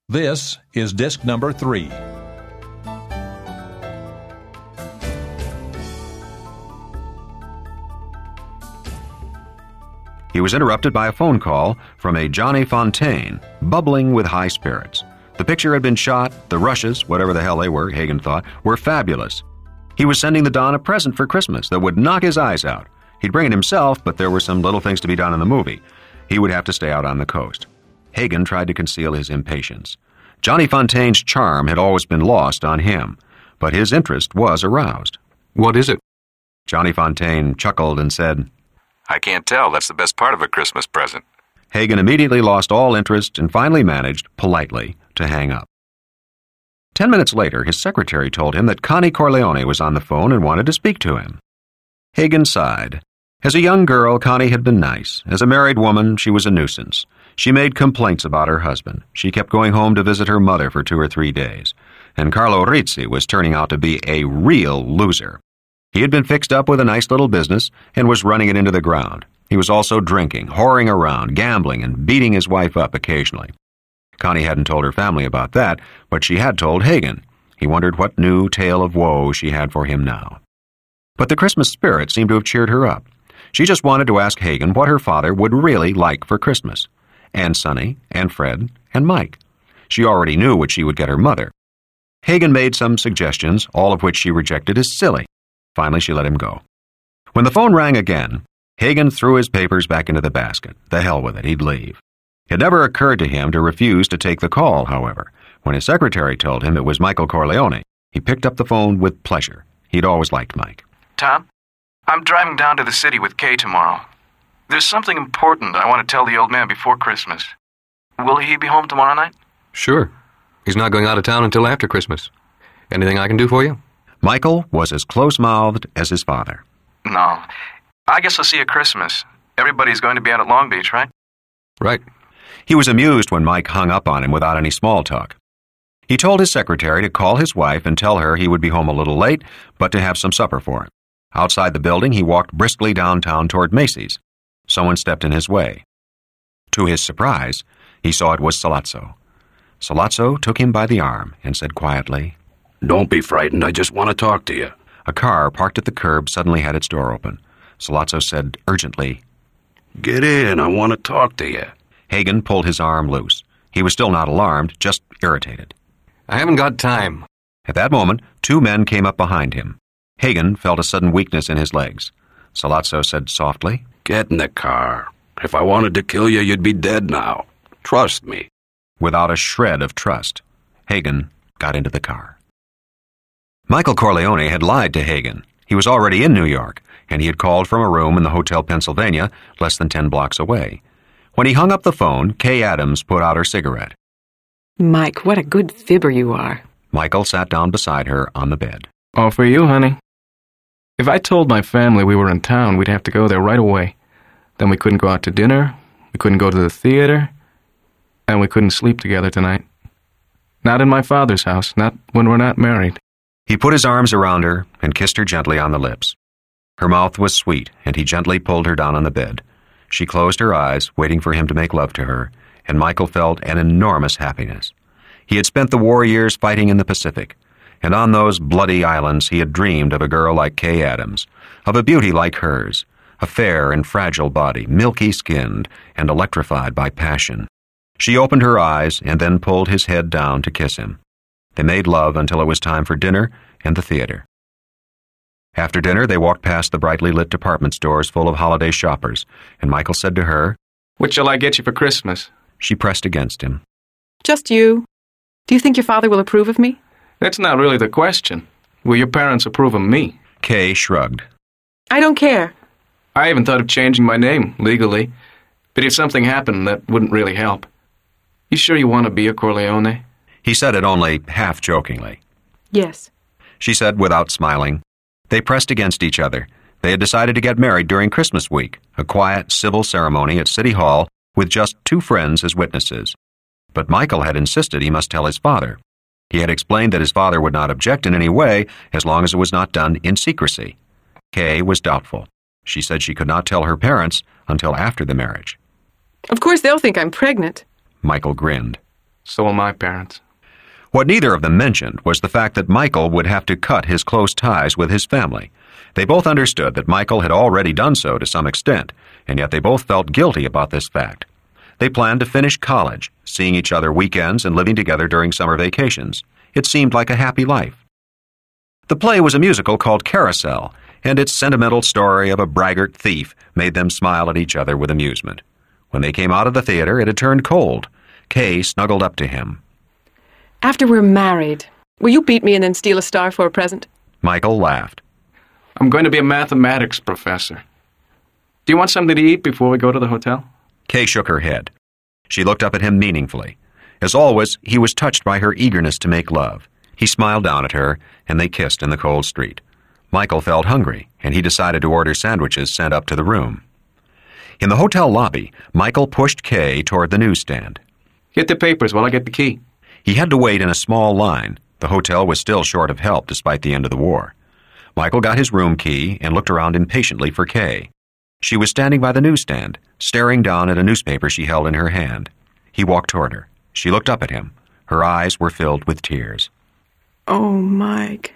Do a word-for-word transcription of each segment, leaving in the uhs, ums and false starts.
This is disc number three. He was interrupted by a phone call from a Johnny Fontaine, bubbling with high spirits. The picture had been shot, the rushes, whatever the hell they were, Hagen thought, were fabulous. He was sending the Don a present for Christmas that would knock his eyes out. He'd bring it himself, but there were some little things to be done in the movie. He would have to stay out on the coast. Hagen tried to conceal his impatience. Johnny Fontaine's charm had always been lost on him, but his interest was aroused. What is it? Johnny Fontaine chuckled and said, I can't tell. That's the best part of a Christmas present. Hagen immediately lost all interest and finally managed, politely, to hang up. Ten minutes later, his secretary told him that Connie Corleone was on the phone and wanted to speak to him. Hagen sighed. As a young girl, Connie had been nice. As a married woman, she was a nuisance. She made complaints about her husband. She kept going home to visit her mother for two or three days. And Carlo Rizzi was turning out to be a real loser. He had been fixed up with a nice little business and was running it into the ground. He was also drinking, whoring around, gambling, and beating his wife up occasionally. Connie hadn't told her family about that, but she had told Hagen. He wondered what new tale of woe she had for him now. But the Christmas spirit seemed to have cheered her up. She just wanted to ask Hagen what her father would really like for Christmas. And Sonny, and Fred, and Mike. She already knew what she would get her mother. Hagen made some suggestions, all of which she rejected as silly. Finally, she let him go. When the phone rang again, Hagen threw his papers back into the basket. The hell with it, he'd leave. It never occurred to him to refuse to take the call, however. When his secretary told him it was Michael Corleone, he picked up the phone with pleasure. He'd always liked Mike. Tom, I'm driving down to the city with Kay tomorrow. There's something important I want to tell the old man before Christmas. Will he be home tomorrow night? Sure. He's not going out of town until after Christmas. Anything I can do for you? Michael was as close-mouthed as his father. No. I guess I'll see you at Christmas. Everybody's going to be out at Long Beach, right? Right. He was amused when Mike hung up on him without any small talk. He told his secretary to call his wife and tell her he would be home a little late, but to have some supper for him. Outside the building, he walked briskly downtown toward Macy's. Someone stepped in his way. To his surprise, he saw it was Sollozzo. Sollozzo took him by the arm and said quietly, Don't be frightened, I just want to talk to you. A car parked at the curb suddenly had its door open. Sollozzo said urgently, Get in, I want to talk to you. Hagen pulled his arm loose. He was still not alarmed, just irritated. I haven't got time. At that moment, two men came up behind him. Hagen felt a sudden weakness in his legs. Sollozzo said softly, Get in the car. If I wanted to kill you, you'd be dead now. Trust me. Without a shred of trust, Hagen got into the car. Michael Corleone had lied to Hagen. He was already in New York, and he had called from a room in the Hotel Pennsylvania, less than ten blocks away. When he hung up the phone, Kay Adams put out her cigarette. Mike, what a good fibber you are. Michael sat down beside her on the bed. All for you, honey. If I told my family we were in town, we'd have to go there right away. Then we couldn't go out to dinner, we couldn't go to the theater, and we couldn't sleep together tonight. Not in my father's house, not when we're not married. He put his arms around her and kissed her gently on the lips. Her mouth was sweet, and he gently pulled her down on the bed. She closed her eyes, waiting for him to make love to her, and Michael felt an enormous happiness. He had spent the war years fighting in the Pacific, and on those bloody islands he had dreamed of a girl like Kay Adams, of a beauty like hers, a fair and fragile body, milky-skinned and electrified by passion. She opened her eyes and then pulled his head down to kiss him. They made love until it was time for dinner and the theater. After dinner, they walked past the brightly lit department stores full of holiday shoppers, and Michael said to her, What shall I get you for Christmas? She pressed against him. Just you. Do you think your father will approve of me? That's not really the question. Will your parents approve of me? Kay shrugged. I don't care. I even thought of changing my name, legally. But if something happened, that wouldn't really help. You sure you want to be a Corleone? He said it only half-jokingly. Yes. She said without smiling. They pressed against each other. They had decided to get married during Christmas week, a quiet civil ceremony at City Hall with just two friends as witnesses. But Michael had insisted he must tell his father. He had explained that his father would not object in any way as long as it was not done in secrecy. Kay was doubtful. She said she could not tell her parents until after the marriage. Of course they'll think I'm pregnant. Michael grinned. So will my parents. What neither of them mentioned was the fact that Michael would have to cut his close ties with his family. They both understood that Michael had already done so to some extent, and yet they both felt guilty about this fact. They planned to finish college, seeing each other weekends and living together during summer vacations. It seemed like a happy life. The play was a musical called Carousel, and its sentimental story of a braggart thief made them smile at each other with amusement. When they came out of the theater, it had turned cold. Kay snuggled up to him. After we're married, will you beat me and then steal a star for a present? Michael laughed. I'm going to be a mathematics professor. Do you want something to eat before we go to the hotel? Kay shook her head. She looked up at him meaningfully. As always, he was touched by her eagerness to make love. He smiled down at her, and they kissed in the cold street. Michael felt hungry, and he decided to order sandwiches sent up to the room. In the hotel lobby, Michael pushed Kay toward the newsstand. Get the papers while I get the key. He had to wait in a small line. The hotel was still short of help despite the end of the war. Michael got his room key and looked around impatiently for Kay. She was standing by the newsstand, staring down at a newspaper she held in her hand. He walked toward her. She looked up at him. Her eyes were filled with tears. Oh, Mike.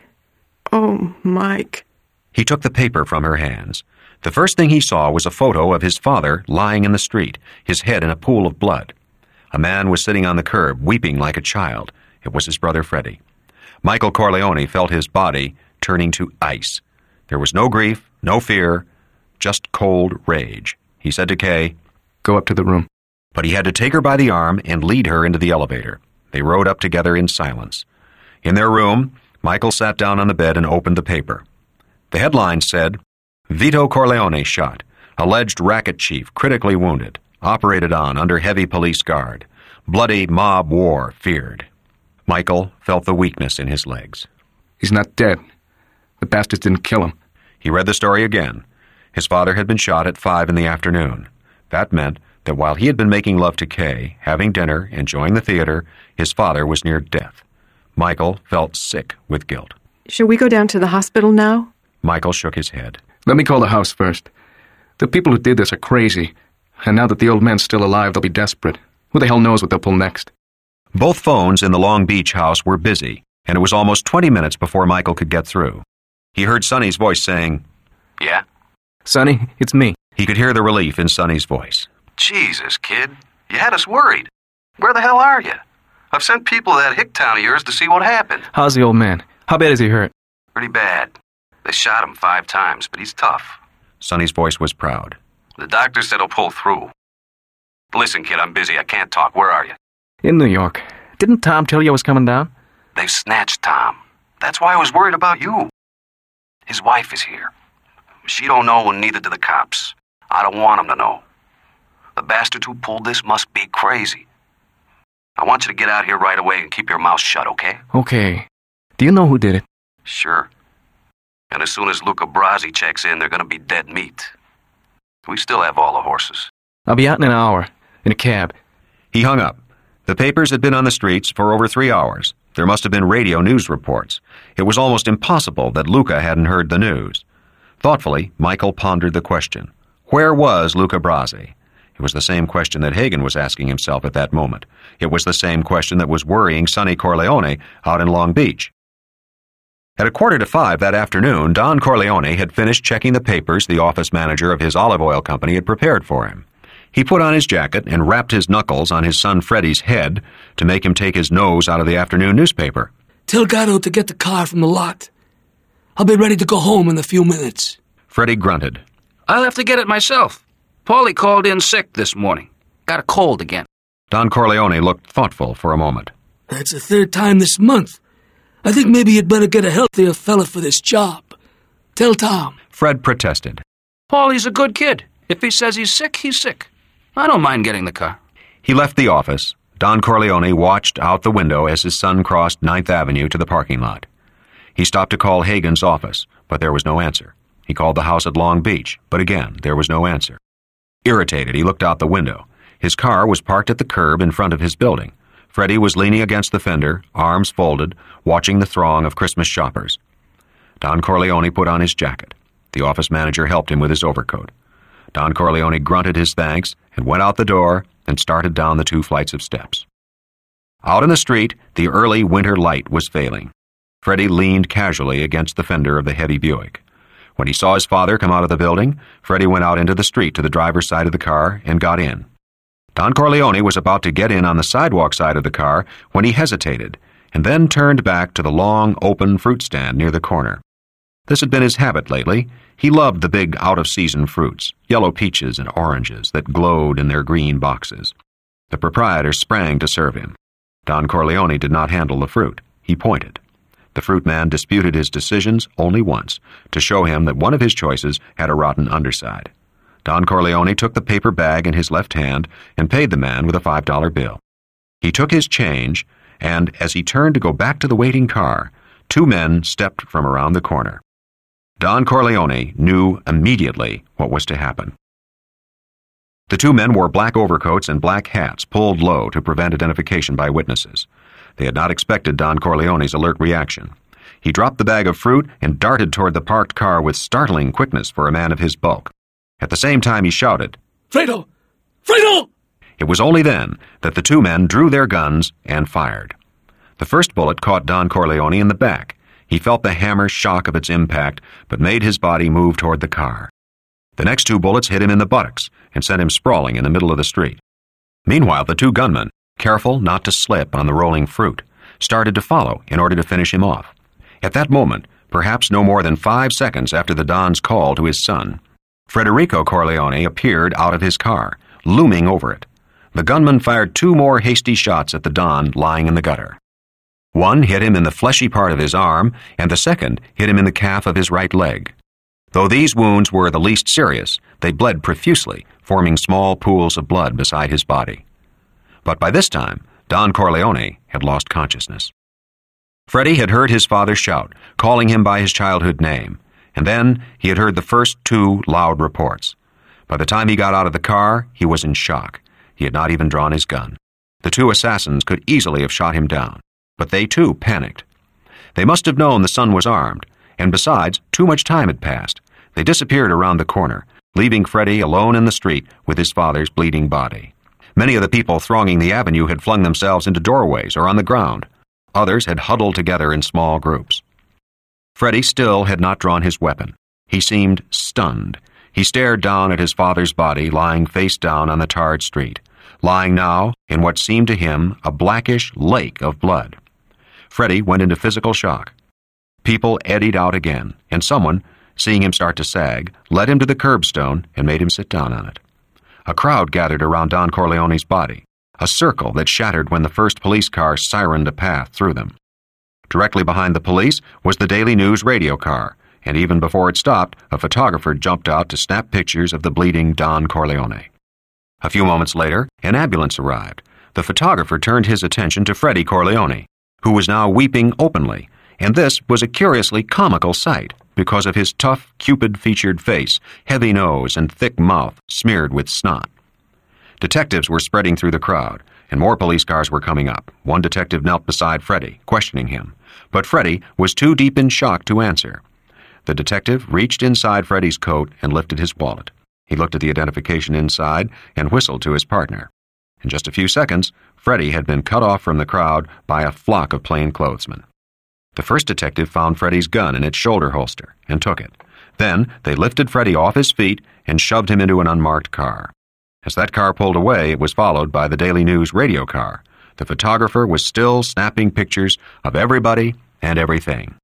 Oh, Mike. He took the paper from her hands. The first thing he saw was a photo of his father lying in the street, his head in a pool of blood. A man was sitting on the curb, weeping like a child. It was his brother Freddie. Michael Corleone felt his body turning to ice. There was no grief, no fear, just cold rage. He said to Kay, Go up to the room. But he had to take her by the arm and lead her into the elevator. They rode up together in silence. In their room, Michael sat down on the bed and opened the paper. The headline said, Vito Corleone shot. Alleged racket chief critically wounded. Operated on under heavy police guard. Bloody mob war feared. Michael felt the weakness in his legs. He's not dead. The bastards didn't kill him. He read the story again. His father had been shot at five in the afternoon. That meant that while he had been making love to Kay, having dinner, enjoying the theater, his father was near death. Michael felt sick with guilt. Shall we go down to the hospital now? Michael shook his head. Let me call the house first. The people who did this are crazy, and now that the old man's still alive, they'll be desperate. Who the hell knows what they'll pull next? Both phones in the Long Beach house were busy, and it was almost twenty minutes before Michael could get through. He heard Sonny's voice saying, Yeah? Sonny, it's me. He could hear the relief in Sonny's voice. Jesus, kid. You had us worried. Where the hell are you? I've sent people to that hick town of yours to see what happened. How's the old man? How bad is he hurt? Pretty bad. They shot him five times, but he's tough. Sonny's voice was proud. The doctor said he'll pull through. Listen, kid, I'm busy. I can't talk. Where are you? In New York. Didn't Tom tell you I was coming down? They've snatched Tom. That's why I was worried about you. His wife is here. She don't know, and neither do the cops. I don't want them to know. The bastards who pulled this must be crazy. I want you to get out here right away and keep your mouth shut, okay? Okay. Do you know who did it? Sure. And as soon as Luca Brasi checks in, they're going to be dead meat. We still have all the horses. I'll be out in an hour, in a cab. He hung up. The papers had been on the streets for over three hours. There must have been radio news reports. It was almost impossible that Luca hadn't heard the news. Thoughtfully, Michael pondered the question. Where was Luca Brasi? It was the same question that Hagen was asking himself at that moment. It was the same question that was worrying Sonny Corleone out in Long Beach. At a quarter to five that afternoon, Don Corleone had finished checking the papers the office manager of his olive oil company had prepared for him. He put on his jacket and rapped his knuckles on his son Freddie's head to make him take his nose out of the afternoon newspaper. Tell Gatto to get the car from the lot. I'll be ready to go home in a few minutes. Freddie grunted. I'll have to get it myself. Paulie called in sick this morning. Got a cold again. Don Corleone looked thoughtful for a moment. That's the third time this month. I think maybe you'd better get a healthier fella for this job. Tell Tom. Fred protested. Paulie's a good kid. If he says he's sick, he's sick. I don't mind getting the car. He left the office. Don Corleone watched out the window as his son crossed Ninth Avenue to the parking lot. He stopped to call Hagen's office, but there was no answer. He called the house at Long Beach, but again, there was no answer. Irritated, he looked out the window. His car was parked at the curb in front of his building. Freddie was leaning against the fender, arms folded, watching the throng of Christmas shoppers. Don Corleone put on his jacket. The office manager helped him with his overcoat. Don Corleone grunted his thanks and went out the door and started down the two flights of steps. Out in the street, the early winter light was failing. Freddie leaned casually against the fender of the heavy Buick. When he saw his father come out of the building, Freddie went out into the street to the driver's side of the car and got in. Don Corleone was about to get in on the sidewalk side of the car when he hesitated, and then turned back to the long, open fruit stand near the corner. This had been his habit lately. He loved the big out-of-season fruits, yellow peaches and oranges that glowed in their green boxes. The proprietor sprang to serve him. Don Corleone did not handle the fruit. He pointed. The fruit man disputed his decisions only once, to show him that one of his choices had a rotten underside. Don Corleone took the paper bag in his left hand and paid the man with a five dollar bill. He took his change, and as he turned to go back to the waiting car, two men stepped from around the corner. Don Corleone knew immediately what was to happen. The two men wore black overcoats and black hats pulled low to prevent identification by witnesses. They had not expected Don Corleone's alert reaction. He dropped the bag of fruit and darted toward the parked car with startling quickness for a man of his bulk. At the same time, he shouted, "Fredo! Fredo!" It was only then that the two men drew their guns and fired. The first bullet caught Don Corleone in the back. He felt the hammer shock of its impact, but made his body move toward the car. The next two bullets hit him in the buttocks and sent him sprawling in the middle of the street. Meanwhile, the two gunmen, careful not to slip on the rolling fruit, started to follow in order to finish him off. At that moment, perhaps no more than five seconds after the Don's call to his son, Federico Corleone appeared out of his car, looming over it. The gunman fired two more hasty shots at the Don lying in the gutter. One hit him in the fleshy part of his arm, and the second hit him in the calf of his right leg. Though these wounds were the least serious, they bled profusely, forming small pools of blood beside his body. But by this time, Don Corleone had lost consciousness. Freddie had heard his father shout, calling him by his childhood name, and then he had heard the first two loud reports. By the time he got out of the car, he was in shock. He had not even drawn his gun. The two assassins could easily have shot him down, but they too panicked. They must have known the son was armed, and besides, too much time had passed. They disappeared around the corner, leaving Freddie alone in the street with his father's bleeding body. Many of the people thronging the avenue had flung themselves into doorways or on the ground. Others had huddled together in small groups. Freddie still had not drawn his weapon. He seemed stunned. He stared down at his father's body lying face down on the tarred street, lying now in what seemed to him a blackish lake of blood. Freddie went into physical shock. People eddied out again, and someone, seeing him start to sag, led him to the curbstone and made him sit down on it. A crowd gathered around Don Corleone's body, a circle that shattered when the first police car sirened a path through them. Directly behind the police was the Daily News radio car, and even before it stopped, a photographer jumped out to snap pictures of the bleeding Don Corleone. A few moments later, an ambulance arrived. The photographer turned his attention to Freddie Corleone, who was now weeping openly, and this was a curiously comical sight because of his tough, Cupid-featured face, heavy nose, and thick mouth smeared with snot. Detectives were spreading through the crowd, and more police cars were coming up. One detective knelt beside Freddie, questioning him, but Freddie was too deep in shock to answer. The detective reached inside Freddie's coat and lifted his wallet. He looked at the identification inside and whistled to his partner. In just a few seconds, Freddie had been cut off from the crowd by a flock of plainclothesmen. The first detective found Freddie's gun in its shoulder holster and took it. Then they lifted Freddie off his feet and shoved him into an unmarked car. As that car pulled away, it was followed by the Daily News radio car. The photographer was still snapping pictures of everybody and everything.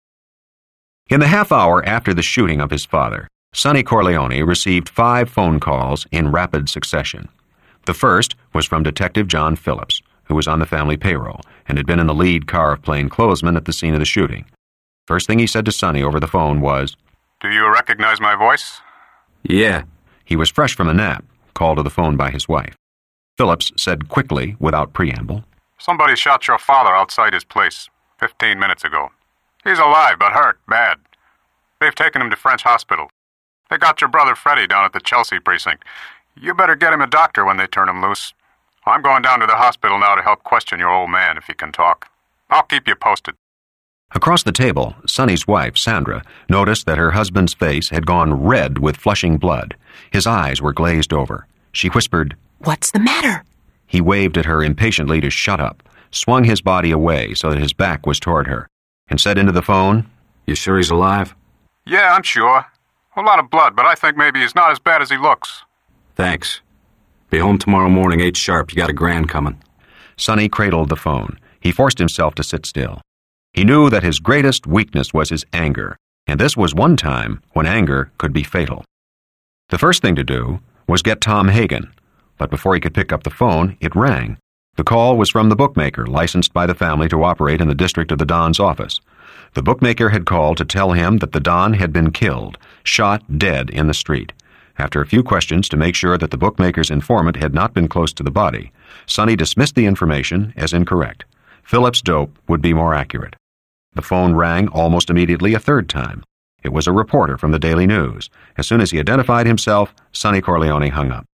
In the half hour after the shooting of his father, Sonny Corleone received five phone calls in rapid succession. The first was from Detective John Phillips, who was on the family payroll and had been in the lead car of plainclothesmen at the scene of the shooting. First thing he said to Sonny over the phone was, "Do you recognize my voice?" Yeah. He was fresh from a nap, called to the phone by his wife. Phillips said quickly, without preamble, "Somebody shot your father outside his place fifteen minutes ago. He's alive, but hurt, bad. They've taken him to French Hospital. They got your brother Freddie down at the Chelsea precinct. You better get him a doctor when they turn him loose. I'm going down to the hospital now to help question your old man if he can talk. I'll keep you posted." Across the table, Sonny's wife, Sandra, noticed that her husband's face had gone red with flushing blood. His eyes were glazed over. She whispered, "What's the matter?" He waved at her impatiently to shut up, swung his body away so that his back was toward her, and said into the phone, You sure he's alive? Yeah, I'm sure. A lot of blood, but I think maybe he's not as bad as he looks. Thanks. Be home tomorrow morning, eight sharp. You got a grand coming. Sonny cradled the phone. He forced himself to sit still. He knew that his greatest weakness was his anger, and this was one time when anger could be fatal. The first thing to do was get Tom Hagen, but before he could pick up the phone, it rang. The call was from the bookmaker licensed by the family to operate in the district of the Don's office. The bookmaker had called to tell him that the Don had been killed, shot dead in the street. After a few questions to make sure that the bookmaker's informant had not been close to the body, Sonny dismissed the information as incorrect. Phillips' dope would be more accurate. The phone rang almost immediately a third time. It was a reporter from the Daily News. As soon as he identified himself, Sonny Corleone hung up.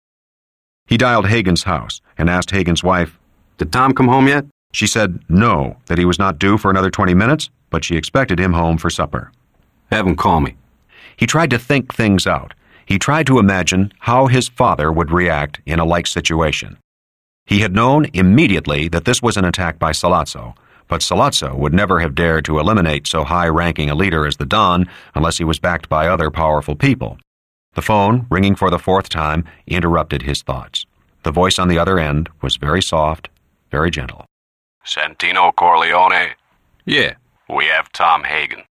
He dialed Hagen's house and asked Hagen's wife, Did Tom come home yet? She said no, that he was not due for another twenty minutes, but she expected him home for supper. Have him call me. He tried to think things out. He tried to imagine how his father would react in a like situation. He had known immediately that this was an attack by Sollozzo, but Sollozzo would never have dared to eliminate so high-ranking a leader as the Don unless he was backed by other powerful people. The phone, ringing for the fourth time, interrupted his thoughts. The voice on the other end was very soft, very gentle. Santino Corleone? Yeah. We have Tom Hagen.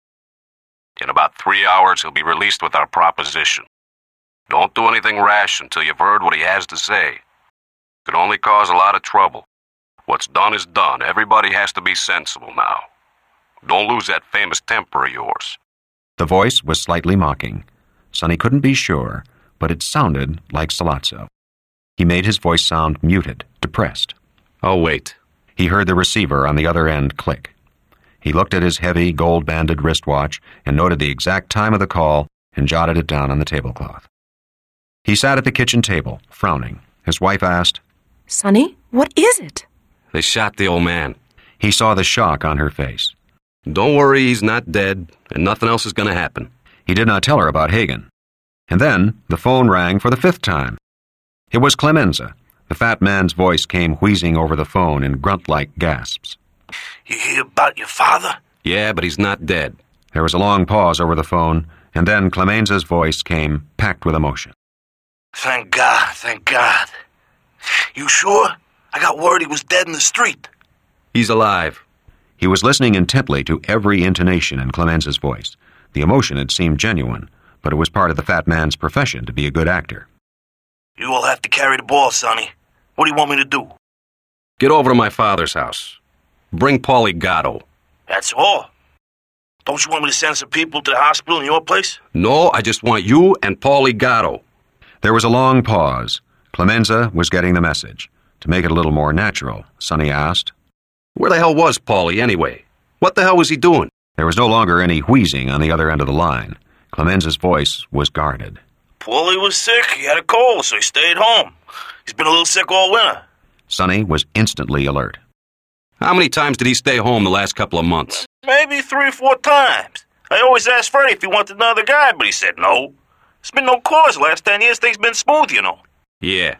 In about three hours, he'll be released with our proposition. Don't do anything rash until you've heard what he has to say. It could only cause a lot of trouble. What's done is done. Everybody has to be sensible now. Don't lose that famous temper of yours. The voice was slightly mocking. Sonny couldn't be sure, but it sounded like Sollozzo. He made his voice sound muted, depressed. I'll wait. He heard the receiver on the other end click. He looked at his heavy, gold-banded wristwatch and noted the exact time of the call and jotted it down on the tablecloth. He sat at the kitchen table, frowning. His wife asked, Sonny, what is it? They shot the old man. He saw the shock on her face. Don't worry, he's not dead, and nothing else is going to happen. He did not tell her about Hagen. And then the phone rang for the fifth time. It was Clemenza. The fat man's voice came wheezing over the phone in grunt-like gasps. You hear about your father? Yeah, but he's not dead. There was a long pause over the phone, and then Clemenza's voice came, packed with emotion. Thank God, thank God. You sure? I got word he was dead in the street. He's alive. He was listening intently to every intonation in Clemenza's voice. The emotion had seemed genuine, but it was part of the fat man's profession to be a good actor. You will have to carry the ball, Sonny. What do you want me to do? Get over to my father's house. Bring Paulie Gatto. That's all. Don't you want me to send some people to the hospital in your place? No, I just want you and Paulie Gatto. There was a long pause. Clemenza was getting the message. To make it a little more natural, Sonny asked, Where the hell was Paulie, anyway? What the hell was he doing? There was no longer any wheezing on the other end of the line. Clemenza's voice was guarded. Paulie was sick. He had a cold, so he stayed home. He's been a little sick all winter. Sonny was instantly alert. How many times did he stay home the last couple of months? Maybe three or four times. I always asked Freddie if he wanted another guy, but he said no. There's been no cause. The last ten years, things been smooth, you know. Yeah.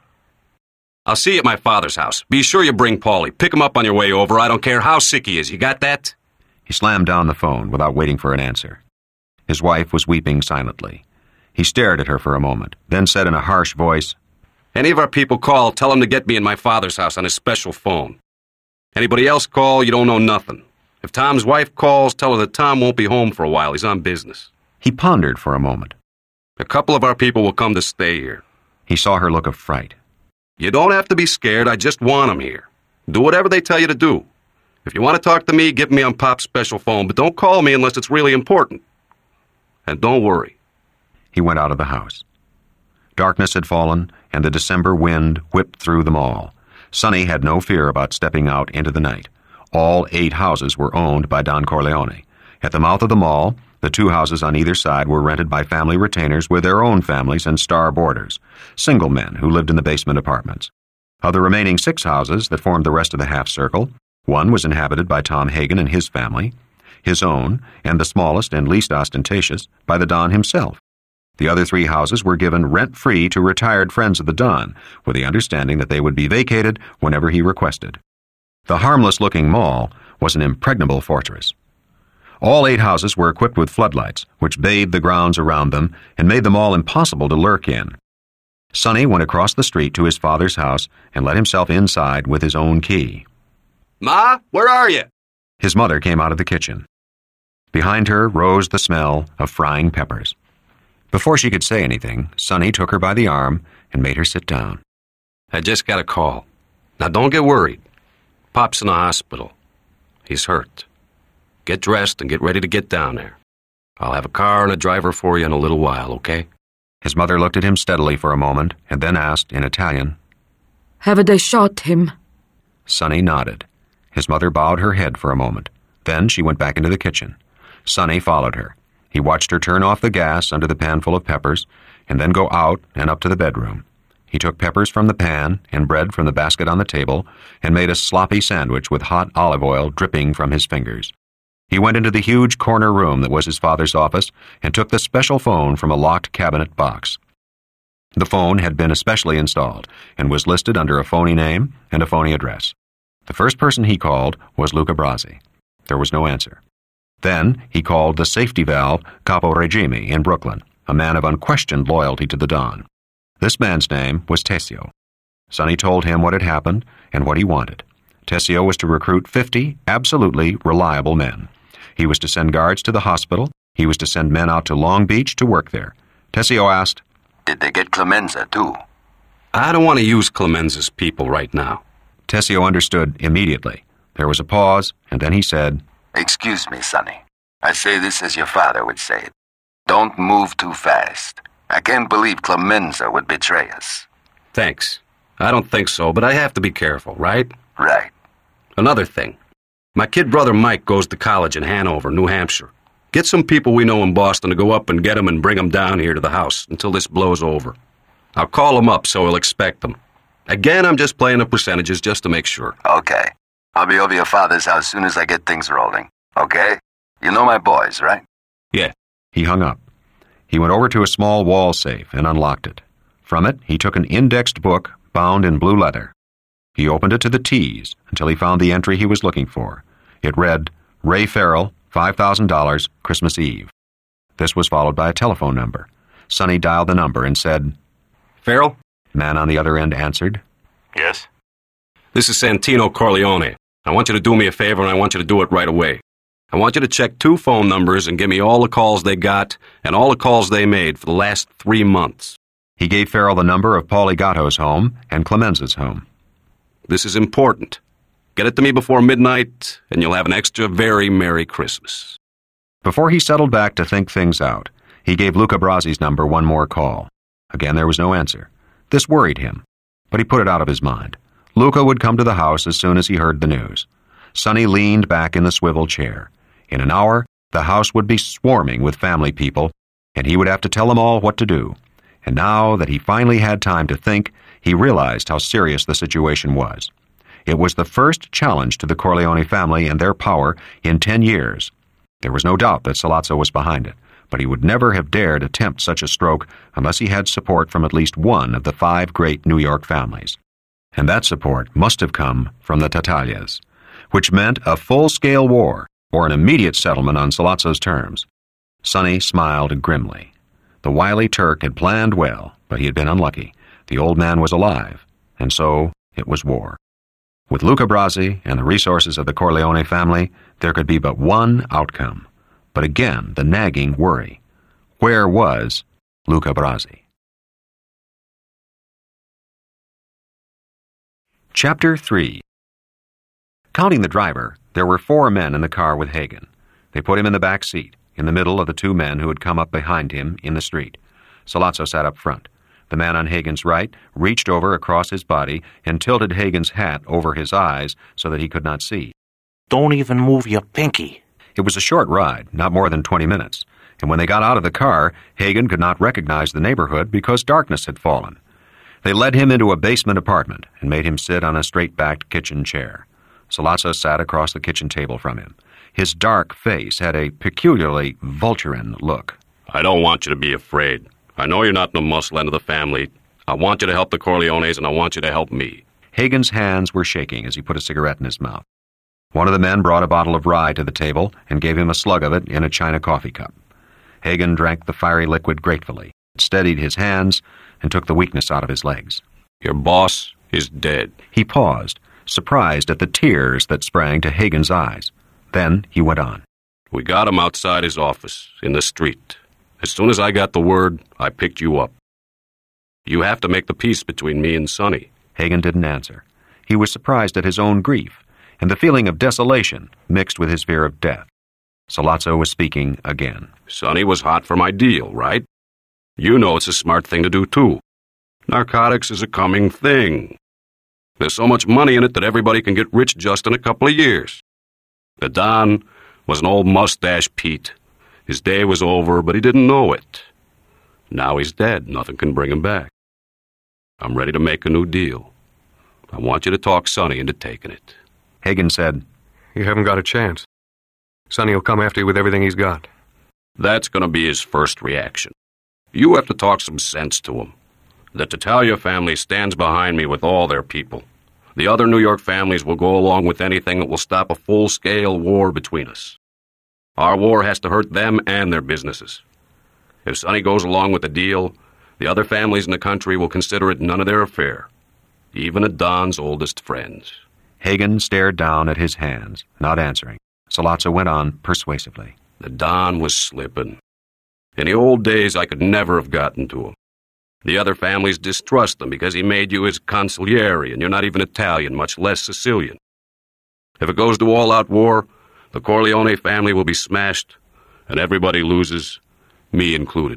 I'll see you at my father's house. Be sure you bring Paulie. Pick him up on your way over. I don't care how sick he is. You got that? He slammed down the phone without waiting for an answer. His wife was weeping silently. He stared at her for a moment, then said in a harsh voice, Any of our people call, tell them to get me in my father's house on his special phone. Anybody else call, you don't know nothing. If Tom's wife calls, tell her that Tom won't be home for a while. He's on business. He pondered for a moment. A couple of our people will come to stay here. He saw her look of fright. You don't have to be scared. I just want them here. Do whatever they tell you to do. If you want to talk to me, get me on Pop's special phone, but don't call me unless it's really important. And don't worry. He went out of the house. Darkness had fallen, and the December wind whipped through them all. Sonny had no fear about stepping out into the night. All eight houses were owned by Don Corleone. At the mouth of the mall, the two houses on either side were rented by family retainers with their own families and star boarders, single men who lived in the basement apartments. Of the remaining six houses that formed the rest of the half-circle, one was inhabited by Tom Hagen and his family, his own, and the smallest and least ostentatious, by the Don himself. The other three houses were given rent-free to retired friends of the Don, with the understanding that they would be vacated whenever he requested. The harmless-looking mall was an impregnable fortress. All eight houses were equipped with floodlights, which bathed the grounds around them and made them all impossible to lurk in. Sonny went across the street to his father's house and let himself inside with his own key. Ma, where are you? His mother came out of the kitchen. Behind her rose the smell of frying peppers. Before she could say anything, Sonny took her by the arm and made her sit down. I just got a call. Now don't get worried. Pop's in the hospital. He's hurt. Get dressed and get ready to get down there. I'll have a car and a driver for you in a little while, okay? His mother looked at him steadily for a moment and then asked in Italian, "Have they shot him?" Sonny nodded. His mother bowed her head for a moment. Then she went back into the kitchen. Sonny followed her. He watched her turn off the gas under the pan full of peppers and then go out and up to the bedroom. He took peppers from the pan and bread from the basket on the table and made a sloppy sandwich with hot olive oil dripping from his fingers. He went into the huge corner room that was his father's office and took the special phone from a locked cabinet box. The phone had been especially installed and was listed under a phony name and a phony address. The first person he called was Luca Brasi. There was no answer. Then he called the safety valve Capo Regime in Brooklyn, a man of unquestioned loyalty to the Don. This man's name was Tessio. Sonny told him what had happened and what he wanted. Tessio was to recruit fifty absolutely reliable men. He was to send guards to the hospital. He was to send men out to Long Beach to work there. Tessio asked, "Did they get Clemenza, too?" I don't want to use Clemenza's people right now. Tessio understood immediately. There was a pause, and then he said, "Excuse me, Sonny. I say this as your father would say it. Don't move too fast. I can't believe Clemenza would betray us." Thanks. I don't think so, but I have to be careful, right? Right. Another thing. My kid brother Mike goes to college in Hanover, New Hampshire. Get some people we know in Boston to go up and get him and bring him down here to the house until this blows over. I'll call him up so he'll expect them. Again, I'm just playing the percentages just to make sure. Okay. I'll be over your father's house as soon as I get things rolling. Okay? You know my boys, right? Yeah. He hung up. He went over to a small wall safe and unlocked it. From it, he took an indexed book bound in blue leather. He opened it to the T's until he found the entry he was looking for. It read, Ray Farrell, five thousand dollars, Christmas Eve. This was followed by a telephone number. Sonny dialed the number and said, "Farrell?" Man on the other end answered. "Yes?" "This is Santino Corleone. I want you to do me a favor, and I want you to do it right away. I want you to check two phone numbers and give me all the calls they got and all the calls they made for the last three months. He gave Farrell the number of Paulie Gatto's home and Clemenza's home. "This is important. Get it to me before midnight, and you'll have an extra very Merry Christmas." Before he settled back to think things out, he gave Luca Brasi's number one more call. Again, there was no answer. This worried him, but he put it out of his mind. Luca would come to the house as soon as he heard the news. Sonny leaned back in the swivel chair. In an hour, the house would be swarming with family people, and he would have to tell them all what to do. And now that he finally had time to think, he realized how serious the situation was. It was the first challenge to the Corleone family and their power in ten years. There was no doubt that Sollozzo was behind it, but he would never have dared attempt such a stroke unless he had support from at least one of the five great New York families. And that support must have come from the Tattaglias, which meant a full-scale war or an immediate settlement on Sollozzo's terms. Sonny smiled grimly. The wily Turk had planned well, but he had been unlucky. The old man was alive, and so it was war. With Luca Brasi and the resources of the Corleone family, there could be but one outcome. But again, the nagging worry. Where was Luca Brasi? Chapter three. Counting the driver, there were four men in the car with Hagen. They put him in the back seat, in the middle of the two men who had come up behind him in the street. Sollozzo sat up front. The man on Hagen's right reached over across his body and tilted Hagen's hat over his eyes so that he could not see. "Don't even move your pinky." It was a short ride, not more than twenty minutes, and when they got out of the car, Hagen could not recognize the neighborhood because darkness had fallen. They led him into a basement apartment and made him sit on a straight-backed kitchen chair. Sollozzo sat across the kitchen table from him. His dark face had a peculiarly vulturine look. "I don't want you to be afraid. I know you're not the muscle end of the family. I want you to help the Corleones, and I want you to help me." Hagen's hands were shaking as he put a cigarette in his mouth. One of the men brought a bottle of rye to the table and gave him a slug of it in a china coffee cup. Hagen drank the fiery liquid gratefully, steadied his hands, and took the weakness out of his legs. Your boss is dead. He paused, surprised at the tears that sprang to Hagen's eyes. Then he went on. We got him outside his office, in the street. As soon as I got the word, I picked you up. You have to make the peace between me and Sonny. Hagen didn't answer. He was surprised at his own grief, and the feeling of desolation mixed with his fear of death. Sollozzo was speaking again. Sonny was hot for my deal, right? You know it's a smart thing to do, too. Narcotics is a coming thing. There's so much money in it that everybody can get rich just in a couple of years. The Don was an old mustache Pete. His day was over, but he didn't know it. Now he's dead. Nothing can bring him back. I'm ready to make a new deal. I want you to talk Sonny into taking it. Hagen said, You haven't got a chance. Sonny will come after you with everything he's got. That's going to be his first reaction. You have to talk some sense to him. The Tattaglia family stands behind me with all their people. The other New York families will go along with anything that will stop a full-scale war between us. Our war has to hurt them and their businesses. If Sonny goes along with the deal, the other families in the country will consider it none of their affair, even a Don's oldest friends. Hagen stared down at his hands, not answering. Sollozzo went on persuasively. The Don was slipping. In the old days, I could never have gotten to him. The other families distrust him because he made you his consigliere, and you're not even Italian, much less Sicilian. If it goes to all-out war, the Corleone family will be smashed, and everybody loses, me included.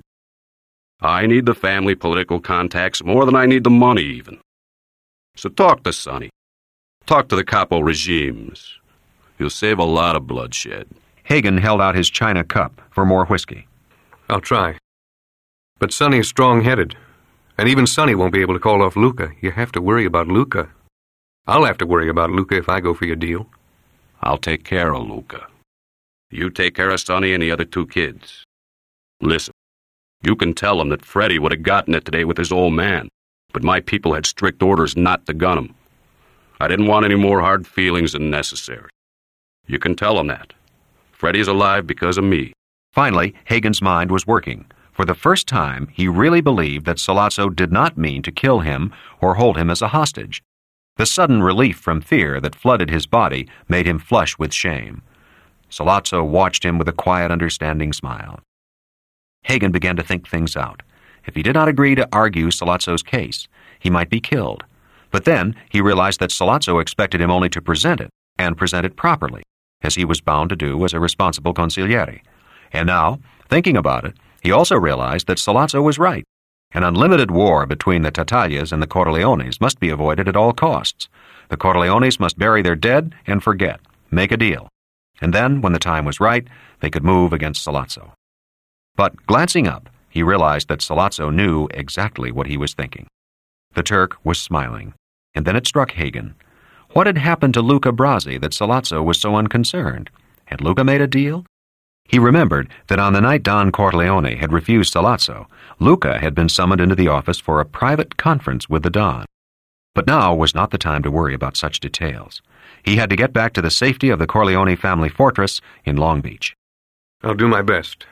I need the family political contacts more than I need the money, even. So talk to Sonny. Talk to the capo regimes. You'll save a lot of bloodshed. Hagen held out his china cup for more whiskey. I'll try. But Sonny is strong-headed. And even Sonny won't be able to call off Luca. You have to worry about Luca. I'll have to worry about Luca if I go for your deal. I'll take care of Luca. You take care of Sonny and the other two kids. Listen, you can tell him that Freddie would have gotten it today with his old man, but my people had strict orders not to gun him. I didn't want any more hard feelings than necessary. You can tell him that. Freddie's alive because of me. Finally, Hagen's mind was working. For the first time, he really believed that Sollozzo did not mean to kill him or hold him as a hostage. The sudden relief from fear that flooded his body made him flush with shame. Sollozzo watched him with a quiet, understanding smile. Hagen began to think things out. If he did not agree to argue Sollozzo's case, he might be killed. But then he realized that Sollozzo expected him only to present it, and present it properly, as he was bound to do as a responsible consigliere. And now, thinking about it, he also realized that Sollozzo was right. An unlimited war between the Tattaglias and the Corleones must be avoided at all costs. The Corleones must bury their dead and forget, make a deal. And then, when the time was right, they could move against Sollozzo. But, glancing up, he realized that Sollozzo knew exactly what he was thinking. The Turk was smiling, and then it struck Hagen. What had happened to Luca Brasi that Sollozzo was so unconcerned? Had Luca made a deal? He remembered that on the night Don Corleone had refused Sollozzo, Luca had been summoned into the office for a private conference with the Don. But now was not the time to worry about such details. He had to get back to the safety of the Corleone family fortress in Long Beach. I'll do my best.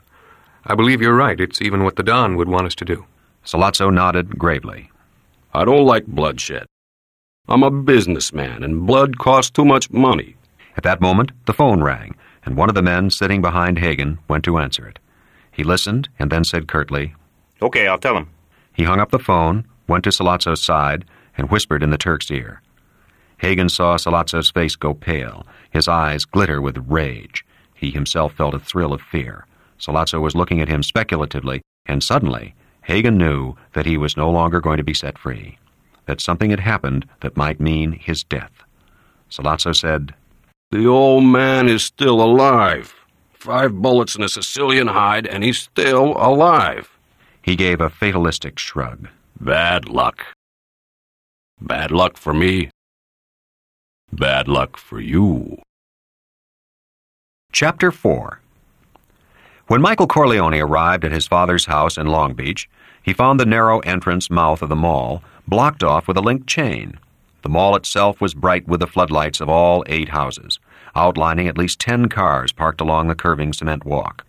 I believe you're right. It's even what the Don would want us to do. Sollozzo nodded gravely. I don't like bloodshed. I'm a businessman, and blood costs too much money. At that moment, the phone rang, and one of the men sitting behind Hagen went to answer it. He listened and then said curtly, Okay, I'll tell him. He hung up the phone, went to Sollozzo's side, and whispered in the Turk's ear. Hagen saw Sollozzo's face go pale, his eyes glitter with rage. He himself felt a thrill of fear. Sollozzo was looking at him speculatively, and suddenly, Hagen knew that he was no longer going to be set free, that something had happened that might mean his death. Sollozzo said, The old man is still alive. Five bullets in a Sicilian hide, and he's still alive. He gave a fatalistic shrug. Bad luck. Bad luck for me. Bad luck for you. Chapter four. When Michael Corleone arrived at his father's house in Long Beach, he found the narrow entrance mouth of the mall blocked off with a linked chain. The mall itself was bright with the floodlights of all eight houses, outlining at least ten cars parked along the curving cement walk.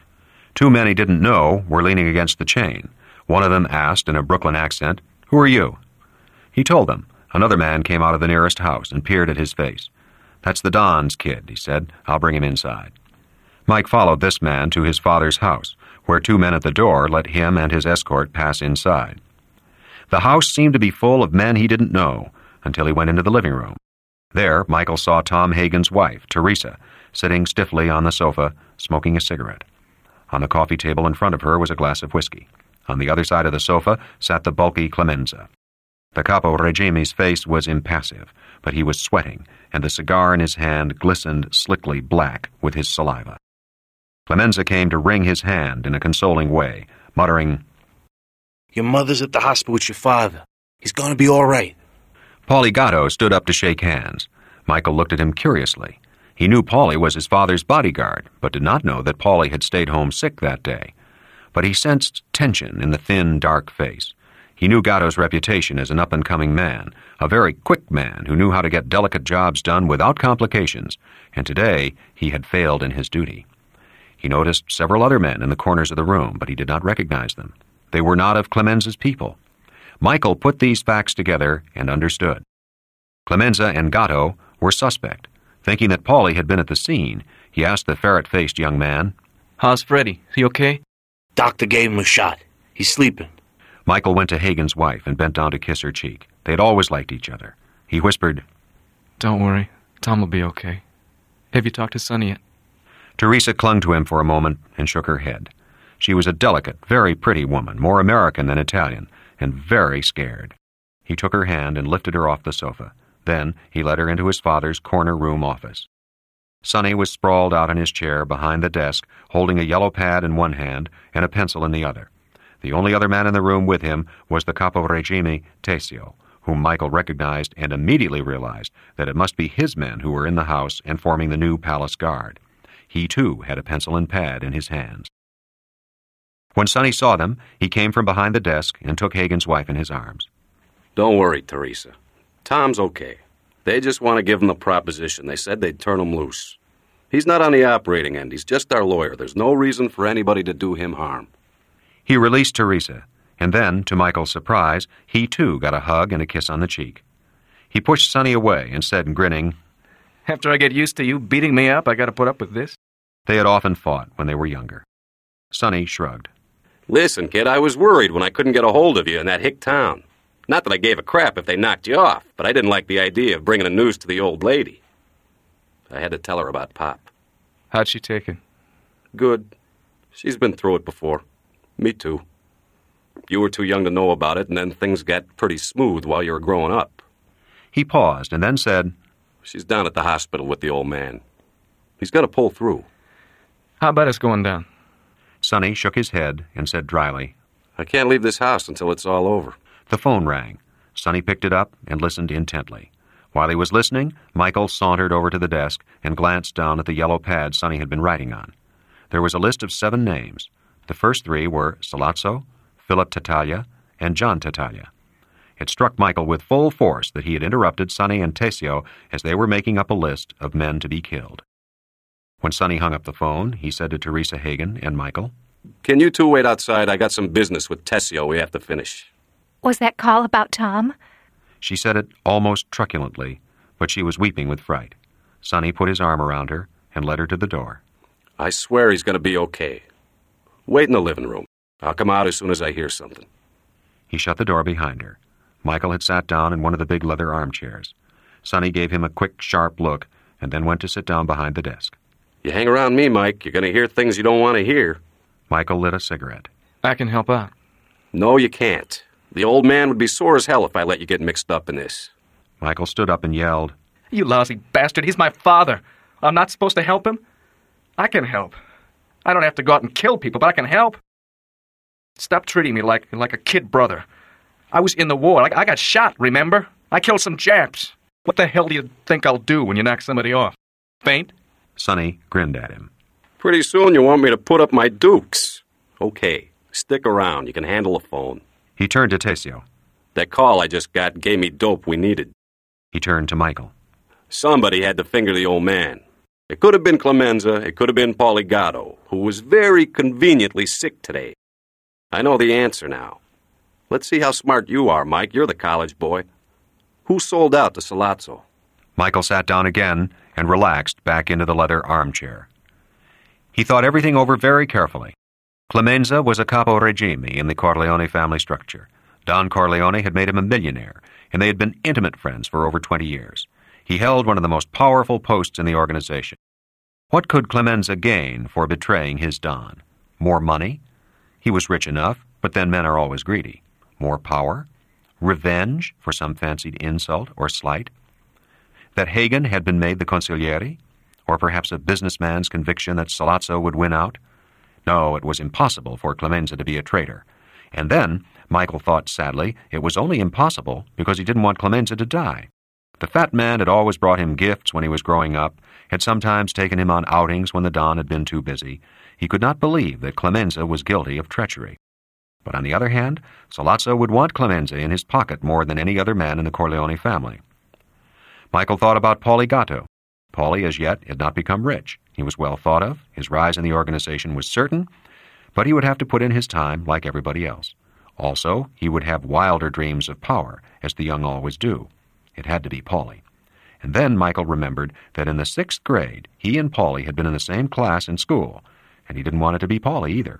Two men he didn't know were leaning against the chain. One of them asked in a Brooklyn accent, "Who are you?" He told them. Another man came out of the nearest house and peered at his face. "That's the Don's kid," he said. "I'll bring him inside." Mike followed this man to his father's house, where two men at the door let him and his escort pass inside. The house seemed to be full of men he didn't know until he went into the living room. There, Michael saw Tom Hagen's wife, Teresa, sitting stiffly on the sofa, smoking a cigarette. On the coffee table in front of her was a glass of whiskey. On the other side of the sofa sat the bulky Clemenza. The Capo Regime's face was impassive, but he was sweating, and the cigar in his hand glistened slickly black with his saliva. Clemenza came to wring his hand in a consoling way, muttering, "Your mother's at the hospital with your father. He's going to be all right." Paulie Gatto stood up to shake hands. Michael looked at him curiously. He knew Paulie was his father's bodyguard, but did not know that Paulie had stayed home sick that day. But he sensed tension in the thin, dark face. He knew Gatto's reputation as an up-and-coming man, a very quick man who knew how to get delicate jobs done without complications, and today he had failed in his duty. He noticed several other men in the corners of the room, but he did not recognize them. They were not of Clemenza's people. Michael put these facts together and understood. Clemenza and Gatto were suspect. Thinking that Paulie had been at the scene, he asked the ferret-faced young man, "How's Freddie? Is he okay?" "Doctor gave him a shot. He's sleeping." Michael went to Hagen's wife and bent down to kiss her cheek. They had always liked each other. He whispered, "Don't worry. Tom will be okay. Have you talked to Sonny yet?" Teresa clung to him for a moment and shook her head. She was a delicate, very pretty woman, more American than Italian, and very scared. He took her hand and lifted her off the sofa. Then he led her into his father's corner room office. Sonny was sprawled out in his chair behind the desk, holding a yellow pad in one hand and a pencil in the other. The only other man in the room with him was the Capo Regime, Tessio, whom Michael recognized and immediately realized that it must be his men who were in the house and forming the new palace guard. He, too, had a pencil and pad in his hands. When Sonny saw them, he came from behind the desk and took Hagen's wife in his arms. "Don't worry, Teresa. Tom's okay. They just want to give him the proposition. They said they'd turn him loose. He's not on the operating end. He's just our lawyer. There's no reason for anybody to do him harm." He released Teresa, and then, to Michael's surprise, he too got a hug and a kiss on the cheek. He pushed Sonny away and said, grinning, "After I get used to you beating me up, I got to put up with this?" They had often fought when they were younger. Sonny shrugged. "Listen, kid, I was worried when I couldn't get a hold of you in that hick town. Not that I gave a crap if they knocked you off, but I didn't like the idea of bringing the news to the old lady. I had to tell her about Pop." "How'd she take it?" "Good. She's been through it before. Me too. You were too young to know about it, and then things got pretty smooth while you were growing up." He paused and then said, "She's down at the hospital with the old man. He's going to pull through." "How about us going down?" Sonny shook his head and said dryly, "I can't leave this house until it's all over." The phone rang. Sonny picked it up and listened intently. While he was listening, Michael sauntered over to the desk and glanced down at the yellow pad Sonny had been writing on. There was a list of seven names. The first three were Salazzo, Philip Tattaglia, and John Tattaglia. It struck Michael with full force that he had interrupted Sonny and Tessio as they were making up a list of men to be killed. When Sonny hung up the phone, he said to Teresa Hagen and Michael, "Can you two wait outside? I got some business with Tessio we have to finish." Was that call about Tom? She said it almost truculently, but she was weeping with fright. Sonny put his arm around her and led her to the door. "I swear he's going to be okay. Wait in the living room. I'll come out as soon as I hear something." He shut the door behind her. Michael had sat down in one of the big leather armchairs. Sonny gave him a quick, sharp look and then went to sit down behind the desk. "You hang around me, Mike, you're going to hear things you don't want to hear." Michael lit a cigarette. "I can help out." "No, you can't. The old man would be sore as hell if I let you get mixed up in this." Michael stood up and yelled, "You lousy bastard, he's my father. I'm not supposed to help him? I can help. I don't have to go out and kill people, but I can help. Stop treating me like like a kid brother. I was in the war. I, I got shot, remember? I killed some Japs. What the hell do you think I'll do when you knock somebody off? Faint?" Sonny grinned at him. "Pretty soon you want me to put up my dukes. Okay, stick around. You can handle a phone." He turned to Tessio. "That call I just got gave me dope we needed. He turned to Michael. Somebody had to finger the old man. It could have been Clemenza, it could have been Paulie Gatto, who was very conveniently sick today. I know the answer now. Let's see how smart you are, Mike. You're the college boy. Who sold out to Sollozzo? Michael sat down again and relaxed back into the leather armchair. He thought everything over very carefully. Clemenza was a capo regime in the Corleone family structure. Don Corleone had made him a millionaire, and they had been intimate friends for over twenty years. He held one of the most powerful posts in the organization. What could Clemenza gain for betraying his Don? More money? He was rich enough, but then men are always greedy. More power? Revenge for some fancied insult or slight? That Hagen had been made the consigliere? Or perhaps a businessman's conviction that Sollozzo would win out? No, it was impossible for Clemenza to be a traitor. And then, Michael thought sadly, it was only impossible because he didn't want Clemenza to die. The fat man had always brought him gifts when he was growing up, had sometimes taken him on outings when the Don had been too busy. He could not believe that Clemenza was guilty of treachery. But on the other hand, Sollozzo would want Clemenza in his pocket more than any other man in the Corleone family. Michael thought about Paulie Gatto. Paulie, as yet, had not become rich. He was well thought of, his rise in the organization was certain, but he would have to put in his time like everybody else. Also, he would have wilder dreams of power, as the young always do. It had to be Paulie. And then Michael remembered that in the sixth grade, he and Paulie had been in the same class in school, and he didn't want it to be Paulie either.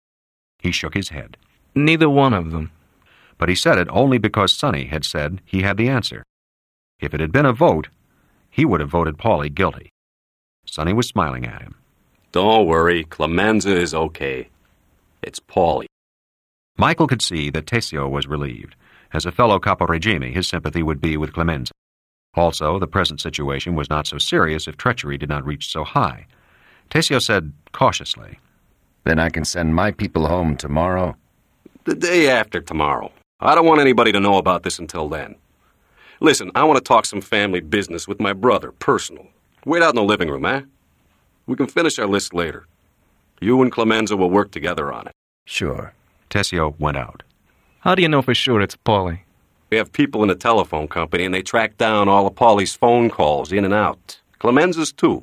He shook his head. Neither one of them. But he said it only because Sonny had said he had the answer. If it had been a vote, he would have voted Paulie guilty. Sonny was smiling at him. Don't worry, Clemenza is okay. It's Paulie. Michael could see that Tessio was relieved. As a fellow capo regime, his sympathy would be with Clemenza. Also, the present situation was not so serious if treachery did not reach so high. Tessio said cautiously, Then I can send my people home tomorrow? The day after tomorrow. I don't want anybody to know about this until then. Listen, I want to talk some family business with my brother, personal. Wait out in the living room, eh? We can finish our list later. You and Clemenza will work together on it. Sure. Tessio went out. How do you know for sure it's Paulie? We have people in the telephone company, and they track down all of Paulie's phone calls in and out. Clemenza's, too.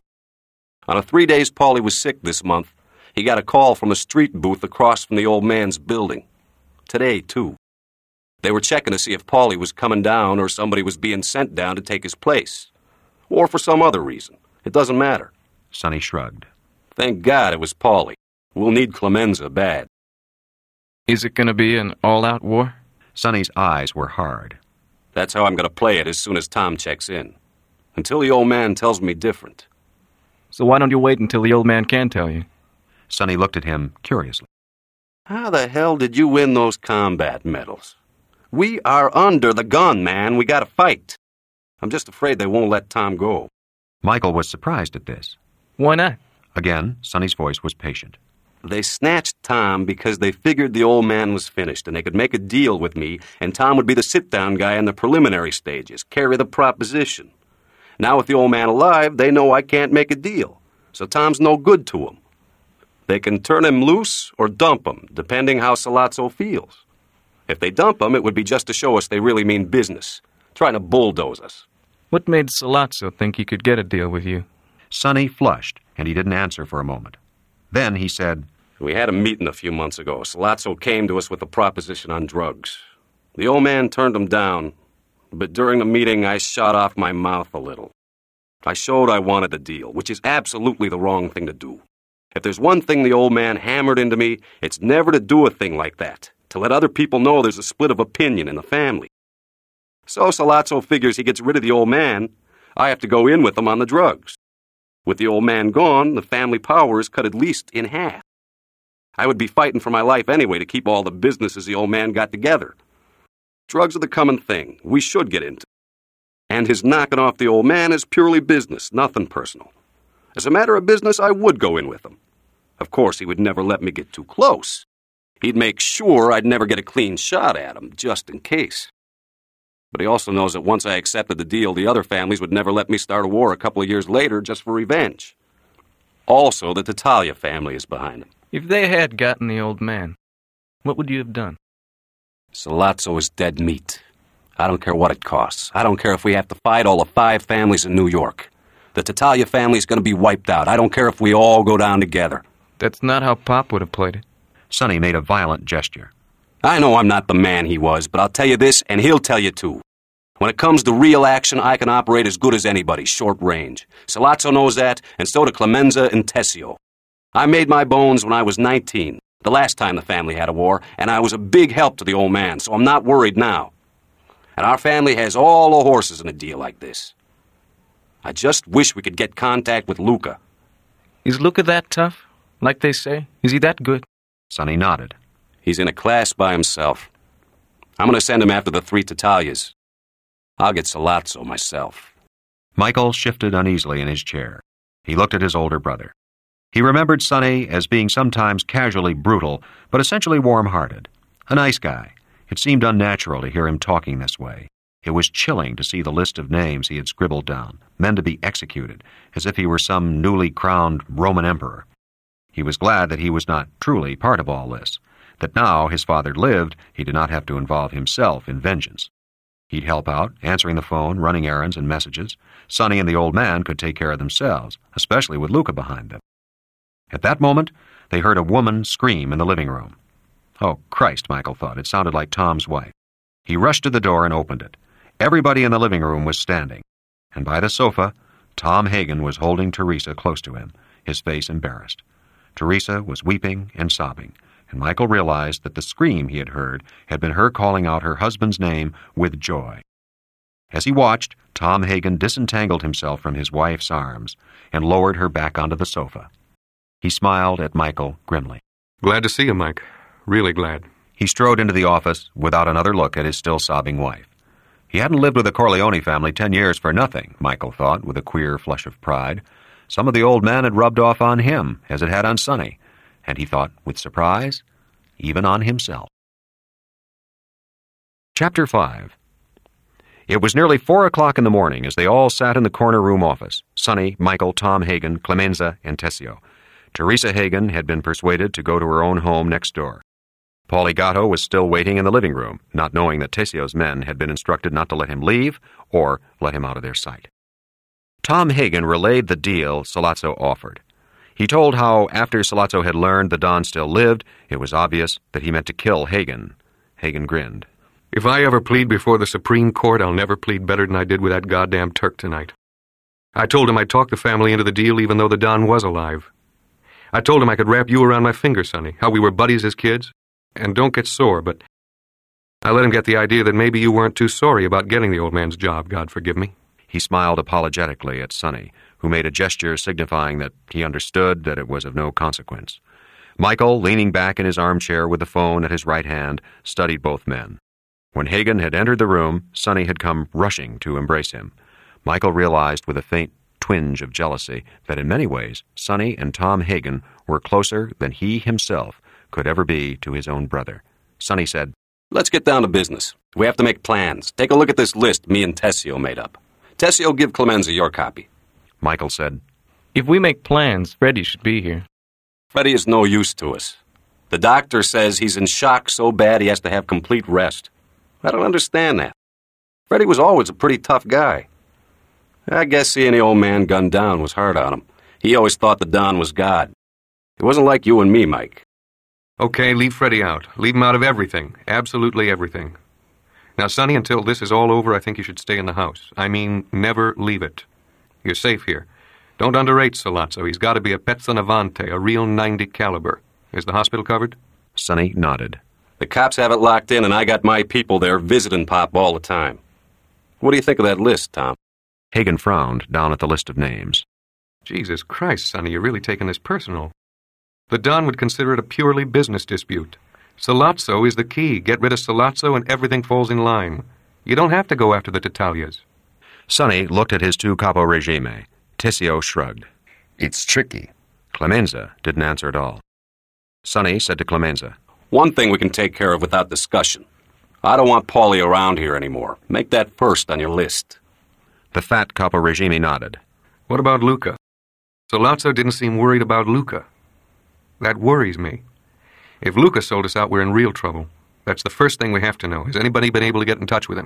On the three days Paulie was sick this month, he got a call from a street booth across from the old man's building. Today, too. They were checking to see if Paulie was coming down or somebody was being sent down to take his place. Or for some other reason. It doesn't matter. Sonny shrugged. Thank God it was Paulie. We'll need Clemenza bad. Is it going to be an all-out war? Sonny's eyes were hard. That's how I'm going to play it as soon as Tom checks in. Until the old man tells me different. So why don't you wait until the old man can tell you? Sonny looked at him curiously. How the hell did you win those combat medals? We are under the gun, man. We gotta fight. I'm just afraid they won't let Tom go. Michael was surprised at this. Why not? Again, Sonny's voice was patient. They snatched Tom because they figured the old man was finished and they could make a deal with me and Tom would be the sit-down guy in the preliminary stages, carry the proposition. Now with the old man alive, they know I can't make a deal, so Tom's no good to them. They can turn him loose or dump him, depending how Sollozzo feels. If they dump him, it would be just to show us they really mean business, trying to bulldoze us. What made Sollozzo think he could get a deal with you? Sonny flushed, and he didn't answer for a moment. Then he said, We had a meeting a few months ago. Sollozzo came to us with a proposition on drugs. The old man turned him down, but during the meeting I shot off my mouth a little. I showed I wanted a deal, which is absolutely the wrong thing to do. If there's one thing the old man hammered into me, it's never to do a thing like that, to let other people know there's a split of opinion in the family. So Sollozzo figures he gets rid of the old man, I have to go in with him on the drugs. With the old man gone, the family power is cut at least in half. I would be fighting for my life anyway to keep all the businesses the old man got together. Drugs are the common thing we should get into. And his knocking off the old man is purely business, nothing personal. As a matter of business, I would go in with him. Of course, he would never let me get too close. He'd make sure I'd never get a clean shot at him, just in case. But he also knows that once I accepted the deal, the other families would never let me start a war a couple of years later just for revenge. Also, the Tattaglia family is behind him. If they had gotten the old man, what would you have done? Sollozzo is dead meat. I don't care what it costs. I don't care if we have to fight all the five families in New York. The Tattaglia family's going to be wiped out. I don't care if we all go down together. That's not how Pop would have played it. Sonny made a violent gesture. I know I'm not the man he was, but I'll tell you this, and he'll tell you too. When it comes to real action, I can operate as good as anybody, short range. Sollozzo knows that, and so do Clemenza and Tessio. I made my bones when I was nineteen, the last time the family had a war, and I was a big help to the old man, so I'm not worried now. And our family has all the horses in a deal like this. I just wish we could get contact with Luca. Is Luca that tough, like they say? Is he that good? Sonny nodded. He's in a class by himself. I'm going to send him after the three Tattaglias. I'll get Sollozzo myself. Michael shifted uneasily in his chair. He looked at his older brother. He remembered Sonny as being sometimes casually brutal, but essentially warm-hearted. A nice guy. It seemed unnatural to hear him talking this way. It was chilling to see the list of names he had scribbled down, men to be executed, as if he were some newly crowned Roman emperor. He was glad that he was not truly part of all this, that now his father lived, he did not have to involve himself in vengeance. He'd help out, answering the phone, running errands and messages. Sonny and the old man could take care of themselves, especially with Luca behind them. At that moment, they heard a woman scream in the living room. Oh, Christ, Michael thought. It sounded like Tom's wife. He rushed to the door and opened it. Everybody in the living room was standing, and by the sofa, Tom Hagen was holding Teresa close to him, his face embarrassed. Teresa was weeping and sobbing, and Michael realized that the scream he had heard had been her calling out her husband's name with joy. As he watched, Tom Hagen disentangled himself from his wife's arms and lowered her back onto the sofa. He smiled at Michael grimly. Glad to see you, Mike. Really glad. He strode into the office without another look at his still sobbing wife. He hadn't lived with the Corleone family ten years for nothing, Michael thought, with a queer flush of pride. Some of the old man had rubbed off on him, as it had on Sonny, and he thought, with surprise, even on himself. Chapter five. It was nearly four o'clock in the morning as they all sat in the corner room office, Sonny, Michael, Tom Hagen, Clemenza, and Tessio. Teresa Hagen had been persuaded to go to her own home next door. Paulie Gatto was still waiting in the living room, not knowing that Tessio's men had been instructed not to let him leave or let him out of their sight. Tom Hagen relayed the deal Sollozzo offered. He told how, after Sollozzo had learned the Don still lived, it was obvious that he meant to kill Hagen. Hagen grinned. If I ever plead before the Supreme Court, I'll never plead better than I did with that goddamn Turk tonight. I told him I'd talk the family into the deal even though the Don was alive. I told him I could wrap you around my finger, Sonny, how we were buddies as kids. And don't get sore, but I let him get the idea that maybe you weren't too sorry about getting the old man's job, God forgive me. He smiled apologetically at Sonny, who made a gesture signifying that he understood that it was of no consequence. Michael, leaning back in his armchair with the phone at his right hand, studied both men. When Hagen had entered the room, Sonny had come rushing to embrace him. Michael realized with a faint twinge of jealousy that in many ways Sonny and Tom Hagen were closer than he himself could ever be to his own brother. Sonny said, Let's get down to business. We have to make plans. Take a look at this list me and Tessio made up. Tessio, give Clemenza your copy. Michael said, If we make plans, Freddie should be here. Freddie is no use to us. The doctor says he's in shock so bad he has to have complete rest. I don't understand that. Freddie was always a pretty tough guy. I guess seeing the old man gunned down was hard on him. He always thought the Don was God. It wasn't like you and me, Mike. Okay, leave Freddie out. Leave him out of everything. Absolutely everything. Now, Sonny, until this is all over, I think you should stay in the house. I mean, never leave it. You're safe here. Don't underrate Sollozzo. He's got to be a Pezzanavante, a real ninety caliber. Is the hospital covered? Sonny nodded. The cops have it locked in, and I got my people there visiting Pop all the time. What do you think of that list, Tom? Hagen frowned down at the list of names. Jesus Christ, Sonny, you're really taking this personal. The Don would consider it a purely business dispute. Sollozzo is the key. Get rid of Sollozzo and everything falls in line. You don't have to go after the Tattaglias. Sonny looked at his two capo regime. Tessio shrugged. It's tricky. Clemenza didn't answer at all. Sonny said to Clemenza, One thing we can take care of without discussion. I don't want Paulie around here anymore. Make that first on your list. The fat capo regime nodded. What about Luca? Sollozzo didn't seem worried about Luca. That worries me. If Luca sold us out, we're in real trouble. That's the first thing we have to know. Has anybody been able to get in touch with him?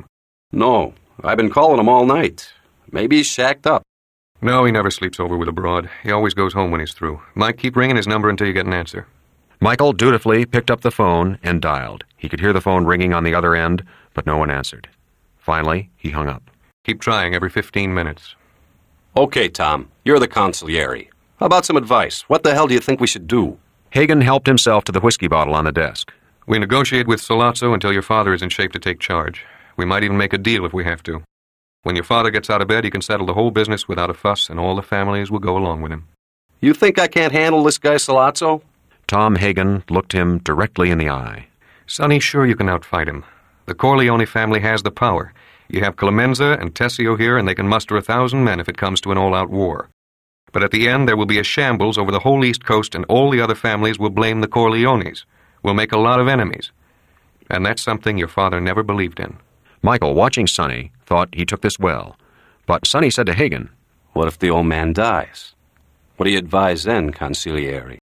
No, I've been calling him all night. Maybe he's shacked up. No, he never sleeps over with a broad. He always goes home when he's through. Mike, keep ringing his number until you get an answer. Michael dutifully picked up the phone and dialed. He could hear the phone ringing on the other end, but no one answered. Finally, he hung up. Keep trying every fifteen minutes. Okay, Tom, you're the consigliere. How about some advice? What the hell do you think we should do? Hagen helped himself to the whiskey bottle on the desk. We negotiate with Sollozzo until your father is in shape to take charge. We might even make a deal if we have to. When your father gets out of bed, he can settle the whole business without a fuss, and all the families will go along with him. You think I can't handle this guy, Sollozzo? Tom Hagen looked him directly in the eye. Sonny, sure you can outfight him. The Corleone family has the power. You have Clemenza and Tessio here, and they can muster a thousand men if it comes to an all-out war. But at the end, there will be a shambles over the whole East Coast, and all the other families will blame the Corleones. We'll make a lot of enemies. And that's something your father never believed in. Michael, watching Sonny, thought he took this well. But Sonny said to Hagen, What if the old man dies? What do you advise then, consigliere?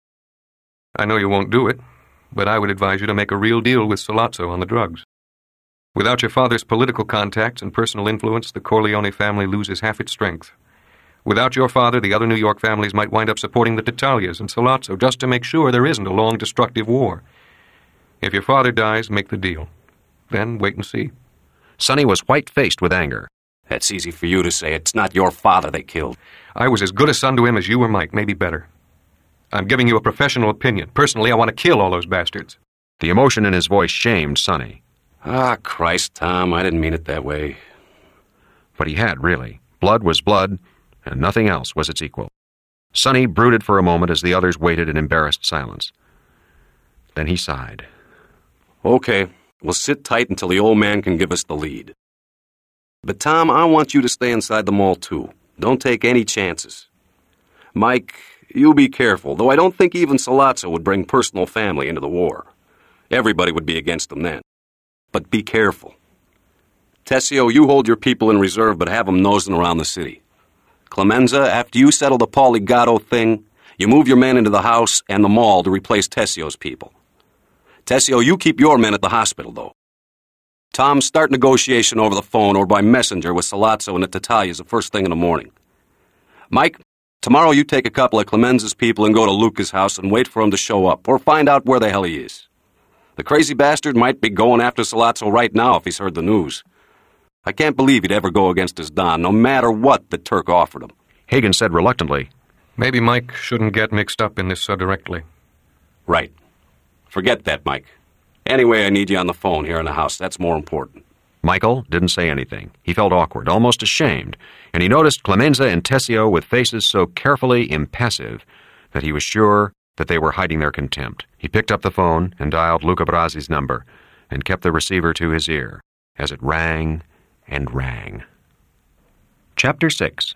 I know you won't do it, but I would advise you to make a real deal with Sollozzo on the drugs. Without your father's political contacts and personal influence, the Corleone family loses half its strength. Without your father, the other New York families might wind up supporting the Tattaglias and Sollozzo just to make sure there isn't a long, destructive war. If your father dies, make the deal. Then wait and see. Sonny was white-faced with anger. That's easy for you to say. It's not your father they killed. I was as good a son to him as you or Mike, maybe better. I'm giving you a professional opinion. Personally, I want to kill all those bastards. The emotion in his voice shamed Sonny. Ah, Christ, Tom, I didn't mean it that way. But he had, really. Blood was blood, and nothing else was its equal. Sonny brooded for a moment as the others waited in embarrassed silence. Then he sighed. Okay, we'll sit tight until the old man can give us the lead. But, Tom, I want you to stay inside the mall, too. Don't take any chances. Mike, you be careful, though I don't think even Sollozzo would bring personal family into the war. Everybody would be against them then. But be careful. Tessio, you hold your people in reserve, but have them nosing around the city. Clemenza, after you settle the Paulie Gatto thing, you move your men into the house and the mall to replace Tessio's people. Tessio, you keep your men at the hospital, though. Tom, start negotiation over the phone or by messenger with Sollozzo and the Tattaglias the first thing in the morning. Mike, tomorrow you take a couple of Clemenza's people and go to Luca's house and wait for him to show up, or find out where the hell he is. The crazy bastard might be going after Sollozzo right now if he's heard the news. I can't believe he'd ever go against his Don, no matter what the Turk offered him. Hagen said reluctantly, Maybe Mike shouldn't get mixed up in this so directly. Right. Forget that, Mike. Anyway, I need you on the phone here in the house. That's more important. Michael didn't say anything. He felt awkward, almost ashamed, and he noticed Clemenza and Tessio with faces so carefully impassive that he was sure that they were hiding their contempt. He picked up the phone and dialed Luca Brasi's number and kept the receiver to his ear as it rang and rang. Chapter six.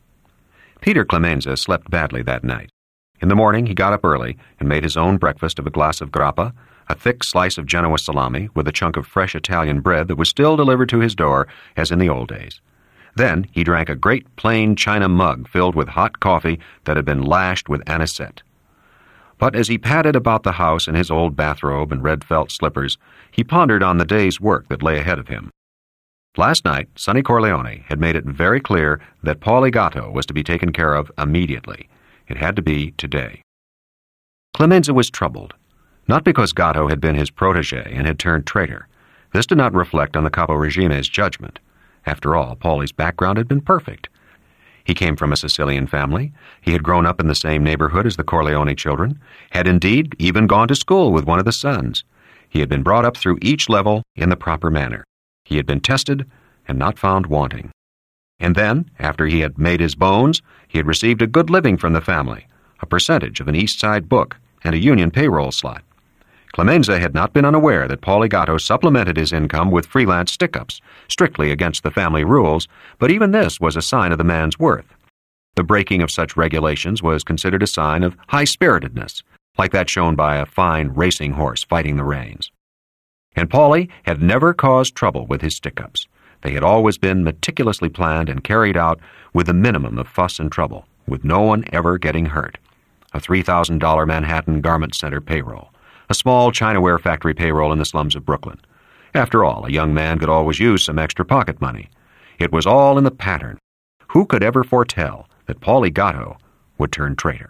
Peter Clemenza slept badly that night. In the morning, he got up early and made his own breakfast of a glass of grappa, a thick slice of Genoa salami with a chunk of fresh Italian bread that was still delivered to his door as in the old days. Then he drank a great plain china mug filled with hot coffee that had been lashed with anisette. But as he padded about the house in his old bathrobe and red felt slippers, he pondered on the day's work that lay ahead of him. Last night, Sonny Corleone had made it very clear that Paulie Gatto was to be taken care of immediately. It had to be today. Clemenza was troubled, not because Gatto had been his protege and had turned traitor. This did not reflect on the Capo Regime's judgment. After all, Paulie's background had been perfect. He came from a Sicilian family. He had grown up in the same neighborhood as the Corleone children, had indeed even gone to school with one of the sons. He had been brought up through each level in the proper manner. He had been tested and not found wanting. And then, after he had made his bones, he had received a good living from the family, a percentage of an East Side book, and a union payroll slot. Clemenza had not been unaware that Paulie Gatto supplemented his income with freelance stick-ups, strictly against the family rules, but even this was a sign of the man's worth. The breaking of such regulations was considered a sign of high-spiritedness, like that shown by a fine racing horse fighting the reins. And Paulie had never caused trouble with his stick-ups. They had always been meticulously planned and carried out with a minimum of fuss and trouble, with no one ever getting hurt. A three thousand dollars Manhattan Garment Center payroll, a small Chinaware factory payroll in the slums of Brooklyn, After all, a young man could always use some extra pocket money. It was all in the pattern. Who could ever foretell that Paulie Gatto would turn traitor?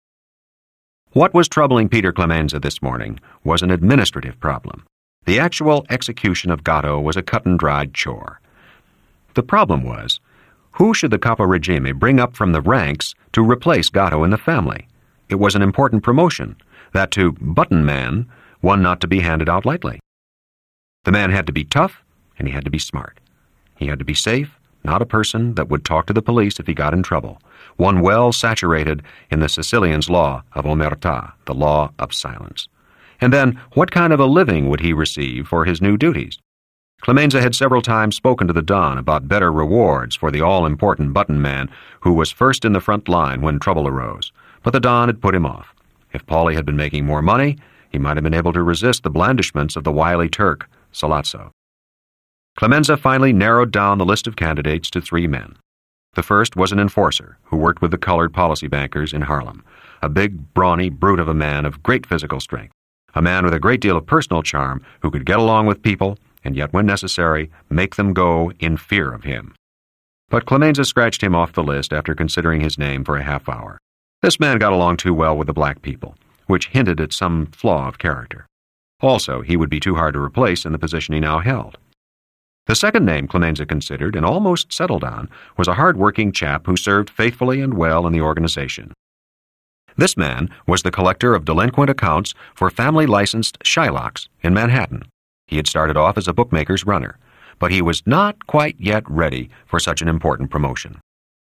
What was troubling Peter Clemenza this morning was an administrative problem. The actual execution of Gatto was a cut-and-dried chore. The problem was, who should the Capo Regime bring up from the ranks to replace Gatto in the family? It was an important promotion, that to button man, one not to be handed out lightly. The man had to be tough, and he had to be smart. He had to be safe, not a person that would talk to the police if he got in trouble, one well saturated in the Sicilian's law of omertà, the law of silence. And then, what kind of a living would he receive for his new duties? Clemenza had several times spoken to the Don about better rewards for the all-important button man who was first in the front line when trouble arose, but the Don had put him off. If Paulie had been making more money, he might have been able to resist the blandishments of the wily Turk, Sollazzo. Clemenza finally narrowed down the list of candidates to three men. The first was an enforcer who worked with the colored policy bankers in Harlem, a big, brawny brute of a man of great physical strength, a man with a great deal of personal charm who could get along with people and yet, when necessary, make them go in fear of him. But Clemenza scratched him off the list after considering his name for a half hour. This man got along too well with the black people, which hinted at some flaw of character. Also, he would be too hard to replace in the position he now held. The second name Clemenza considered and almost settled on was a hard-working chap who served faithfully and well in the organization. This man was the collector of delinquent accounts for family-licensed Shylocks in Manhattan. He had started off as a bookmaker's runner, but he was not quite yet ready for such an important promotion.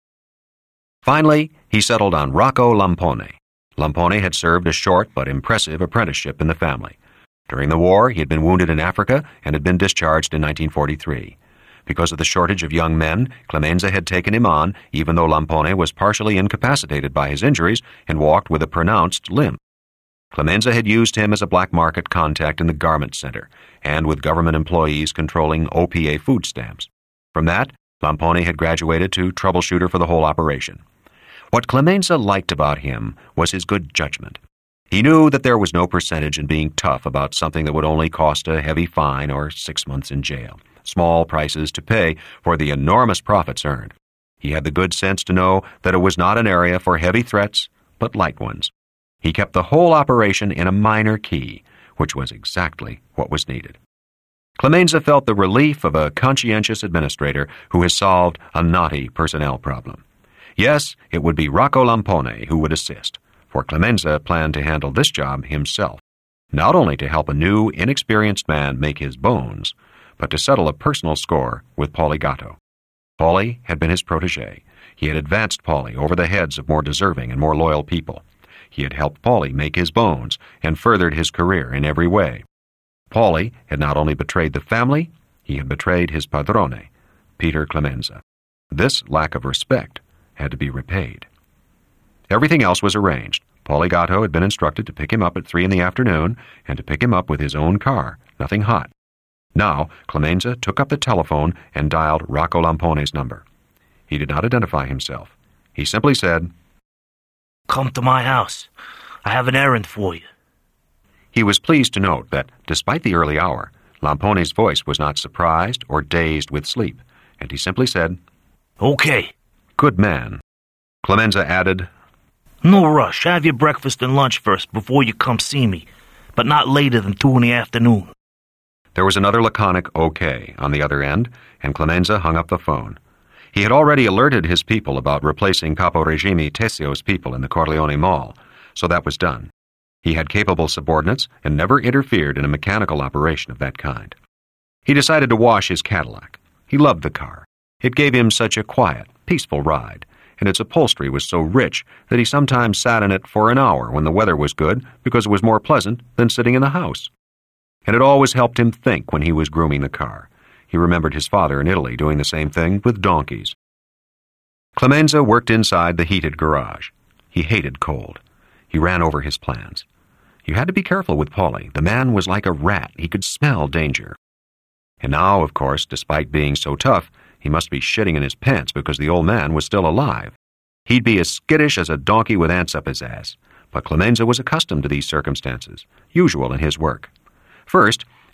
Finally, he settled on Rocco Lampone. Lampone had served a short but impressive apprenticeship in the family. During the war, he had been wounded in Africa and had been discharged in nineteen forty-three. Because of the shortage of young men, Clemenza had taken him on, even though Lampone was partially incapacitated by his injuries and walked with a pronounced limp. Clemenza had used him as a black market contact in the garment center and with government employees controlling O P A food stamps. From that, Lampone had graduated to troubleshooter for the whole operation. What Clemenza liked about him was his good judgment. He knew that there was no percentage in being tough about something that would only cost a heavy fine or six months in jail, small prices to pay for the enormous profits earned. He had the good sense to know that it was not an area for heavy threats, but light ones. He kept the whole operation in a minor key, which was exactly what was needed. Clemenza felt the relief of a conscientious administrator who has solved a knotty personnel problem. Yes, it would be Rocco Lampone who would assist, for Clemenza planned to handle this job himself, not only to help a new, inexperienced man make his bones, but to settle a personal score with Paulie Gatto. Paulie had been his protege. He had advanced Paulie over the heads of more deserving and more loyal people. He had helped Paulie make his bones and furthered his career in every way. Paulie had not only betrayed the family, he had betrayed his padrone, Peter Clemenza. This lack of respect had to be repaid. Everything else was arranged. Paulie Gatto had been instructed to pick him up at three in the afternoon and to pick him up with his own car, nothing hot. Now, Clemenza took up the telephone and dialed Rocco Lampone's number. He did not identify himself. He simply said, "Come to my house. I have an errand for you." He was pleased to note that, despite the early hour, Lampone's voice was not surprised or dazed with sleep, and he simply said, "Okay." "Good man." Clemenza added, "No rush. Have your breakfast and lunch first before you come see me, but not later than two in the afternoon." There was another laconic okay on the other end, and Clemenza hung up the phone. He had already alerted his people about replacing Capo Regime Tessio's people in the Corleone Mall, so that was done. He had capable subordinates and never interfered in a mechanical operation of that kind. He decided to wash his Cadillac. He loved the car. It gave him such a quiet, peaceful ride, and its upholstery was so rich that he sometimes sat in it for an hour when the weather was good because it was more pleasant than sitting in the house. And it always helped him think when he was grooming the car. He remembered his father in Italy doing the same thing with donkeys. Clemenza worked inside the heated garage. He hated cold. He ran over his plans. You had to be careful with Paulie. The man was like a rat. He could smell danger. And now, of course, despite being so tough, he must be shitting in his pants because the old man was still alive. He'd be as skittish as a donkey with ants up his ass. But Clemenza was accustomed to these circumstances, usual in his work. First,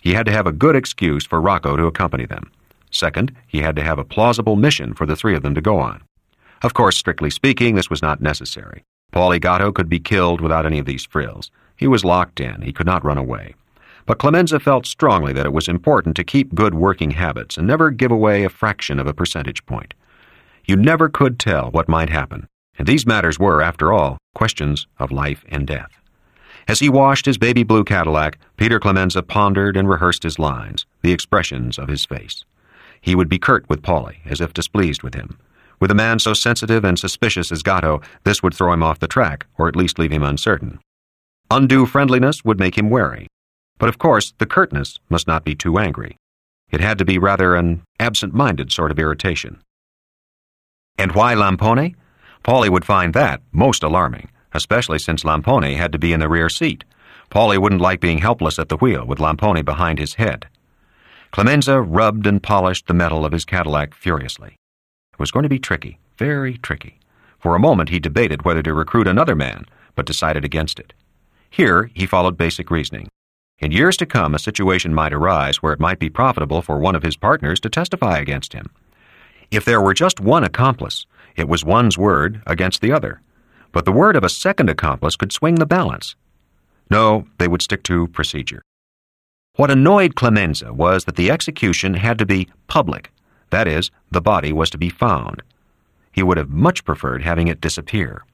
he had to have a good excuse for Rocco to accompany them. Second, he had to have a plausible mission for the three of them to go on. Of course, strictly speaking, this was not necessary. Paulie Gatto could be killed without any of these frills. He was locked in. He could not run away. But Clemenza felt strongly that it was important to keep good working habits and never give away a fraction of a percentage point. You never could tell what might happen, and these matters were, after all, questions of life and death. As he washed his baby blue Cadillac, Peter Clemenza pondered and rehearsed his lines, the expressions of his face. He would be curt with Paulie, as if displeased with him. With a man so sensitive and suspicious as Gatto, this would throw him off the track, or at least leave him uncertain. Undue friendliness would make him wary. But of course, the curtness must not be too angry. It had to be rather an absent-minded sort of irritation. And why Lampone? Paulie would find that most alarming, especially since Lampone had to be in the rear seat. Paulie wouldn't like being helpless at the wheel with Lampone behind his head. Clemenza rubbed and polished the metal of his Cadillac furiously. It was going to be tricky, very tricky. For a moment he debated whether to recruit another man, but decided against it. Here he followed basic reasoning. In years to come, a situation might arise where it might be profitable for one of his partners to testify against him. If there were just one accomplice, it was one's word against the other. But the word of a second accomplice could swing the balance. No, they would stick to procedure. What annoyed Clemenza was that the execution had to be public. That is, the body was to be found. He would have much preferred having it disappear.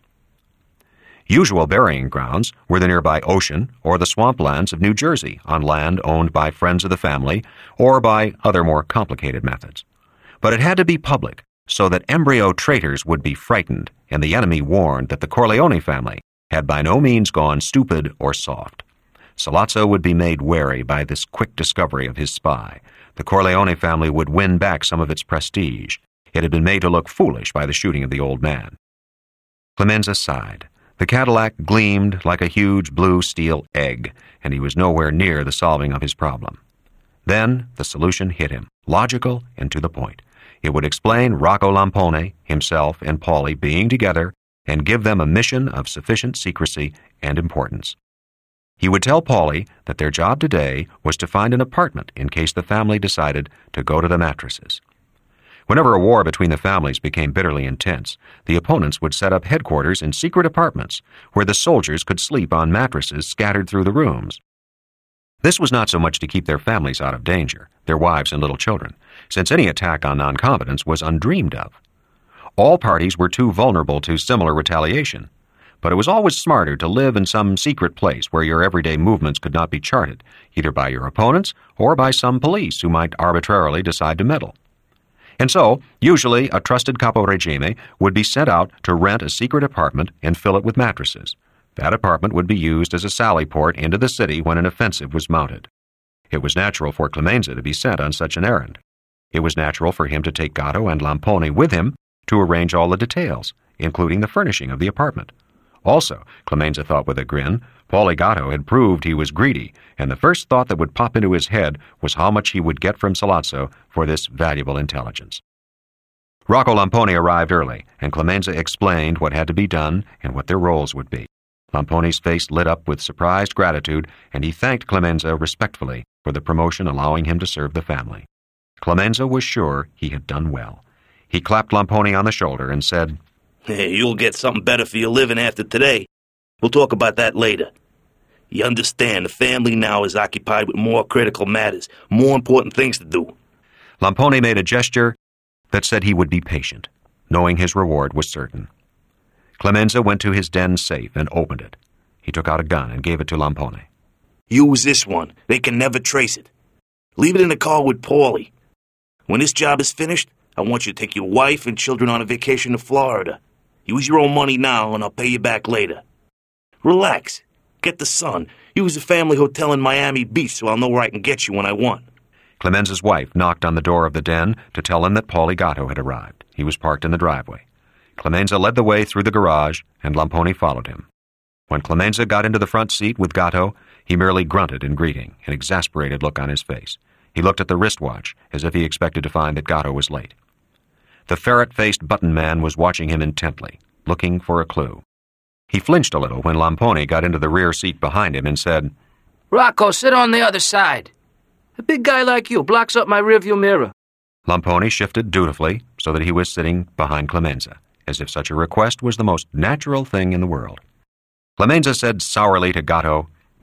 Usual burying grounds were the nearby ocean or the swamplands of New Jersey on land owned by friends of the family or by other more complicated methods. But it had to be public so that embryo traitors would be frightened and the enemy warned that the Corleone family had by no means gone stupid or soft. Sollozzo would be made wary by this quick discovery of his spy. The Corleone family would win back some of its prestige. It had been made to look foolish by the shooting of the old man. Clemenza sighed. The Cadillac gleamed like a huge blue steel egg, and he was nowhere near the solving of his problem. Then the solution hit him, logical and to the point. It would explain Rocco Lampone, himself, and Paulie being together and give them a mission of sufficient secrecy and importance. He would tell Paulie that their job today was to find an apartment in case the family decided to go to the mattresses. Whenever a war between the families became bitterly intense, the opponents would set up headquarters in secret apartments where the soldiers could sleep on mattresses scattered through the rooms. This was not so much to keep their families out of danger, their wives and little children, since any attack on non-combatants was undreamed of. All parties were too vulnerable to similar retaliation, but it was always smarter to live in some secret place where your everyday movements could not be charted, either by your opponents or by some police who might arbitrarily decide to meddle. And so, usually, a trusted capo regime would be sent out to rent a secret apartment and fill it with mattresses. That apartment would be used as a sally port into the city when an offensive was mounted. It was natural for Clemenza to be sent on such an errand. It was natural for him to take Gatto and Lampone with him to arrange all the details, including the furnishing of the apartment. Also, Clemenza thought with a grin, Paulie Gatto had proved he was greedy, and the first thought that would pop into his head was how much he would get from Sollozzo for this valuable intelligence. Rocco Lampone arrived early, and Clemenza explained what had to be done and what their roles would be. Lampone's face lit up with surprised gratitude, and he thanked Clemenza respectfully for the promotion allowing him to serve the family. Clemenza was sure he had done well. He clapped Lampone on the shoulder and said, "Hey, you'll get something better for your living after today. We'll talk about that later. You understand, the family now is occupied with more critical matters, more important things to do." Lampone made a gesture that said he would be patient, knowing his reward was certain. Clemenza went to his den safe and opened it. He took out a gun and gave it to Lampone. "Use this one. They can never trace it. Leave it in the car with Paulie. When this job is finished, I want you to take your wife and children on a vacation to Florida. Use your own money now, and I'll pay you back later. Relax. Get the sun. Use a family hotel in Miami Beach so I'll know where I can get you when I want." Clemenza's wife knocked on the door of the den to tell him that Paulie Gatto had arrived. He was parked in the driveway. Clemenza led the way through the garage, and Lampone followed him. When Clemenza got into the front seat with Gatto, he merely grunted in greeting, an exasperated look on his face. He looked at the wristwatch, as if he expected to find that Gatto was late. The ferret-faced button man was watching him intently, looking for a clue. He flinched a little when Lampone got into the rear seat behind him and said, "Rocco, sit on the other side." A big guy like you blocks up my rearview mirror. Lamponi shifted dutifully so that he was sitting behind Clemenza, as if such a request was the most natural thing in the world. Clemenza said sourly to Gatto,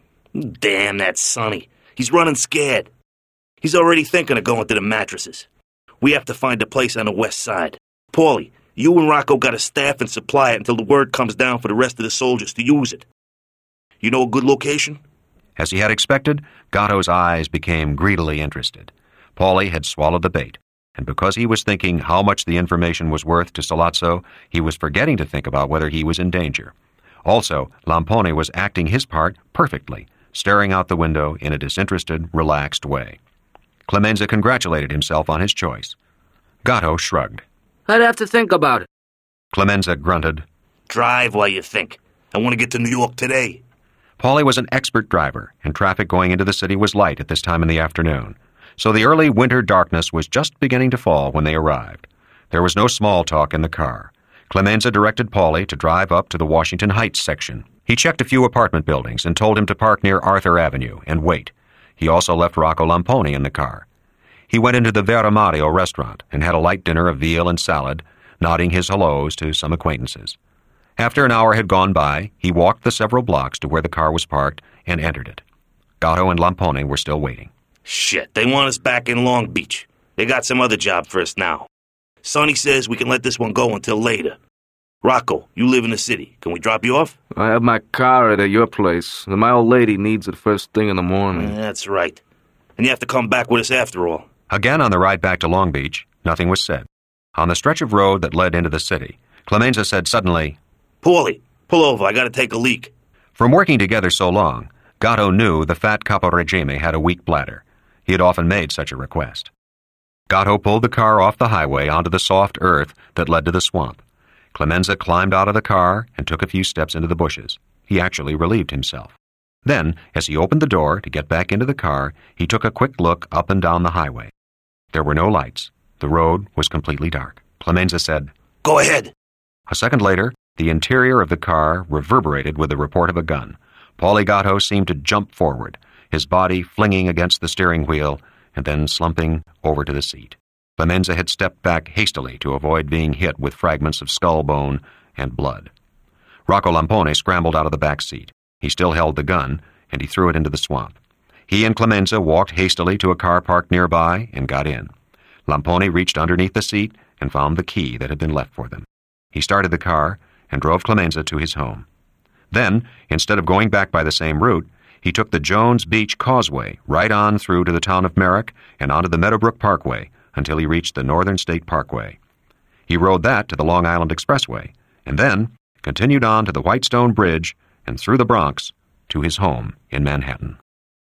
Damn that Sonny. He's running scared. He's already thinking of going to the mattresses. We have to find a place on the west side. Paulie, you and Rocco got to staff and supply it until the word comes down for the rest of the soldiers to use it. You know a good location? As he had expected, Gatto's eyes became greedily interested. Paulie had swallowed the bait, and because he was thinking how much the information was worth to Sollozzo, he was forgetting to think about whether he was in danger. Also, Lamponi was acting his part perfectly, staring out the window in a disinterested, relaxed way. Clemenza congratulated himself on his choice. Gatto shrugged. I'd have to think about it. Clemenza grunted. Drive while you think. I want to get to New York today. Paulie was an expert driver, and traffic going into the city was light at this time in the afternoon. So the early winter darkness was just beginning to fall when they arrived. There was no small talk in the car. Clemenza directed Paulie to drive up to the Washington Heights section. He checked a few apartment buildings and told him to park near Arthur Avenue and wait. He also left Rocco Lamponi in the car. He went into the Vera Mario restaurant and had a light dinner of veal and salad, nodding his hellos to some acquaintances. After an hour had gone by, he walked the several blocks to where the car was parked and entered it. Gatto and Lamponi were still waiting. Shit, they want us back in Long Beach. They got some other job for us now. Sonny says we can let this one go until later. Rocco, you live in the city. Can we drop you off? I have my car at your place, and my old lady needs it first thing in the morning. That's right. And you have to come back with us after all. Again on the ride back to Long Beach, nothing was said. On the stretch of road that led into the city, Clemenza said suddenly, Paulie, pull over. I got to take a leak. From working together so long, Gatto knew the fat Caporegime had a weak bladder. He had often made such a request. Gatto pulled the car off the highway onto the soft earth that led to the swamp. Clemenza climbed out of the car and took a few steps into the bushes. He actually relieved himself. Then, as he opened the door to get back into the car, he took a quick look up and down the highway. There were no lights. The road was completely dark. Clemenza said, Go ahead. A second later, the interior of the car reverberated with the report of a gun. Paulie Gatto seemed to jump forward, his body flinging against the steering wheel and then slumping over to the seat. Clemenza had stepped back hastily to avoid being hit with fragments of skull bone and blood. Rocco Lamponi scrambled out of the back seat. He still held the gun, and he threw it into the swamp. He and Clemenza walked hastily to a car parked nearby and got in. Lamponi reached underneath the seat and found the key that had been left for them. He started the car and drove Clemenza to his home. Then, instead of going back by the same route, he took the Jones Beach Causeway right on through to the town of Merrick and onto the Meadowbrook Parkway until he reached the Northern State Parkway. He rode that to the Long Island Expressway and then continued on to the Whitestone Bridge and through the Bronx to his home in Manhattan.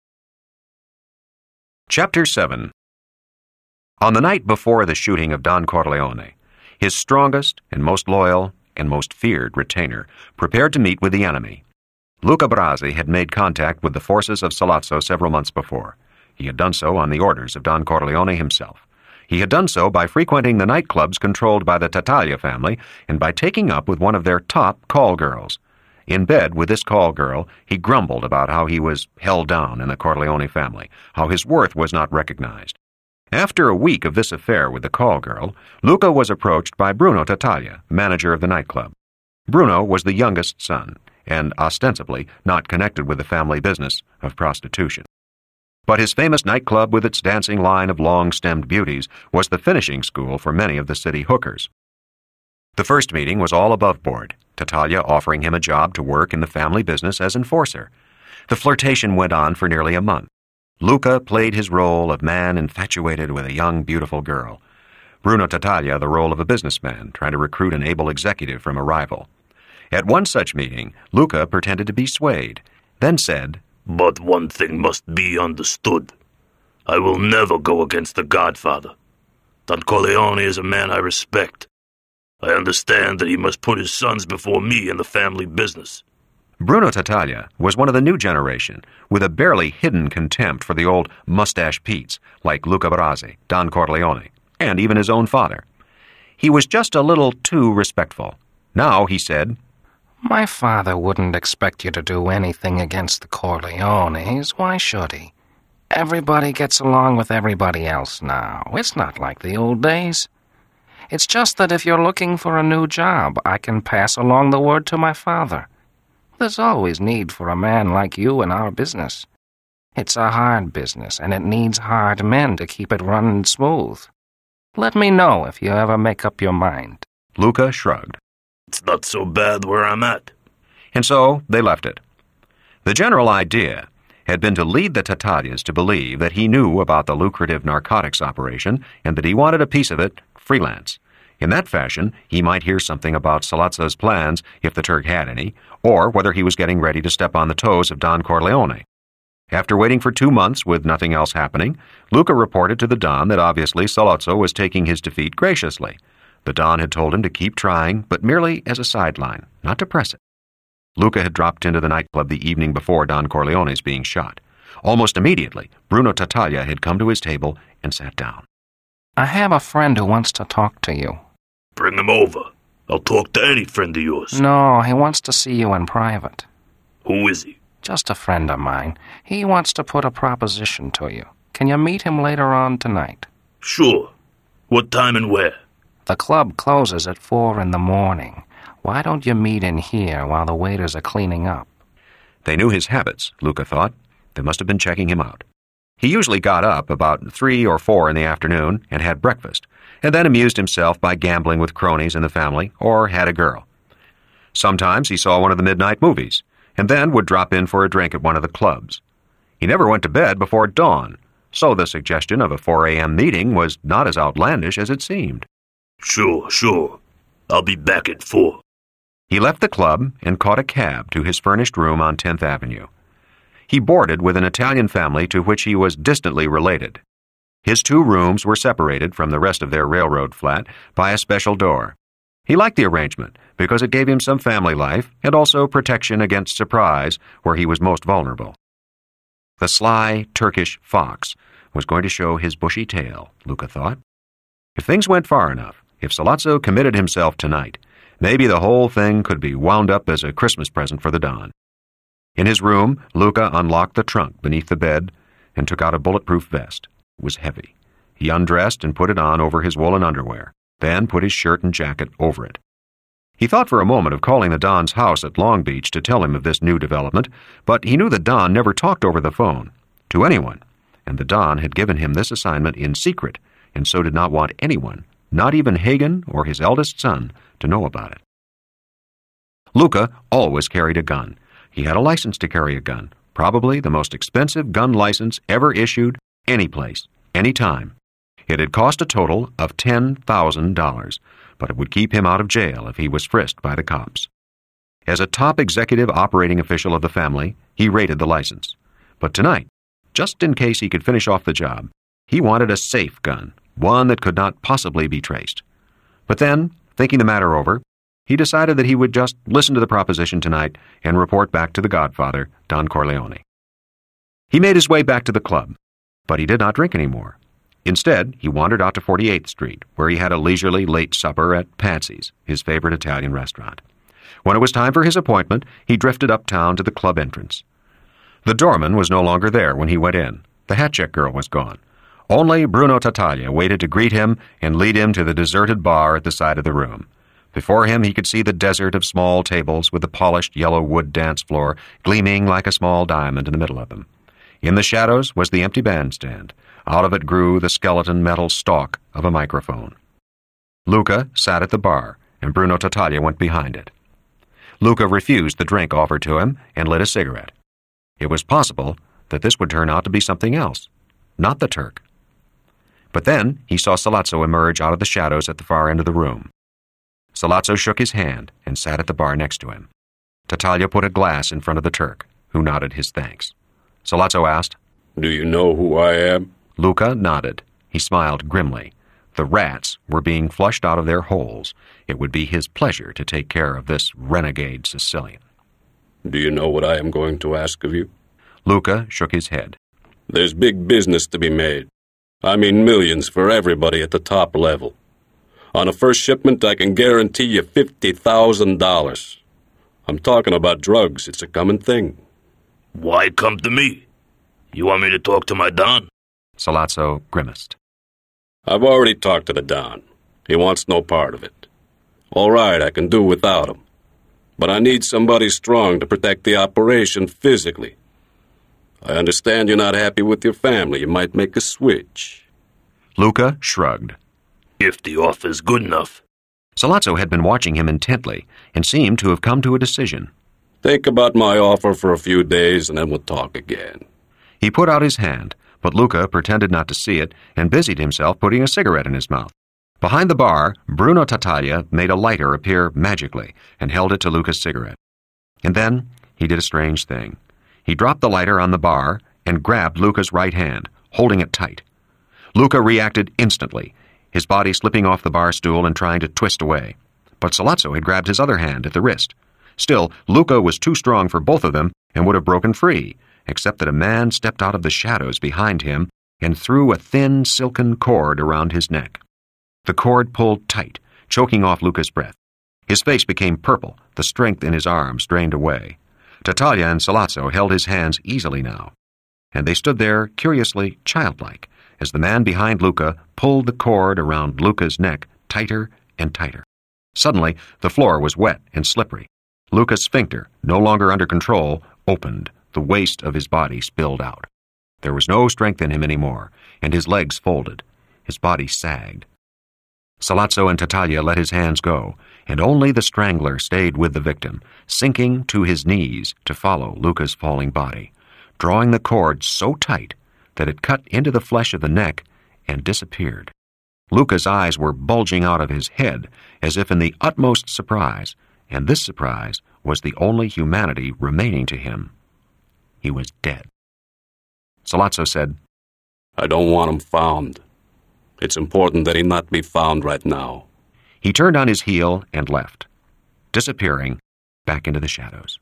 Chapter seven. On the night before the shooting of Don Corleone, his strongest and most loyal and most feared retainer prepared to meet with the enemy. Luca Brasi had made contact with the forces of Sollozzo several months before. He had done so on the orders of Don Corleone himself. He had done so by frequenting the nightclubs controlled by the Tattaglia family and by taking up with one of their top call girls. In bed with this call girl, he grumbled about how he was held down in the Corleone family, how his worth was not recognized. After a week of this affair with the call girl, Luca was approached by Bruno Tattaglia, manager of the nightclub. Bruno was the youngest son, and ostensibly not connected with the family business of prostitution. But his famous nightclub with its dancing line of long-stemmed beauties was the finishing school for many of the city hookers. The first meeting was all above board, Tattaglia offering him a job to work in the family business as enforcer. The flirtation went on for nearly a month. Luca played his role of man infatuated with a young, beautiful girl. Bruno Tattaglia the role of a businessman trying to recruit an able executive from a rival. At one such meeting, Luca pretended to be swayed, then said, But one thing must be understood. I will never go against the Godfather. Don Corleone is a man I respect. I understand that he must put his sons before me in the family business. Bruno Tattaglia was one of the new generation, with a barely hidden contempt for the old mustache Petes, like Luca Brasi, Don Corleone, and even his own father. He was just a little too respectful. Now he said, My father wouldn't expect you to do anything against the Corleones. Why should he? Everybody gets along with everybody else now. It's not like the old days. It's just that if you're looking for a new job, I can pass along the word to my father. There's always need for a man like you in our business. It's a hard business, and it needs hard men to keep it running smooth. Let me know if you ever make up your mind. Luca shrugged. It's not so bad where I'm at. And so they left it. The general idea had been to lead the Tattaglias to believe that he knew about the lucrative narcotics operation and that he wanted a piece of it freelance. In that fashion, he might hear something about Sollozzo's plans, if the Turk had any, or whether he was getting ready to step on the toes of Don Corleone. After waiting for two months with nothing else happening, Luca reported to the Don that obviously Sollozzo was taking his defeat graciously. The Don had told him to keep trying, but merely as a sideline, not to press it. Luca had dropped into the nightclub the evening before Don Corleone's being shot. Almost immediately, Bruno Tattaglia had come to his table and sat down. I have a friend who wants to talk to you. Bring him over. I'll talk to any friend of yours. No, he wants to see you in private. Who is he? Just a friend of mine. He wants to put a proposition to you. Can you meet him later on tonight? Sure. What time and where? The club closes at four in the morning. Why don't you meet in here while the waiters are cleaning up? They knew his habits, Luca thought. They must have been checking him out. He usually got up about three or four in the afternoon and had breakfast, and then amused himself by gambling with cronies in the family or had a girl. Sometimes he saw one of the midnight movies, and then would drop in for a drink at one of the clubs. He never went to bed before dawn, so the suggestion of a four a.m. meeting was not as outlandish as it seemed. Sure, sure. I'll be back at four. He left the club and caught a cab to his furnished room on tenth Avenue. He boarded with an Italian family to which he was distantly related. His two rooms were separated from the rest of their railroad flat by a special door. He liked the arrangement because it gave him some family life and also protection against surprise where he was most vulnerable. The sly Turkish fox was going to show his bushy tail, Luca thought. If things went far enough, if Sollozzo committed himself tonight, maybe the whole thing could be wound up as a Christmas present for the Don. In his room, Luca unlocked the trunk beneath the bed and took out a bulletproof vest. It was heavy. He undressed and put it on over his woolen underwear, then put his shirt and jacket over it. He thought for a moment of calling the Don's house at Long Beach to tell him of this new development, but he knew the Don never talked over the phone to anyone, and the Don had given him this assignment in secret, and so did not want anyone, not even Hagen or his eldest son, to know about it. Luca always carried a gun. He had a license to carry a gun, probably the most expensive gun license ever issued any place, any time. It had cost a total of ten thousand dollars, but it would keep him out of jail if he was frisked by the cops. As a top executive operating official of the family, he rated the license. But tonight, just in case he could finish off the job, he wanted a safe gun, one that could not possibly be traced. But then, thinking the matter over, he decided that he would just listen to the proposition tonight and report back to the godfather, Don Corleone. He made his way back to the club, but he did not drink any more. Instead, he wandered out to forty-eighth Street, where he had a leisurely late supper at Patsy's, his favorite Italian restaurant. When it was time for his appointment, he drifted uptown to the club entrance. The doorman was no longer there when he went in. The hat-check girl was gone. Only Bruno Tattaglia waited to greet him and lead him to the deserted bar at the side of the room. Before him he could see the desert of small tables with the polished yellow wood dance floor gleaming like a small diamond in the middle of them. In the shadows was the empty bandstand. Out of it grew the skeleton metal stalk of a microphone. Luca sat at the bar, and Bruno Tattaglia went behind it. Luca refused the drink offered to him and lit a cigarette. It was possible that this would turn out to be something else, not the Turk. But then he saw Sollozzo emerge out of the shadows at the far end of the room. Sollozzo shook his hand and sat at the bar next to him. Tattaglia put a glass in front of the Turk, who nodded his thanks. Sollozzo asked, "Do you know who I am?" Luca nodded. He smiled grimly. The rats were being flushed out of their holes. It would be his pleasure to take care of this renegade Sicilian. "Do you know what I am going to ask of you?" Luca shook his head. "There's big business to be made. I mean millions for everybody at the top level. On a first shipment, I can guarantee you fifty thousand dollars. I'm talking about drugs. It's a common thing." Why come to me? You want me to talk to my Don? Sollozzo grimaced. I've already talked to the Don. He wants no part of it. All right, I can do without him. But I need somebody strong to protect the operation physically. I understand you're not happy with your family. You might make a switch. Luca shrugged. If the offer's good enough. Sollozzo had been watching him intently and seemed to have come to a decision. Think about my offer for a few days and then we'll talk again. He put out his hand, but Luca pretended not to see it and busied himself putting a cigarette in his mouth. Behind the bar, Bruno Tattaglia made a lighter appear magically and held it to Luca's cigarette. And then he did a strange thing. He dropped the lighter on the bar and grabbed Luca's right hand, holding it tight. Luca reacted instantly, his body slipping off the bar stool and trying to twist away. But Sollozzo had grabbed his other hand at the wrist. Still, Luca was too strong for both of them and would have broken free, except that a man stepped out of the shadows behind him and threw a thin, silken cord around his neck. The cord pulled tight, choking off Luca's breath. His face became purple, the strength in his arms drained away. Tattaglia and Sollozzo held his hands easily now, and they stood there curiously childlike as the man behind Luca pulled the cord around Luca's neck tighter and tighter. Suddenly, the floor was wet and slippery. Luca's sphincter, no longer under control, opened. The waist of his body spilled out. There was no strength in him anymore, and his legs folded. His body sagged. Sollozzo and Tattaglia let his hands go, and only the strangler stayed with the victim, sinking to his knees to follow Luca's falling body, drawing the cord so tight that it cut into the flesh of the neck and disappeared. Luca's eyes were bulging out of his head as if in the utmost surprise, and this surprise was the only humanity remaining to him. He was dead. Sollozzo said, I don't want him found. It's important that he not be found right now. He turned on his heel and left, disappearing back into the shadows.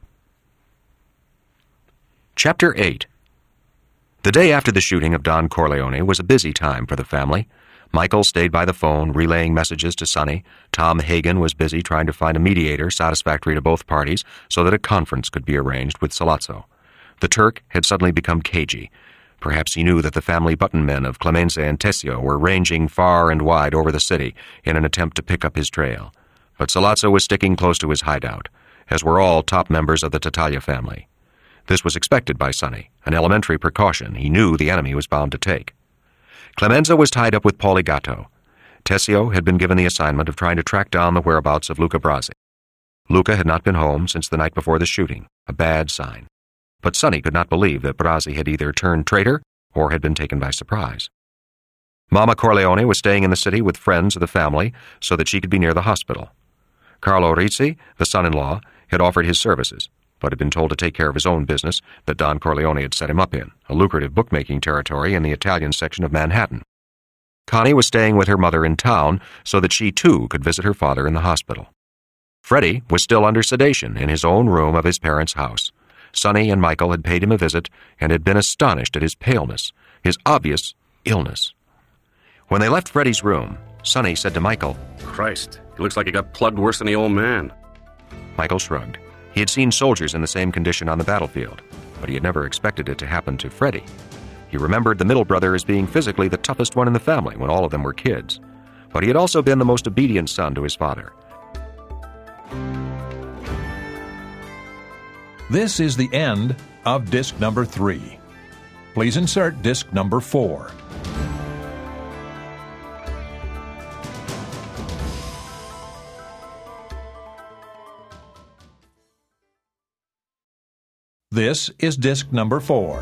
Chapter eight. The day after the shooting of Don Corleone was a busy time for the family. Michael stayed by the phone, relaying messages to Sonny. Tom Hagen was busy trying to find a mediator satisfactory to both parties so that a conference could be arranged with Sollozzo. The Turk had suddenly become cagey. Perhaps he knew that the family button men of Clemenza and Tessio were ranging far and wide over the city in an attempt to pick up his trail. But Sollozzo was sticking close to his hideout, as were all top members of the Tattaglia family. This was expected by Sonny, an elementary precaution he knew the enemy was bound to take. Clemenza was tied up with Paulie Gatto. Tessio had been given the assignment of trying to track down the whereabouts of Luca Brasi. Luca had not been home since the night before the shooting, a bad sign. But Sonny could not believe that Brasi had either turned traitor or had been taken by surprise. Mama Corleone was staying in the city with friends of the family so that she could be near the hospital. Carlo Rizzi, the son-in-law, had offered his services, but had been told to take care of his own business that Don Corleone had set him up in, a lucrative bookmaking territory in the Italian section of Manhattan. Connie was staying with her mother in town so that she, too, could visit her father in the hospital. Freddie was still under sedation in his own room of his parents' house. Sonny and Michael had paid him a visit and had been astonished at his paleness, his obvious illness. When they left Freddie's room, Sonny said to Michael, Christ, he looks like he got plugged worse than the old man. Michael shrugged. He had seen soldiers in the same condition on the battlefield, but he had never expected it to happen to Freddie. He remembered the middle brother as being physically the toughest one in the family when all of them were kids, but he had also been the most obedient son to his father. This is the end of disc number three. Please insert disc number four. This is disc number four.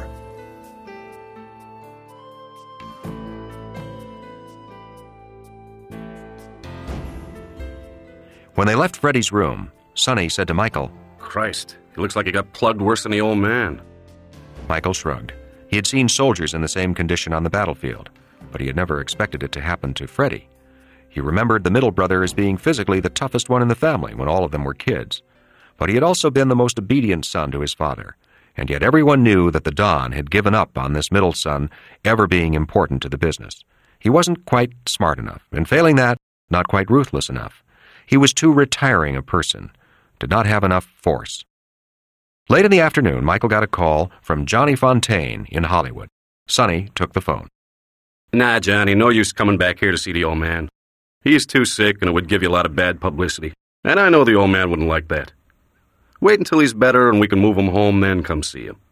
When they left Freddie's room, Sonny said to Michael, Christ, he looks like he got plugged worse than the old man. Michael shrugged. He had seen soldiers in the same condition on the battlefield, but he had never expected it to happen to Freddie. He remembered the middle brother as being physically the toughest one in the family when all of them were kids, but he had also been the most obedient son to his father, and yet everyone knew that the Don had given up on this middle son ever being important to the business. He wasn't quite smart enough, and failing that, not quite ruthless enough. He was too retiring a person, did not have enough force. Late in the afternoon, Michael got a call from Johnny Fontaine in Hollywood. Sonny took the phone. Nah, Johnny, no use coming back here to see the old man. He's too sick and it would give you a lot of bad publicity. And I know the old man wouldn't like that. Wait until he's better and we can move him home, then come see him.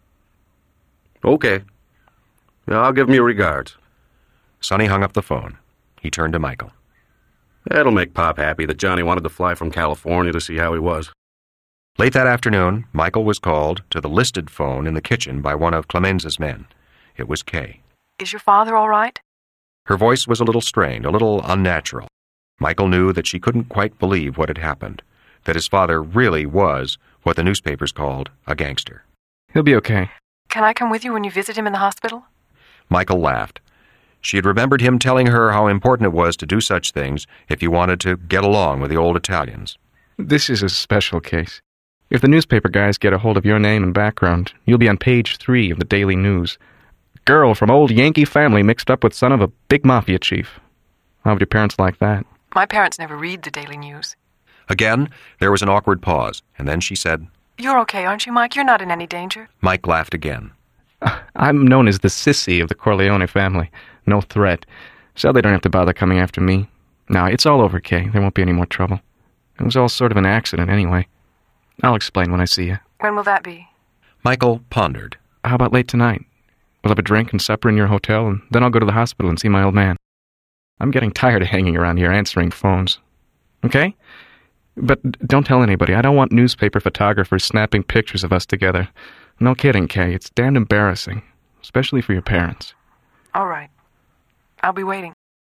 Okay. Yeah, I'll give him your regards. Sonny hung up the phone. He turned to Michael. That'll make Pop happy that Johnny wanted to fly from California to see how he was. Late that afternoon, Michael was called to the listed phone in the kitchen by one of Clemenza's men. It was Kay. Is your father all right? Her voice was a little strained, a little unnatural. Michael knew that she couldn't quite believe what had happened, that his father really was what the newspapers called a gangster. He'll be okay. Can I come with you when you visit him in the hospital? Michael laughed. She had remembered him telling her how important it was to do such things if you wanted to get along with the old Italians. This is a special case. If the newspaper guys get a hold of your name and background, you'll be on page three of the Daily News. Girl from old Yankee family mixed up with son of a big mafia chief. How would your parents like that? My parents never read the Daily News. Again, there was an awkward pause, and then she said, You're okay, aren't you, Mike? You're not in any danger. Mike laughed again. I'm known as the sissy of the Corleone family. No threat. So they don't have to bother coming after me. Now, it's all over, Kay. There won't be any more trouble. It was all sort of an accident anyway. I'll explain when I see you. When will that be? Michael pondered. How about late tonight? We'll have a drink and supper in your hotel, and then I'll go to the hospital and see my old man. I'm getting tired of hanging around here answering phones. Okay? But don't tell anybody. I don't want newspaper photographers snapping pictures of us together. No kidding, Kay. It's damned embarrassing, especially for your parents. All right. I'll be waiting.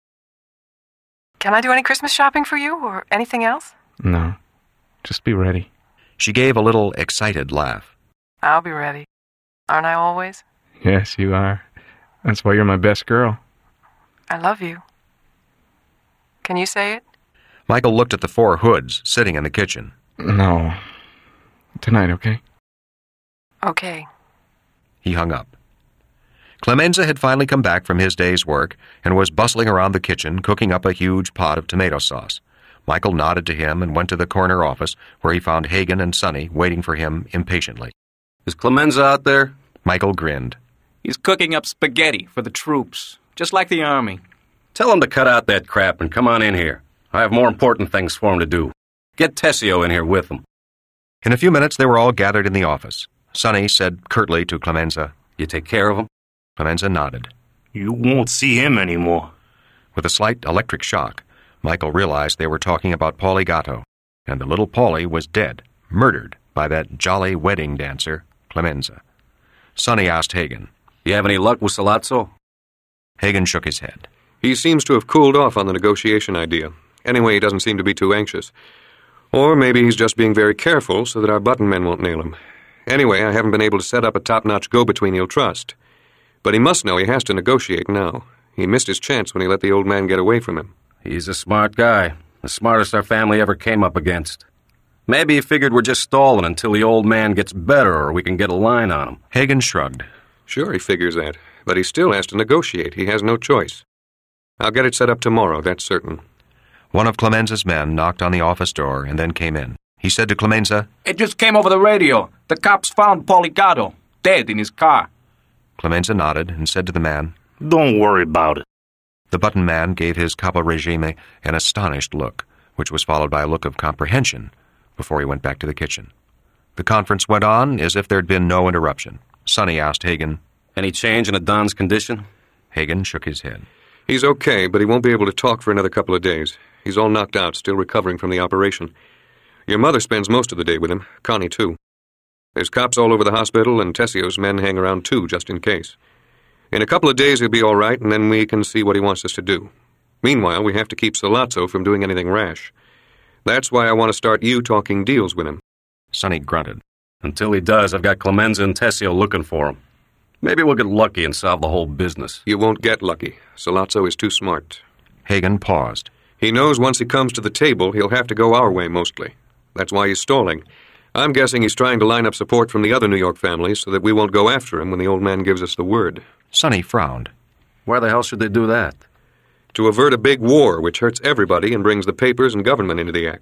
Can I do any Christmas shopping for you, or anything else? No. Just be ready. She gave a little excited laugh. I'll be ready. Aren't I always? Yes, you are. That's why you're my best girl. I love you. Can you say it? Michael looked at the four hoods sitting in the kitchen. No. Tonight, okay? Okay. He hung up. Clemenza had finally come back from his day's work and was bustling around the kitchen, cooking up a huge pot of tomato sauce. Michael nodded to him and went to the corner office, where he found Hagen and Sonny waiting for him impatiently. Is Clemenza out there? Michael grinned. He's cooking up spaghetti for the troops, just like the army. Tell him to cut out that crap and come on in here. I have more important things for him to do. Get Tessio in here with him. In a few minutes, they were all gathered in the office. Sonny said curtly to Clemenza, You take care of him? Clemenza nodded. You won't see him anymore. With a slight electric shock, Michael realized they were talking about Paulie Gatto, and the little Paulie was dead, murdered by that jolly wedding dancer, Clemenza. Sonny asked Hagen, You have any luck with Sollazzo? Hagen shook his head. He seems to have cooled off on the negotiation idea. Anyway, he doesn't seem to be too anxious. Or maybe he's just being very careful so that our button men won't nail him. Anyway, I haven't been able to set up a top-notch go-between he'll trust. But he must know he has to negotiate now. He missed his chance when he let the old man get away from him. He's a smart guy. The smartest our family ever came up against. Maybe he figured we're just stalling until the old man gets better or we can get a line on him. Hagen shrugged. Sure, he figures that. But he still has to negotiate. He has no choice. I'll get it set up tomorrow, that's certain. One of Clemenza's men knocked on the office door and then came in. He said to Clemenza, It just came over the radio. The cops found Paulie Gatto, dead in his car. Clemenza nodded and said to the man, Don't worry about it. The button man gave his capo regime an astonished look, which was followed by a look of comprehension, before he went back to the kitchen. The conference went on as if there'd been no interruption. Sonny asked Hagen, Any change in the Don's condition? Hagen shook his head. He's okay, but he won't be able to talk for another couple of days. He's all knocked out, still recovering from the operation. Your mother spends most of the day with him, Connie too. There's cops all over the hospital, and Tessio's men hang around too, just in case. In a couple of days he'll be all right, and then we can see what he wants us to do. Meanwhile, we have to keep Sollazzo from doing anything rash. That's why I want to start you talking deals with him. Sonny grunted. Until he does, I've got Clemenza and Tessio looking for him. Maybe we'll get lucky and solve the whole business. You won't get lucky. Sollazzo is too smart. Hagen paused. He knows once he comes to the table, he'll have to go our way mostly. That's why he's stalling. I'm guessing he's trying to line up support from the other New York families so that we won't go after him when the old man gives us the word. Sonny frowned. Why the hell should they do that? To avert a big war which hurts everybody and brings the papers and government into the act.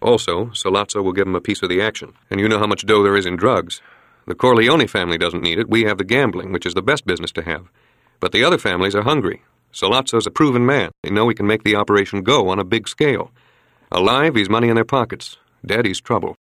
Also, Sollozzo will give him a piece of the action, and you know how much dough there is in drugs. The Corleone family doesn't need it. We have the gambling, which is the best business to have. But the other families are hungry. Sollozzo's a proven man. They know he can make the operation go on a big scale. Alive, he's money in their pockets. Dead, he's trouble.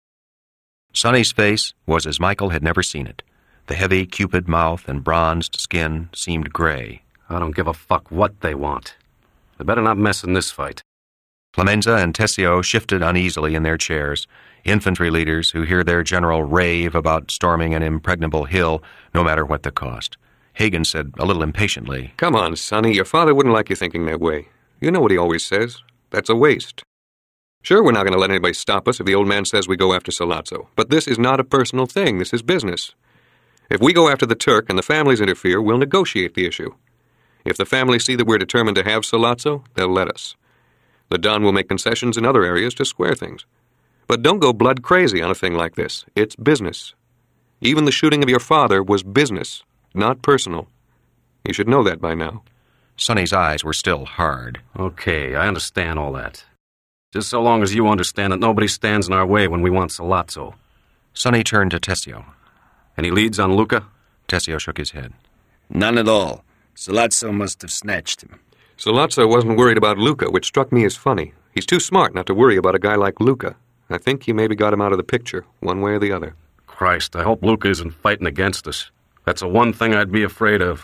Sonny's face was as Michael had never seen it. The heavy, cupid mouth and bronzed skin seemed gray. I don't give a fuck what they want. They better not mess in this fight. Clemenza and Tessio shifted uneasily in their chairs. Infantry leaders who hear their general rave about storming an impregnable hill, no matter what the cost. Hagen said a little impatiently, "Come on, Sonny, your father wouldn't like you thinking that way. You know what he always says. That's a waste. Sure, we're not going to let anybody stop us if the old man says we go after Sollozzo. But this is not a personal thing. This is business. If we go after the Turk and the families interfere, we'll negotiate the issue. If the families see that we're determined to have Sollozzo, they'll let us. The Don will make concessions in other areas to square things. But don't go blood crazy on a thing like this. It's business. Even the shooting of your father was business, not personal. You should know that by now." Sonny's eyes were still hard. Okay, I understand all that. Just so long as you understand that nobody stands in our way when we want Sollozzo. Sonny turned to Tessio. Any leads on Luca? Tessio shook his head. None at all. Sollozzo must have snatched him. Sollozzo wasn't worried about Luca, which struck me as funny. He's too smart not to worry about a guy like Luca. I think he maybe got him out of the picture, one way or the other. Christ, I hope Luca isn't fighting against us. That's the one thing I'd be afraid of.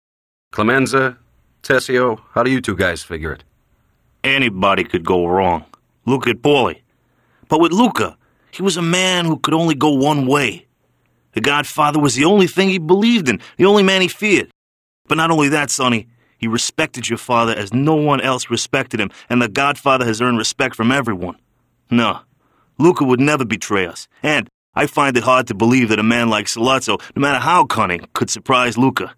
Clemenza, Tessio, how do you two guys figure it? Anybody could go wrong. Look at Paulie. But with Luca, he was a man who could only go one way. The Godfather was the only thing he believed in, the only man he feared. But not only that, Sonny, he respected your father as no one else respected him, and the Godfather has earned respect from everyone. No, Luca would never betray us, and I find it hard to believe that a man like Sollozzo, no matter how cunning, could surprise Luca.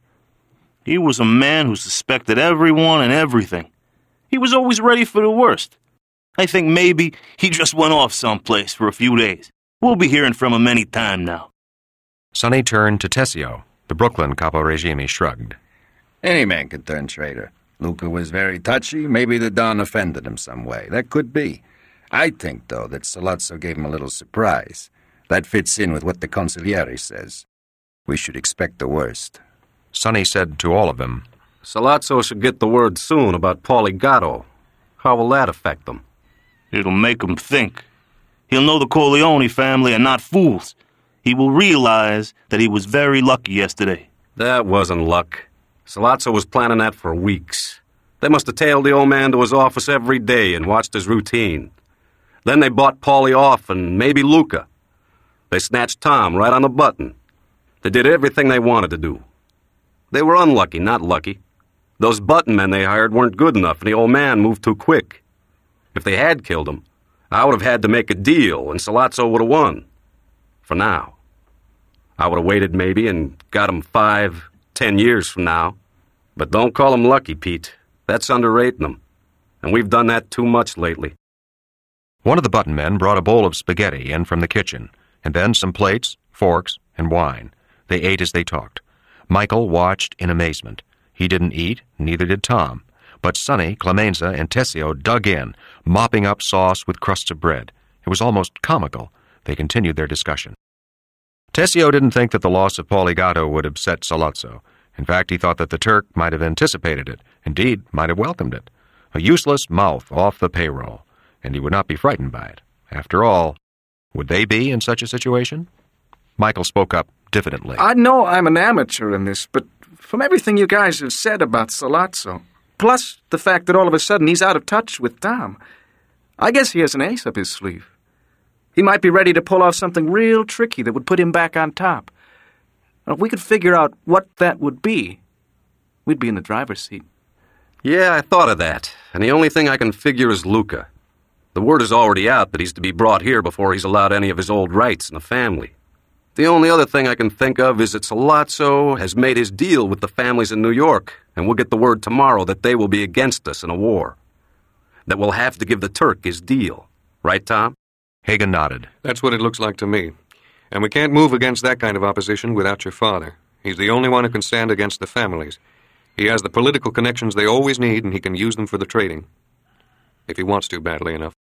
He was a man who suspected everyone and everything. He was always ready for the worst. I think maybe he just went off someplace for a few days. We'll be hearing from him any time now. Sonny turned to Tessio. The Brooklyn Capo Regime shrugged. Any man could turn traitor. Luca was very touchy. Maybe the Don offended him some way. That could be. I think, though, that Sollozzo gave him a little surprise. That fits in with what the consigliere says. We should expect the worst. Sonny said to all of them, Sollozzo should get the word soon about Paulie Gatto. How will that affect them? It'll make him think. He'll know the Corleone family are not fools. He will realize that he was very lucky yesterday. That wasn't luck. Sollozzo was planning that for weeks. They must have tailed the old man to his office every day and watched his routine. Then they bought Paulie off and maybe Luca. They snatched Tom right on the button. They did everything they wanted to do. They were unlucky, not lucky. Those button men they hired weren't good enough, and the old man moved too quick. If they had killed him, I would have had to make a deal, and Sollozzo would have won. For now. I would have waited maybe and got him five, ten years from now. But don't call him lucky, Pete. That's underrating him. And we've done that too much lately. One of the button men brought a bowl of spaghetti in from the kitchen, and then some plates, forks, and wine. They ate as they talked. Michael watched in amazement. He didn't eat, neither did Tom. But Sonny, Clemenza, and Tessio dug in, mopping up sauce with crusts of bread. It was almost comical. They continued their discussion. Tessio didn't think that the loss of Paulie Gatto would upset Sollozzo. In fact, he thought that the Turk might have anticipated it, indeed, might have welcomed it. A useless mouth off the payroll, and he would not be frightened by it. After all, would they be in such a situation? Michael spoke up diffidently. I know I'm an amateur in this, but from everything you guys have said about Sollozzo, plus the fact that all of a sudden he's out of touch with Tom, I guess he has an ace up his sleeve. He might be ready to pull off something real tricky that would put him back on top. If we could figure out what that would be, we'd be in the driver's seat. Yeah, I thought of that, and the only thing I can figure is Luca. The word is already out that he's to be brought here before he's allowed any of his old rights in the family. The only other thing I can think of is that Sollozzo has made his deal with the families in New York, and we'll get the word tomorrow that they will be against us in a war. That we'll have to give the Turk his deal. Right, Tom? Hagen nodded. That's what it looks like to me. And we can't move against that kind of opposition without your father. He's the only one who can stand against the families. He has the political connections they always need, and he can use them for the trading. If he wants to badly enough.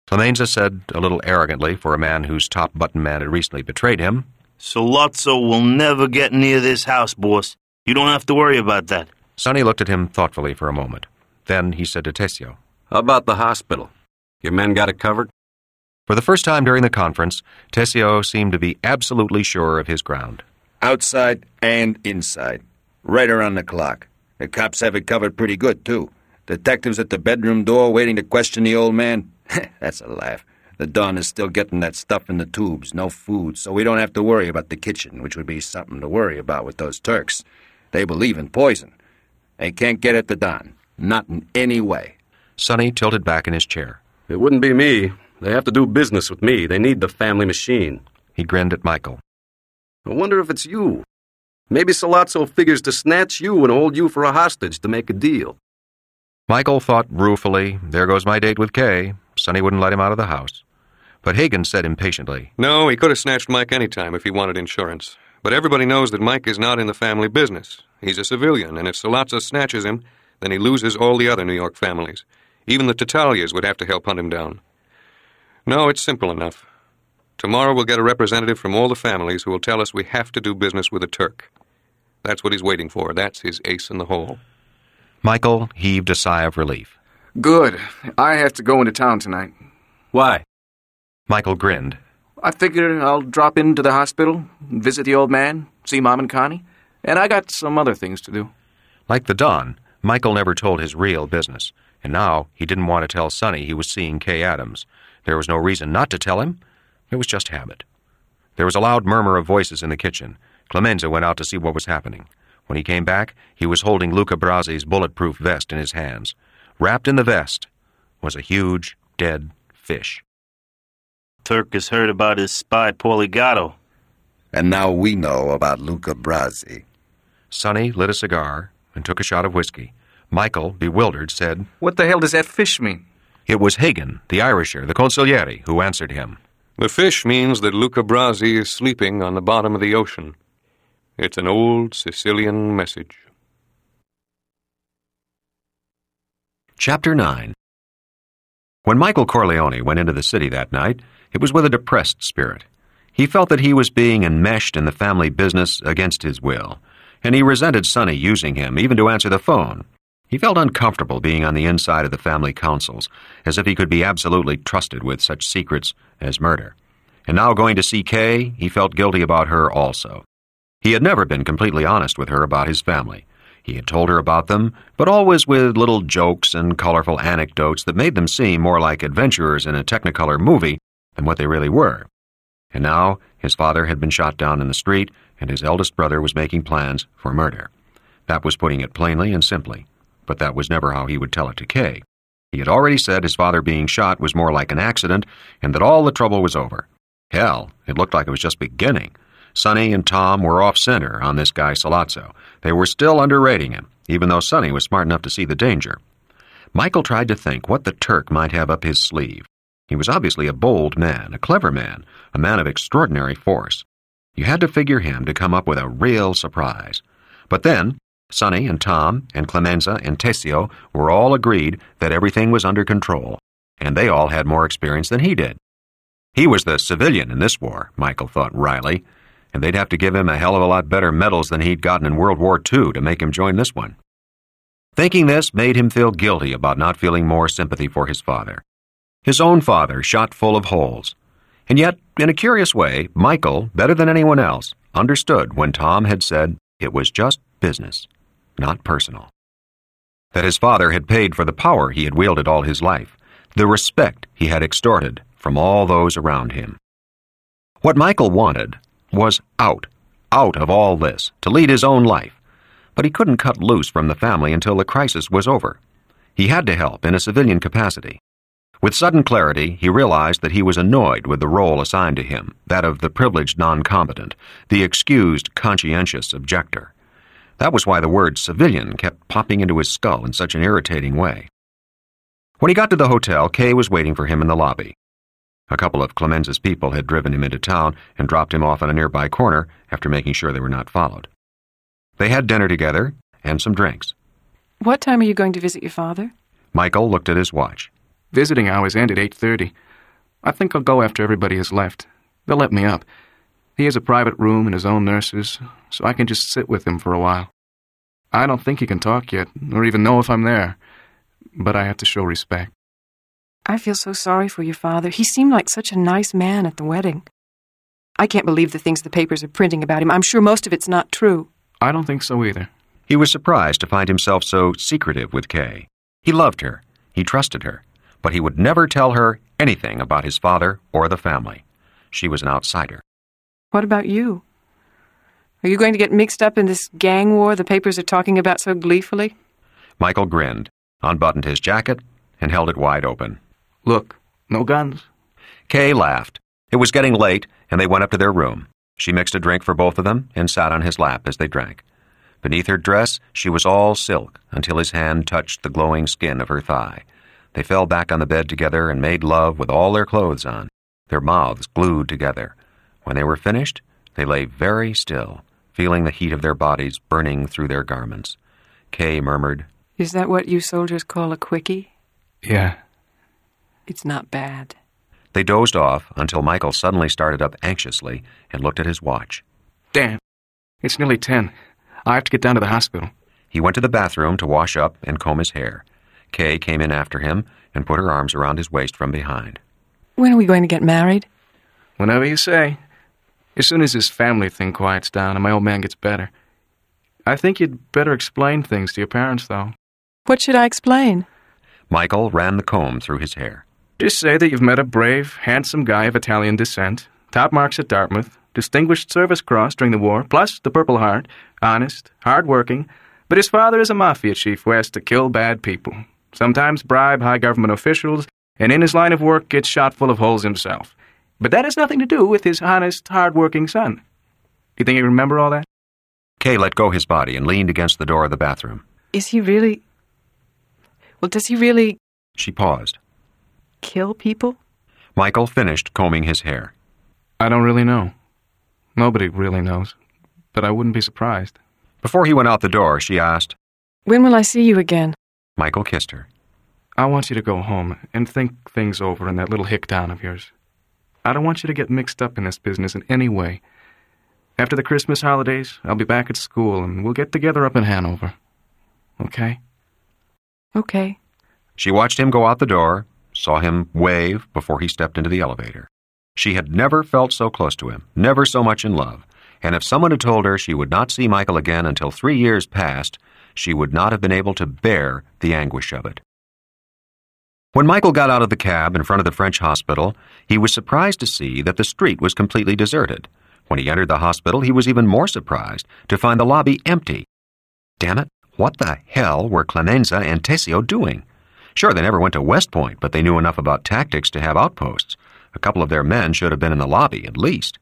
Clemenza said, a little arrogantly for a man whose top button man had recently betrayed him, Sollozzo will never get near this house, boss. You don't have to worry about that. Sonny looked at him thoughtfully for a moment. Then he said to Tessio, How about the hospital? Your men got it covered? For the first time during the conference, Tessio seemed to be absolutely sure of his ground. Outside and inside. Right around the clock. The cops have it covered pretty good, too. Detectives at the bedroom door waiting to question the old man. That's a laugh. The Don is still getting that stuff in the tubes, no food, so we don't have to worry about the kitchen, which would be something to worry about with those Turks. They believe in poison. They can't get at the Don. Not in any way. Sonny tilted back in his chair. It wouldn't be me. They have to do business with me. They need the family machine. He grinned at Michael. I wonder if it's you. Maybe Sollozzo figures to snatch you and hold you for a hostage to make a deal. Michael thought ruefully, there goes my date with Kay. Sonny wouldn't let him out of the house. But Hagen said impatiently, No, he could have snatched Mike any time if he wanted insurance. But everybody knows that Mike is not in the family business. He's a civilian, and if Sollozzo snatches him, then he loses all the other New York families. Even the Tatalias would have to help hunt him down. No, it's simple enough. Tomorrow we'll get a representative from all the families who will tell us we have to do business with a Turk. That's what he's waiting for. That's his ace in the hole. Michael heaved a sigh of relief. Good. I have to go into town tonight. Why? Michael grinned. I figure I'll drop into the hospital, visit the old man, see Mom and Connie, and I got some other things to do. Like the Don, Michael never told his real business, and now he didn't want to tell Sonny he was seeing Kay Adams. There was no reason not to tell him. It was just habit. There was a loud murmur of voices in the kitchen. Clemenza went out to see what was happening. When he came back, he was holding Luca Brasi's bulletproof vest in his hands. Wrapped in the vest was a huge, dead fish. Turk has heard about his spy, Paulie Gatto. And now we know about Luca Brasi. Sonny lit a cigar and took a shot of whiskey. Michael, bewildered, said, What the hell does that fish mean? It was Hagen, the Irisher, the consigliere, who answered him. The fish means that Luca Brasi is sleeping on the bottom of the ocean. It's an old Sicilian message. Chapter nine. When Michael Corleone went into the city that night, it was with a depressed spirit. He felt that he was being enmeshed in the family business against his will, and he resented Sonny using him even to answer the phone. He felt uncomfortable being on the inside of the family councils, as if he could be absolutely trusted with such secrets as murder. And now going to see Kay, he felt guilty about her also. He had never been completely honest with her about his family. He had told her about them, but always with little jokes and colorful anecdotes that made them seem more like adventurers in a Technicolor movie than what they really were. And now his father had been shot down in the street, and his eldest brother was making plans for murder. That was putting it plainly and simply, but that was never how he would tell it to Kay. He had already said his father being shot was more like an accident, and that all the trouble was over. Hell, it looked like it was just beginning. Sonny and Tom were off-center on this guy Sollozzo. They were still underrating him, even though Sonny was smart enough to see the danger. Michael tried to think what the Turk might have up his sleeve. He was obviously a bold man, a clever man, a man of extraordinary force. You had to figure him to come up with a real surprise. But then, Sonny and Tom and Clemenza and Tessio were all agreed that everything was under control, and they all had more experience than he did. He was the civilian in this war, Michael thought wryly, and they'd have to give him a hell of a lot better medals than he'd gotten in World War Two to make him join this one. Thinking this made him feel guilty about not feeling more sympathy for his father. His own father shot full of holes. And yet, in a curious way, Michael, better than anyone else, understood when Tom had said it was just business, not personal. That his father had paid for the power he had wielded all his life, the respect he had extorted from all those around him. What Michael wanted was out, out of all this, to lead his own life. But he couldn't cut loose from the family until the crisis was over. He had to help in a civilian capacity. With sudden clarity, he realized that he was annoyed with the role assigned to him, that of the privileged non-combatant, the excused conscientious objector. That was why the word civilian kept popping into his skull in such an irritating way. When he got to the hotel, Kay was waiting for him in the lobby. A couple of Clemenza's people had driven him into town and dropped him off in a nearby corner after making sure they were not followed. They had dinner together and some drinks. What time are you going to visit your father? Michael looked at his watch. Visiting hours end at eight thirty. I think I'll go after everybody has left. They'll let me up. He has a private room and his own nurses, so I can just sit with him for a while. I don't think he can talk yet, or even know if I'm there, but I have to show respect. I feel so sorry for your father. He seemed like such a nice man at the wedding. I can't believe the things the papers are printing about him. I'm sure most of it's not true. I don't think so either. He was surprised to find himself so secretive with Kay. He loved her. He trusted her. But he would never tell her anything about his father or the family. She was an outsider. What about you? Are you going to get mixed up in this gang war the papers are talking about so gleefully? Michael grinned, unbuttoned his jacket, and held it wide open. Look, no guns. Kay laughed. It was getting late, and they went up to their room. She mixed a drink for both of them and sat on his lap as they drank. Beneath her dress, she was all silk until his hand touched the glowing skin of her thigh. They fell back on the bed together and made love with all their clothes on, their mouths glued together. When they were finished, they lay very still, feeling the heat of their bodies burning through their garments. Kay murmured, "Is that what you soldiers call a quickie?" Yeah. It's not bad. They dozed off until Michael suddenly started up anxiously and looked at his watch. Dan, it's nearly ten. I have to get down to the hospital. He went to the bathroom to wash up and comb his hair. Kay came in after him and put her arms around his waist from behind. When are we going to get married? Whenever you say. As soon as this family thing quiets down and my old man gets better. I think you'd better explain things to your parents, though. What should I explain? Michael ran the comb through his hair. Just say that you've met a brave, handsome guy of Italian descent, top marks at Dartmouth, Distinguished Service Cross during the war, plus the Purple Heart, honest, hard-working, but his father is a mafia chief who has to kill bad people, sometimes bribe high government officials, and in his line of work gets shot full of holes himself. But that has nothing to do with his honest, hard-working son. Do you think you remember all that? Kay let go his body and leaned against the door of the bathroom. Is he really... Well, does he really... She paused. Kill people? Michael finished combing his hair. I don't really know. Nobody really knows. But I wouldn't be surprised. Before he went out the door, she asked, "When will I see you again?" Michael kissed her. I want you to go home and think things over in that little hick town of yours. I don't want you to get mixed up in this business in any way. After the Christmas holidays, I'll be back at school and we'll get together up in Hanover. Okay? Okay. She watched him go out the door, saw him wave before he stepped into the elevator. She had never felt so close to him, never so much in love, and if someone had told her she would not see Michael again until three years passed, she would not have been able to bear the anguish of it. When Michael got out of the cab in front of the French hospital, he was surprised to see that the street was completely deserted. When he entered the hospital, he was even more surprised to find the lobby empty. Damn it, what the hell were Clemenza and Tessio doing? Sure, they never went to West Point, but they knew enough about tactics to have outposts. A couple of their men should have been in the lobby, at least.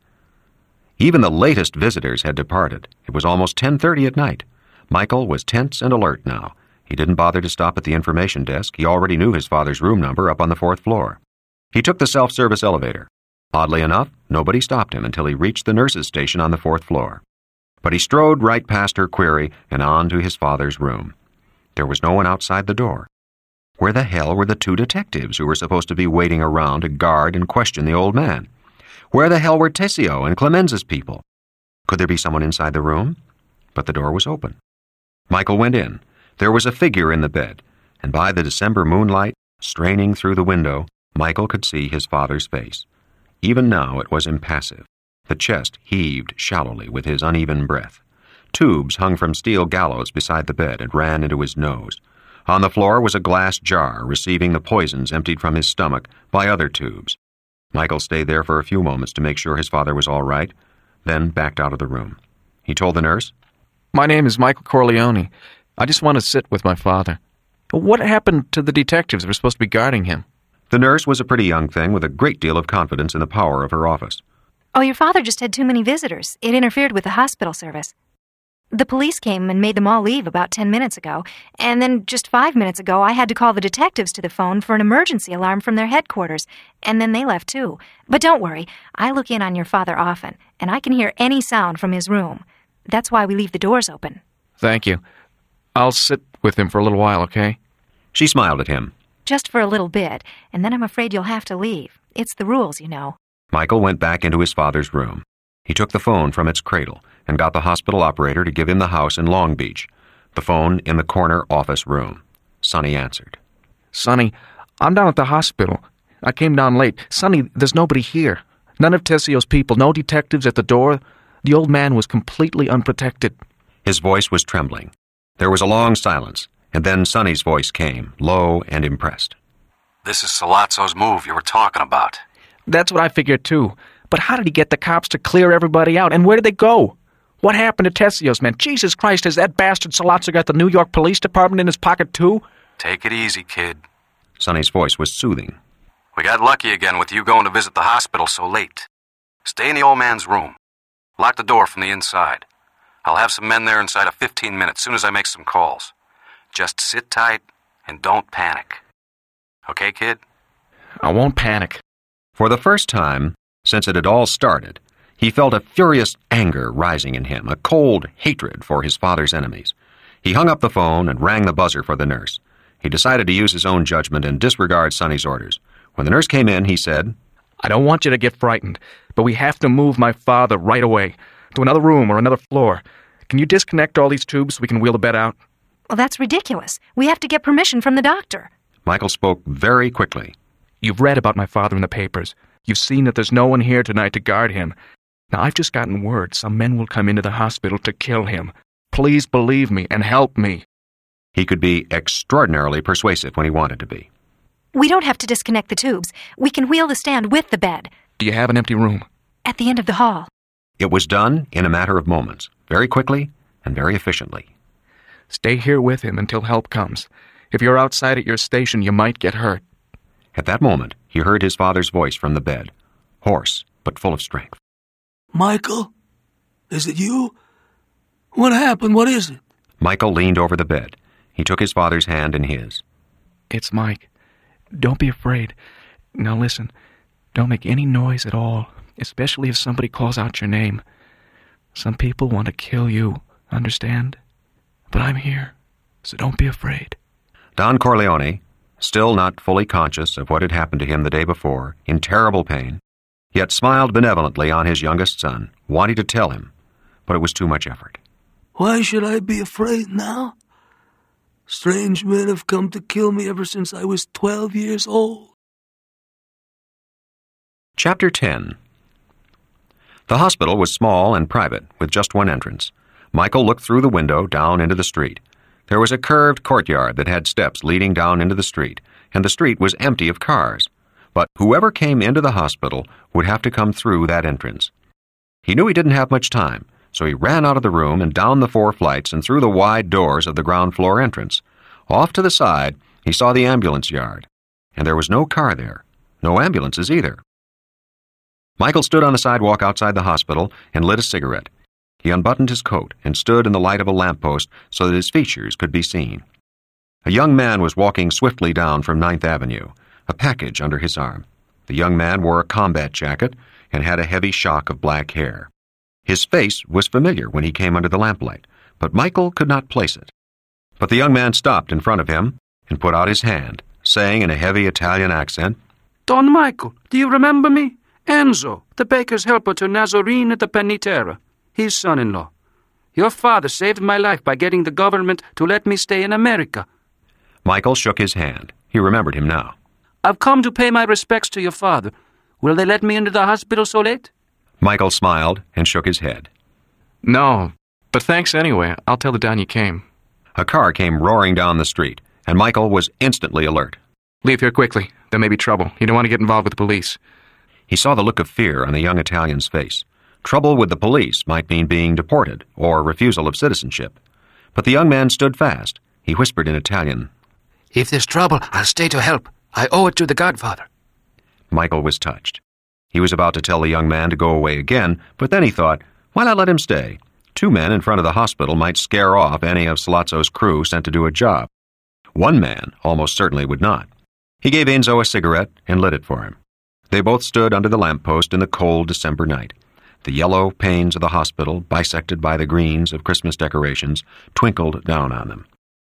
Even the latest visitors had departed. It was almost ten thirty at night. Michael was tense and alert now. He didn't bother to stop at the information desk. He already knew his father's room number up on the fourth floor. He took the self-service elevator. Oddly enough, nobody stopped him until he reached the nurse's station on the fourth floor. But he strode right past her query and on to his father's room. There was no one outside the door. Where the hell were the two detectives who were supposed to be waiting around to guard and question the old man? Where the hell were Tessio and Clemenza's people? Could there be someone inside the room? But the door was open. Michael went in. There was a figure in the bed, and by the December moonlight, straining through the window, Michael could see his father's face. Even now it was impassive. The chest heaved shallowly with his uneven breath. Tubes hung from steel gallows beside the bed and ran into his nose. On the floor was a glass jar receiving the poisons emptied from his stomach by other tubes. Michael stayed there for a few moments to make sure his father was all right, then backed out of the room. He told the nurse, "My name is Michael Corleone. I just want to sit with my father. What happened to the detectives that were supposed to be guarding him?" The nurse was a pretty young thing with a great deal of confidence in the power of her office. "Oh, your father just had too many visitors. It interfered with the hospital service. The police came and made them all leave about ten minutes ago, and then just five minutes ago I had to call the detectives to the phone for an emergency alarm from their headquarters, and then they left too. But don't worry, I look in on your father often, and I can hear any sound from his room. That's why we leave the doors open." "Thank you. I'll sit with him for a little while, okay?" She smiled at him. Just for a little bit, and then I'm afraid you'll have to leave. It's the rules, you know. Michael went back into his father's room. He took the phone from its cradle and got the hospital operator to give him the house in Long Beach. The phone in the corner office room. Sonny answered. Sonny, I'm down at the hospital. I came down late. Sonny, there's nobody here. None of Tessio's people, no detectives at the door. The old man was completely unprotected. His voice was trembling. There was a long silence, and then Sonny's voice came, low and impressed. This is Sollozzo's move you were talking about. That's what I figured, too. But how did he get the cops to clear everybody out, and where did they go? What happened to Tessio's men? Jesus Christ, has that bastard Sollozzo got the New York Police Department in his pocket, too? Take it easy, kid. Sonny's voice was soothing. We got lucky again with you going to visit the hospital so late. Stay in the old man's room. Lock the door from the inside. I'll have some men there inside of fifteen minutes, soon as I make some calls. Just sit tight and don't panic. Okay, kid? I won't panic. For the first time since it had all started, he felt a furious anger rising in him, a cold hatred for his father's enemies. He hung up the phone and rang the buzzer for the nurse. He decided to use his own judgment and disregard Sonny's orders. When the nurse came in, he said, I don't want you to get frightened, but we have to move my father right away, to another room or another floor. Can you disconnect all these tubes so we can wheel the bed out? Well, that's ridiculous. We have to get permission from the doctor. Michael spoke very quickly. You've read about my father in the papers. You've seen that there's no one here tonight to guard him. Now, I've just gotten word some men will come into the hospital to kill him. Please believe me and help me. He could be extraordinarily persuasive when he wanted to be. We don't have to disconnect the tubes. We can wheel the stand with the bed. Do you have an empty room? At the end of the hall. It was done in a matter of moments, very quickly and very efficiently. Stay here with him until help comes. If you're outside at your station, you might get hurt. At that moment, he heard his father's voice from the bed, hoarse but full of strength. Michael? Is it you? What happened? What is it? Michael leaned over the bed. He took his father's hand in his. It's Mike. Don't be afraid. Now listen, don't make any noise at all, especially if somebody calls out your name. Some people want to kill you, understand? But I'm here, so don't be afraid. Don Corleone, still not fully conscious of what had happened to him the day before, in terrible pain, yet smiled benevolently on his youngest son, wanting to tell him, but it was too much effort. Why should I be afraid now? Strange men have come to kill me ever since I was twelve years old. Chapter ten. The hospital was small and private, with just one entrance. Michael looked through the window down into the street. There was a curved courtyard that had steps leading down into the street, and the street was empty of cars. But whoever came into the hospital would have to come through that entrance. He knew he didn't have much time, so he ran out of the room and down the four flights and through the wide doors of the ground floor entrance. Off to the side, he saw the ambulance yard, and there was no car there, no ambulances either. Michael stood on the sidewalk outside the hospital and lit a cigarette. He unbuttoned his coat and stood in the light of a lamppost so that his features could be seen. A young man was walking swiftly down from Ninth Avenue, a package under his arm. The young man wore a combat jacket and had a heavy shock of black hair. His face was familiar when he came under the lamplight, but Michael could not place it. But the young man stopped in front of him and put out his hand, saying in a heavy Italian accent, Don Michael, do you remember me? Enzo, the baker's helper to Nazarene at the Penitera, his son-in-law. Your father saved my life by getting the government to let me stay in America. Michael shook his hand. He remembered him now. I've come to pay my respects to your father. Will they let me into the hospital so late? Michael smiled and shook his head. No, but thanks anyway. I'll tell the Don you came. A car came roaring down the street, and Michael was instantly alert. Leave here quickly. There may be trouble. You don't want to get involved with the police. He saw the look of fear on the young Italian's face. Trouble with the police might mean being deported or refusal of citizenship. But the young man stood fast. He whispered in Italian, If there's trouble, I'll stay to help. I owe it to the Godfather. Michael was touched. He was about to tell the young man to go away again, but then he thought, why not let him stay? Two men in front of the hospital might scare off any of Sollozzo's crew sent to do a job. One man almost certainly would not. He gave Enzo a cigarette and lit it for him. They both stood under the lamppost in the cold December night. The yellow panes of the hospital, bisected by the greens of Christmas decorations, twinkled down on them.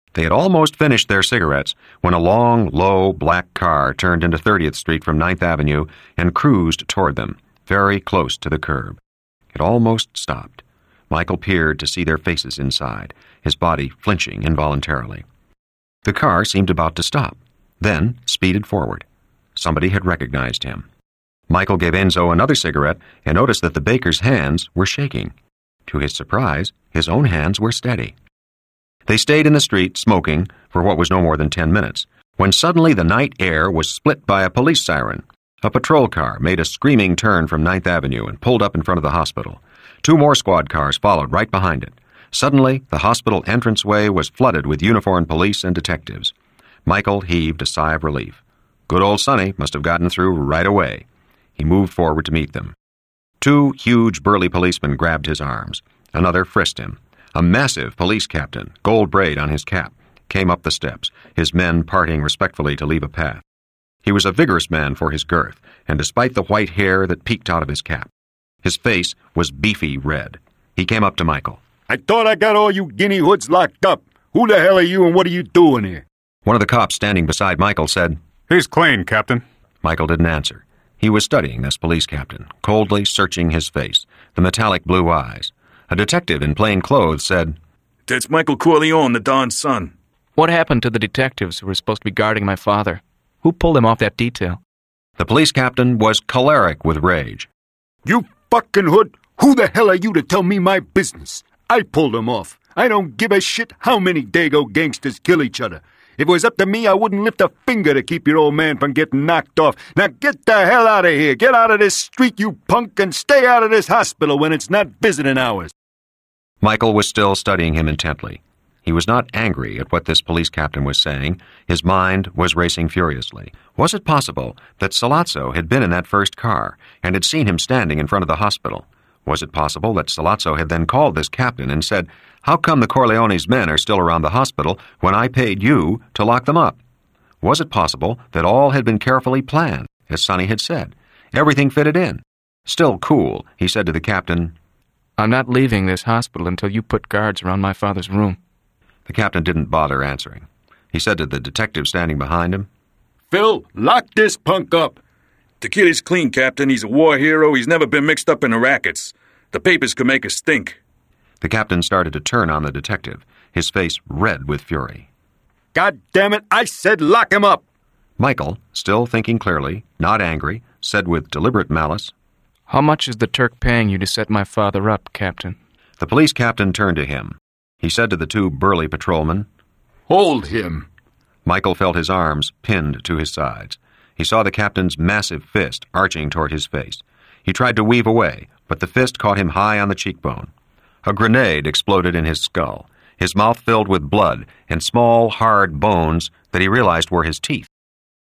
They had almost finished their cigarettes when a long, low, black car turned into thirtieth Street from ninth Avenue and cruised toward them, very close to the curb. It almost stopped. Michael peered to see their faces inside, his body flinching involuntarily. The car seemed about to stop, then speeded forward. Somebody had recognized him. Michael gave Enzo another cigarette and noticed that the baker's hands were shaking. To his surprise, his own hands were steady. They stayed in the street, smoking, for what was no more than ten minutes, when suddenly the night air was split by a police siren. A patrol car made a screaming turn from ninth Avenue and pulled up in front of the hospital. Two more squad cars followed right behind it. Suddenly, the hospital entranceway was flooded with uniformed police and detectives. Michael heaved a sigh of relief. Good old Sonny must have gotten through right away. He moved forward to meet them. Two huge, burly policemen grabbed his arms. Another frisked him. A massive police captain, gold braid on his cap, came up the steps, his men parting respectfully to leave a path. He was a vigorous man for his girth, and despite the white hair that peeked out of his cap, his face was beefy red. He came up to Michael. I thought I got all you guinea hoods locked up. Who the hell are you and what are you doing here? One of the cops standing beside Michael said, He's clean, Captain. Michael didn't answer. He was studying this police captain, coldly searching his face, the metallic blue eyes. A detective in plain clothes said, That's Michael Corleone, the Don's son. What happened to the detectives who were supposed to be guarding my father? Who pulled him off that detail? The police captain was choleric with rage. You fucking hood! Who the hell are you to tell me my business? I pulled him off. I don't give a shit how many Dago gangsters kill each other. If it was up to me, I wouldn't lift a finger to keep your old man from getting knocked off. Now get the hell out of here. Get out of this street, you punk, and stay out of this hospital when it's not visiting hours. Michael was still studying him intently. He was not angry at what this police captain was saying. His mind was racing furiously. Was it possible that Sollozzo had been in that first car and had seen him standing in front of the hospital? Was it possible that Sollozzo had then called this captain and said, How come the Corleone's men are still around the hospital when I paid you to lock them up? Was it possible that all had been carefully planned, as Sonny had said? Everything fitted in. Still cool, he said to the captain, I'm not leaving this hospital until you put guards around my father's room. The captain didn't bother answering. He said to the detective standing behind him, Phil, lock this punk up. The kid is clean, Captain. He's a war hero. He's never been mixed up in the rackets. The papers could make us stink. The captain started to turn on the detective, his face red with fury. God damn it, I said lock him up! Michael, still thinking clearly, not angry, said with deliberate malice, How much is the Turk paying you to set my father up, Captain? The police captain turned to him. He said to the two burly patrolmen, Hold him. Michael felt his arms pinned to his sides. He saw the captain's massive fist arching toward his face. He tried to weave away, but the fist caught him high on the cheekbone. A grenade exploded in his skull, his mouth filled with blood and small, hard bones that he realized were his teeth.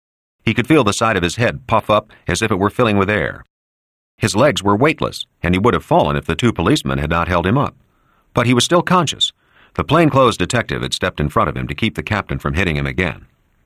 He could feel the side of his head puff up as if it were filling with air. His legs were weightless, and he would have fallen if the two policemen had not held him up. But he was still conscious. The plainclothes detective had stepped in front of him to keep the captain from hitting him again.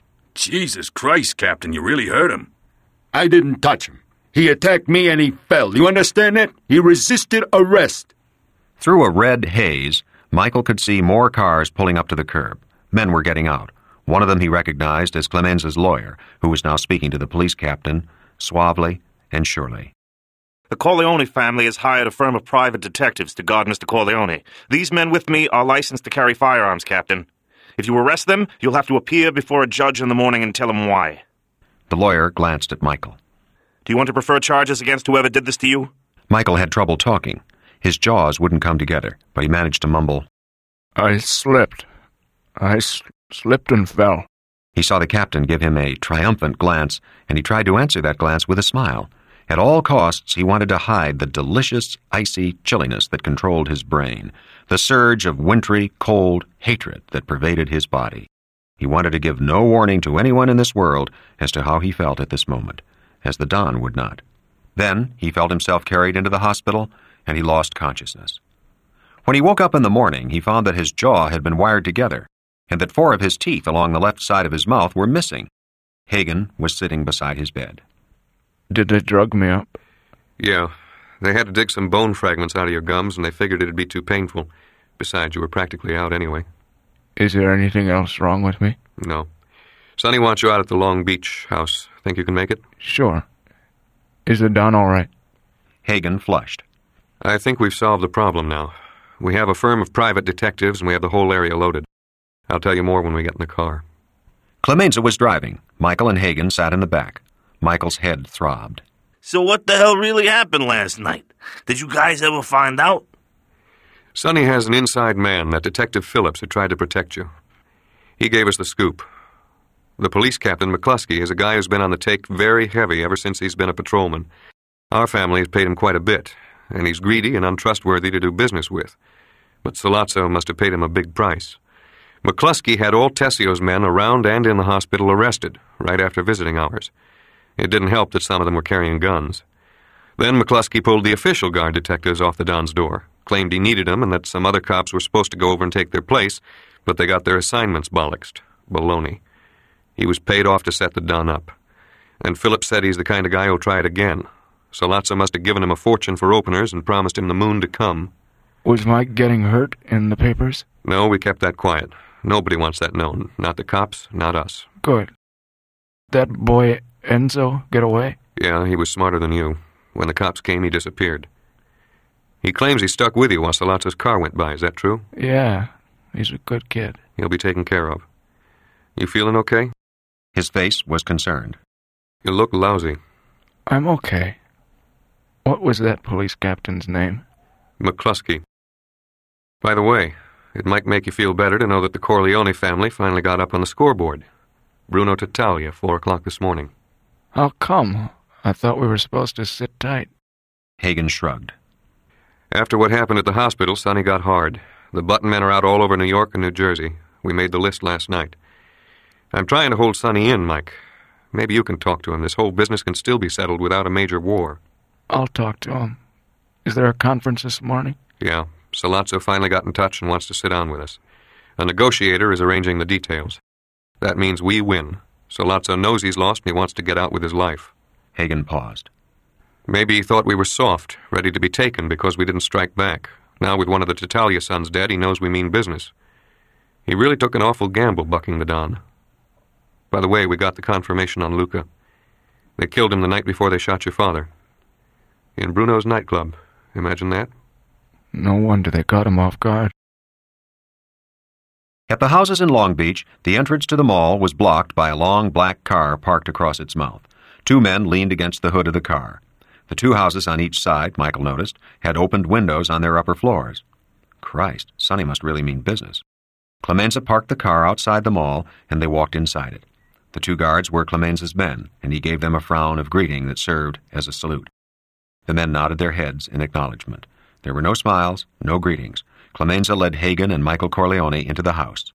Jesus Christ, Captain, you really hurt him. I didn't touch him. He attacked me and he fell. You understand that? He resisted arrest. Through a red haze, Michael could see more cars pulling up to the curb. Men were getting out. One of them he recognized as Clemenza's lawyer, who was now speaking to the police captain, suavely and surely. The Corleone family has hired a firm of private detectives to guard Mister Corleone. These men with me are licensed to carry firearms, Captain. If you arrest them, you'll have to appear before a judge in the morning and tell him why. The lawyer glanced at Michael. Do you want to prefer charges against whoever did this to you? Michael had trouble talking. His jaws wouldn't come together, but he managed to mumble, I slipped. I s- slipped and fell. He saw the captain give him a triumphant glance, and he tried to answer that glance with a smile. At all costs, he wanted to hide the delicious, icy chilliness that controlled his brain, the surge of wintry, cold hatred that pervaded his body. He wanted to give no warning to anyone in this world as to how he felt at this moment, as the Don would not. Then he felt himself carried into the hospital, and he lost consciousness. When he woke up in the morning, he found that his jaw had been wired together, and that four of his teeth along the left side of his mouth were missing. Hagen was sitting beside his bed. Did they drug me up? Yeah. They had to dig some bone fragments out of your gums, and they figured it'd be too painful. Besides, you were practically out anyway. Is there anything else wrong with me? No. Sonny wants you out at the Long Beach house. Think you can make it? Sure. Is the Don all right? Hagen flushed. I think we've solved the problem now. We have a firm of private detectives, and we have the whole area loaded. I'll tell you more when we get in the car. Clemenza was driving. Michael and Hagen sat in the back. Michael's head throbbed. So what the hell really happened last night? Did you guys ever find out? Sonny has an inside man, that Detective Phillips who tried to protect you. He gave us the scoop. The police captain, McCluskey, is a guy who's been on the take very heavy ever since he's been a patrolman. Our family has paid him quite a bit, and he's greedy and untrustworthy to do business with. But Sollozzo must have paid him a big price. McCluskey had all Tessio's men around and in the hospital arrested, right after visiting hours. It didn't help that some of them were carrying guns. Then McCluskey pulled the official guard detectives off the Don's door, claimed he needed them and that some other cops were supposed to go over and take their place, but they got their assignments bollocksed. Baloney. He was paid off to set the Don up. And Phillips said he's the kind of guy who'll try it again. Sollozzo must have given him a fortune for openers and promised him the moon to come. Was Mike getting hurt in the papers? No, we kept that quiet. Nobody wants that known. Not the cops, not us. Good. That boy Enzo get away? Yeah, he was smarter than you. When the cops came, he disappeared. He claims he stuck with you while Sollozzo's car went by. Is that true? Yeah, he's a good kid. He'll be taken care of. You feeling okay? His face was concerned. You look lousy. I'm okay. What was that police captain's name? McCluskey. By the way, it might make you feel better to know that the Corleone family finally got up on the scoreboard. Bruno Tattaglia, four o'clock this morning. How come? I thought we were supposed to sit tight. Hagen shrugged. After what happened at the hospital, Sonny got hard. The button men are out all over New York and New Jersey. We made the list last night. I'm trying to hold Sonny in, Mike. Maybe you can talk to him. This whole business can still be settled without a major war. I'll talk to him. Is there a conference this morning? Yeah. Sollozzo finally got in touch and wants to sit down with us. A negotiator is arranging the details. That means we win. Sollozzo knows he's lost and he wants to get out with his life. Hagen paused. Maybe he thought we were soft, ready to be taken because we didn't strike back. Now with one of the Tattaglia sons dead, he knows we mean business. He really took an awful gamble bucking the Don. By the way, we got the confirmation on Luca. They killed him the night before they shot your father. In Bruno's nightclub. Imagine that? No wonder they caught him off guard. At the houses in Long Beach, the entrance to the mall was blocked by a long black car parked across its mouth. Two men leaned against the hood of the car. The two houses on each side, Michael noticed, had opened windows on their upper floors. Christ, Sonny must really mean business. Clemenza parked the car outside the mall, and they walked inside it. The two guards were Clemenza's men, and he gave them a frown of greeting that served as a salute. The men nodded their heads in acknowledgement. There were no smiles, no greetings. Clemenza led Hagen and Michael Corleone into the house.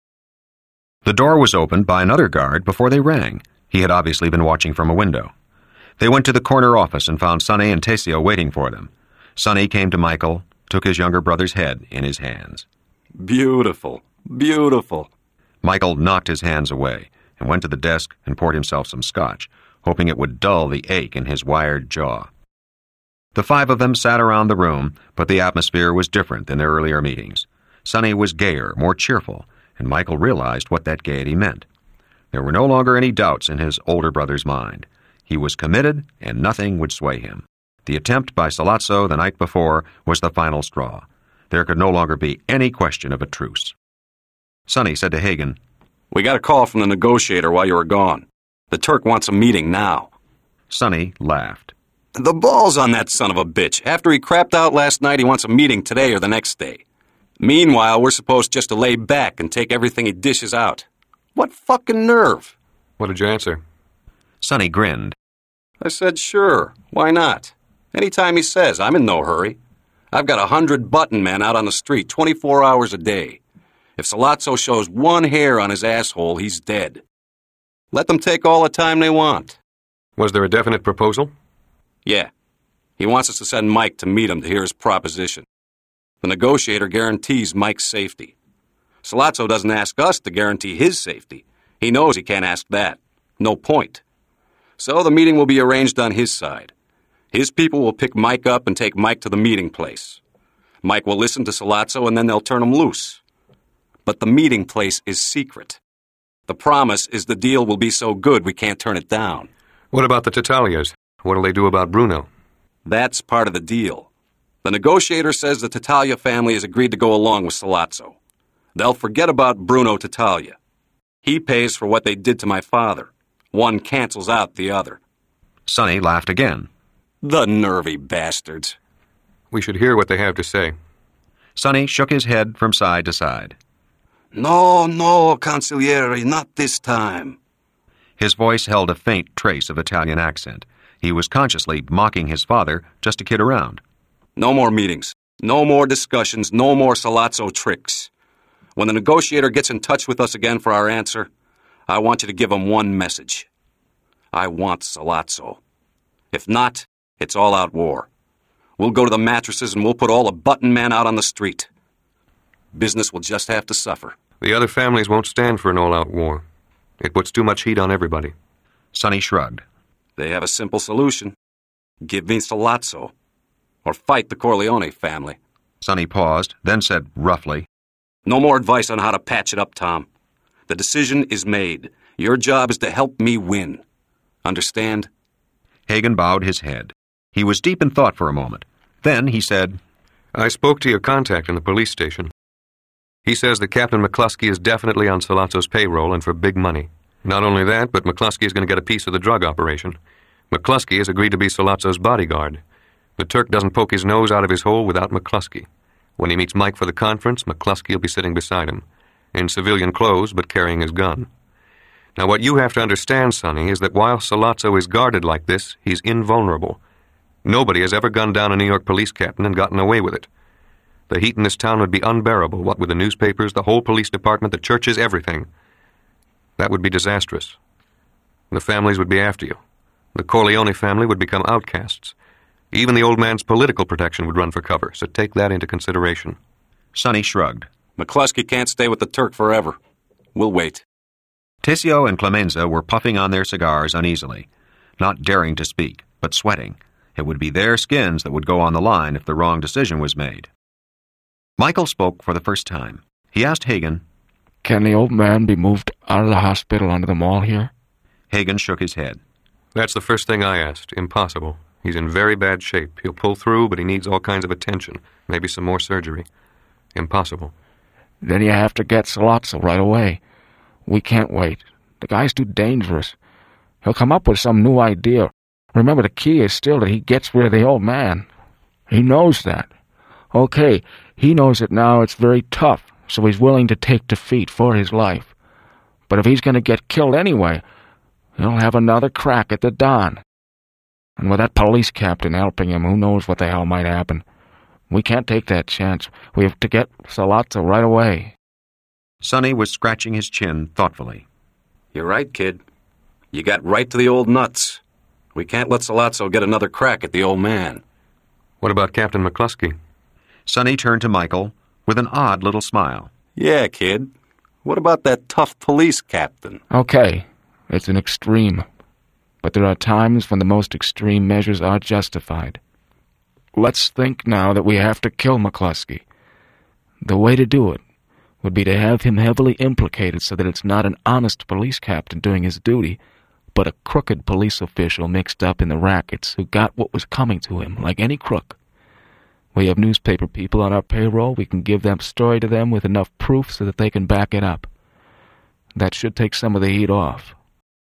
The door was opened by another guard before they rang. He had obviously been watching from a window. They went to the corner office and found Sonny and Tessio waiting for them. Sonny came to Michael, took his younger brother's head in his hands. Beautiful, beautiful. Michael knocked his hands away and went to the desk and poured himself some scotch, hoping it would dull the ache in his wired jaw. The five of them sat around the room, but the atmosphere was different than their earlier meetings. Sonny was gayer, more cheerful, and Michael realized what that gaiety meant. There were no longer any doubts in his older brother's mind. He was committed, and nothing would sway him. The attempt by Sollozzo the night before was the final straw. There could no longer be any question of a truce. Sonny said to Hagen, "We got a call from the negotiator while you were gone. The Turk wants a meeting now." Sonny laughed. The ball's on that son of a bitch. After he crapped out last night, he wants a meeting today or the next day. Meanwhile, we're supposed just to lay back and take everything he dishes out. What fucking nerve? What did you answer? Sonny grinned. I said, sure, why not? Anytime he says, I'm in no hurry. I've got a hundred button men out on the street twenty-four hours a day. If Sollozzo shows one hair on his asshole, he's dead. Let them take all the time they want. Was there a definite proposal? Yeah. He wants us to send Mike to meet him to hear his proposition. The negotiator guarantees Mike's safety. Sollozzo doesn't ask us to guarantee his safety. He knows he can't ask that. No point. So the meeting will be arranged on his side. His people will pick Mike up and take Mike to the meeting place. Mike will listen to Sollozzo and then they'll turn him loose. but the meeting place is secret. The promise is the deal will be so good we can't turn it down. What about the Tatalias? What'll they do about Bruno? That's part of the deal. The negotiator says the Tattaglia family has agreed to go along with Sollozzo. They'll forget about Bruno Tattaglia. He pays for what they did to my father. One cancels out the other. Sonny laughed again. The nervy bastards. We should hear what they have to say. Sonny shook his head from side to side. No, no, Consigliere, not this time. His voice held a faint trace of Italian accent. He was consciously mocking his father just to kid around. No more meetings. No more discussions. No more Sollozzo tricks. When the negotiator gets in touch with us again for our answer, I want you to give him one message. I want Sollozzo. If not, it's all-out war. We'll go to the mattresses and we'll put all the button men out on the street. Business will just have to suffer. The other families won't stand for an all-out war. It puts too much heat on everybody. Sonny shrugged. They have a simple solution. Give me Sollozzo, or fight the Corleone family. Sonny paused, then said roughly, No more advice on how to patch it up, Tom. The decision is made. Your job is to help me win. Understand? Hagen bowed his head. He was deep in thought for a moment. Then he said, I spoke to your contact in the police station. He says that Captain McCluskey is definitely on Sollozzo's payroll and for big money. Not only that, but McCluskey is going to get a piece of the drug operation. McCluskey has agreed to be Sollozzo's bodyguard. The Turk doesn't poke his nose out of his hole without McCluskey. When he meets Mike for the conference, McCluskey will be sitting beside him, in civilian clothes but carrying his gun. Now, what you have to understand, Sonny, is that while Sollozzo is guarded like this, he's invulnerable. Nobody has ever gunned down a New York police captain and gotten away with it. The heat in this town would be unbearable, what with the newspapers, the whole police department, the churches, everything. That would be disastrous. The families would be after you. The Corleone family would become outcasts. Even the old man's political protection would run for cover, so take that into consideration. Sonny shrugged. McCluskey can't stay with the Turk forever. We'll wait. Tessio and Clemenza were puffing on their cigars uneasily, not daring to speak, but sweating. It would be their skins that would go on the line if the wrong decision was made. Michael spoke for the first time. He asked Hagen, Can the old man be moved out of the hospital onto the mall here? Hagen shook his head. That's the first thing I asked. Impossible. He's in very bad shape. He'll pull through, but he needs all kinds of attention. Maybe some more surgery. Impossible. Then you have to get Sollozzo right away. We can't wait. The guy's too dangerous. He'll come up with some new idea. Remember, the key is still that he gets rid of the old man. He knows that. Okay, he knows it now. It's very tough, so he's willing to take defeat for his life. But if he's going to get killed anyway, he'll have another crack at the Don. And with that police captain helping him, who knows what the hell might happen. We can't take that chance. We have to get Sollozzo right away. Sonny was scratching his chin thoughtfully. You're right, kid. You got right to the old nuts. We can't let Sollozzo get another crack at the old man. What about Captain McCluskey? Sonny turned to Michael with an odd little smile. Yeah, kid. What about that tough police captain? Okay, it's an extreme. But there are times when the most extreme measures are justified. Let's think now that we have to kill McCluskey. The way to do it would be to have him heavily implicated so that it's not an honest police captain doing his duty, but a crooked police official mixed up in the rackets who got what was coming to him, like any crook. We have newspaper people on our payroll. We can give that story to them with enough proof so that they can back it up. That should take some of the heat off.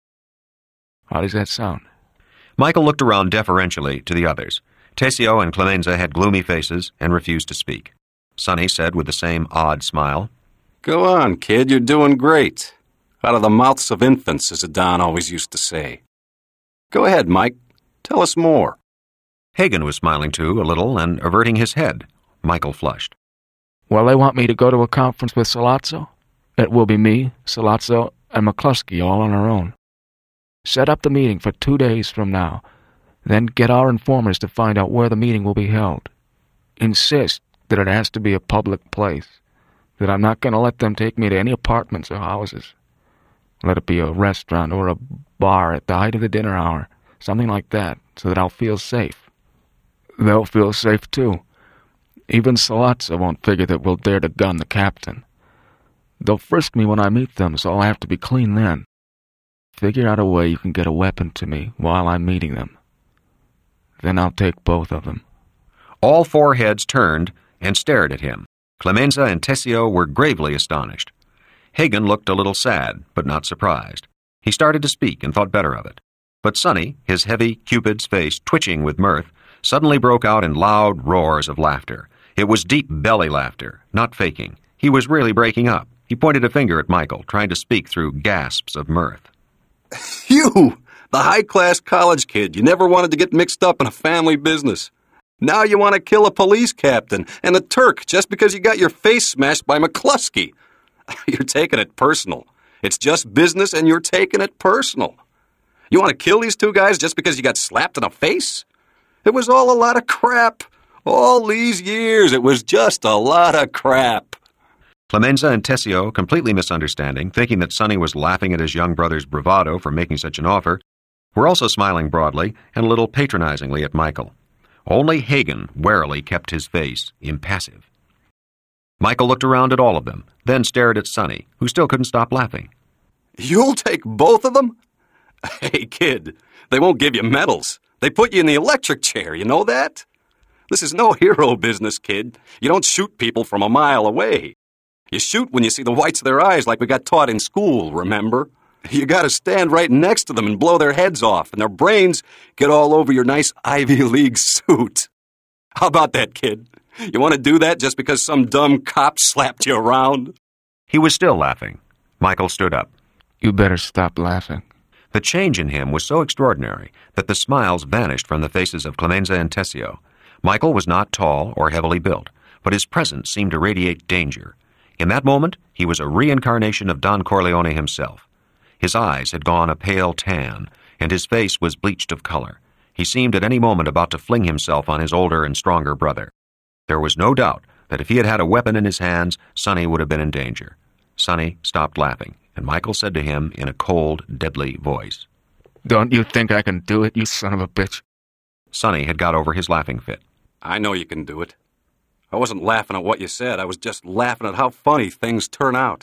How does that sound? Michael looked around deferentially to the others. Tessio and Clemenza had gloomy faces and refused to speak. Sonny said with the same odd smile, Go on, kid, you're doing great. Out of the mouths of infants, as Don always used to say. Go ahead, Mike. Tell us more. Hagen was smiling too, a little, and averting his head. Michael flushed. Well, they want me to go to a conference with Sollozzo. It will be me, Sollozzo, and McCluskey all on our own. Set up the meeting for two days from now. Then get our informers to find out where the meeting will be held. Insist that it has to be a public place. That I'm not going to let them take me to any apartments or houses. Let it be a restaurant or a bar at the height of the dinner hour. Something like that, so that I'll feel safe. They'll feel safe, too. Even Sollozzo won't figure that we'll dare to gun the captain. They'll frisk me when I meet them, so I'll have to be clean then. Figure out a way you can get a weapon to me while I'm meeting them. Then I'll take both of them. All four heads turned and stared at him. Clemenza and Tessio were gravely astonished. Hagen looked a little sad, but not surprised. He started to speak and thought better of it. But Sonny, his heavy Cupid's face twitching with mirth, suddenly broke out in loud roars of laughter. It was deep belly laughter, not faking. He was really breaking up. He pointed a finger at Michael, trying to speak through gasps of mirth. You, the high-class college kid, you never wanted to get mixed up in a family business. Now you want to kill a police captain and a Turk just because you got your face smashed by McCluskey. You're taking it personal. It's just business and you're taking it personal. You want to kill these two guys just because you got slapped in the face? It was all a lot of crap. All these years, it was just a lot of crap. Clemenza and Tessio, completely misunderstanding, thinking that Sonny was laughing at his young brother's bravado for making such an offer, were also smiling broadly and a little patronizingly at Michael. Only Hagen warily kept his face impassive. Michael looked around at all of them, then stared at Sonny, who still couldn't stop laughing. You'll take both of them? Hey, kid, they won't give you medals. They put you in the electric chair, you know that? This is no hero business, kid. You don't shoot people from a mile away. You shoot when you see the whites of their eyes like we got taught in school, remember? You gotta stand right next to them and blow their heads off, and their brains get all over your nice Ivy League suit. How about that, kid? You want to do that just because some dumb cop slapped you around? He was still laughing. Michael stood up. You better stop laughing. The change in him was so extraordinary that the smiles vanished from the faces of Clemenza and Tessio. Michael was not tall or heavily built, but his presence seemed to radiate danger. In that moment, he was a reincarnation of Don Corleone himself. His eyes had gone a pale tan, and his face was bleached of color. He seemed at any moment about to fling himself on his older and stronger brother. There was no doubt that if he had had a weapon in his hands, Sonny would have been in danger. Sonny stopped laughing, and Michael said to him in a cold, deadly voice, Don't you think I can do it, you son of a bitch? Sonny had got over his laughing fit. I know you can do it. I wasn't laughing at what you said. I was just laughing at how funny things turn out.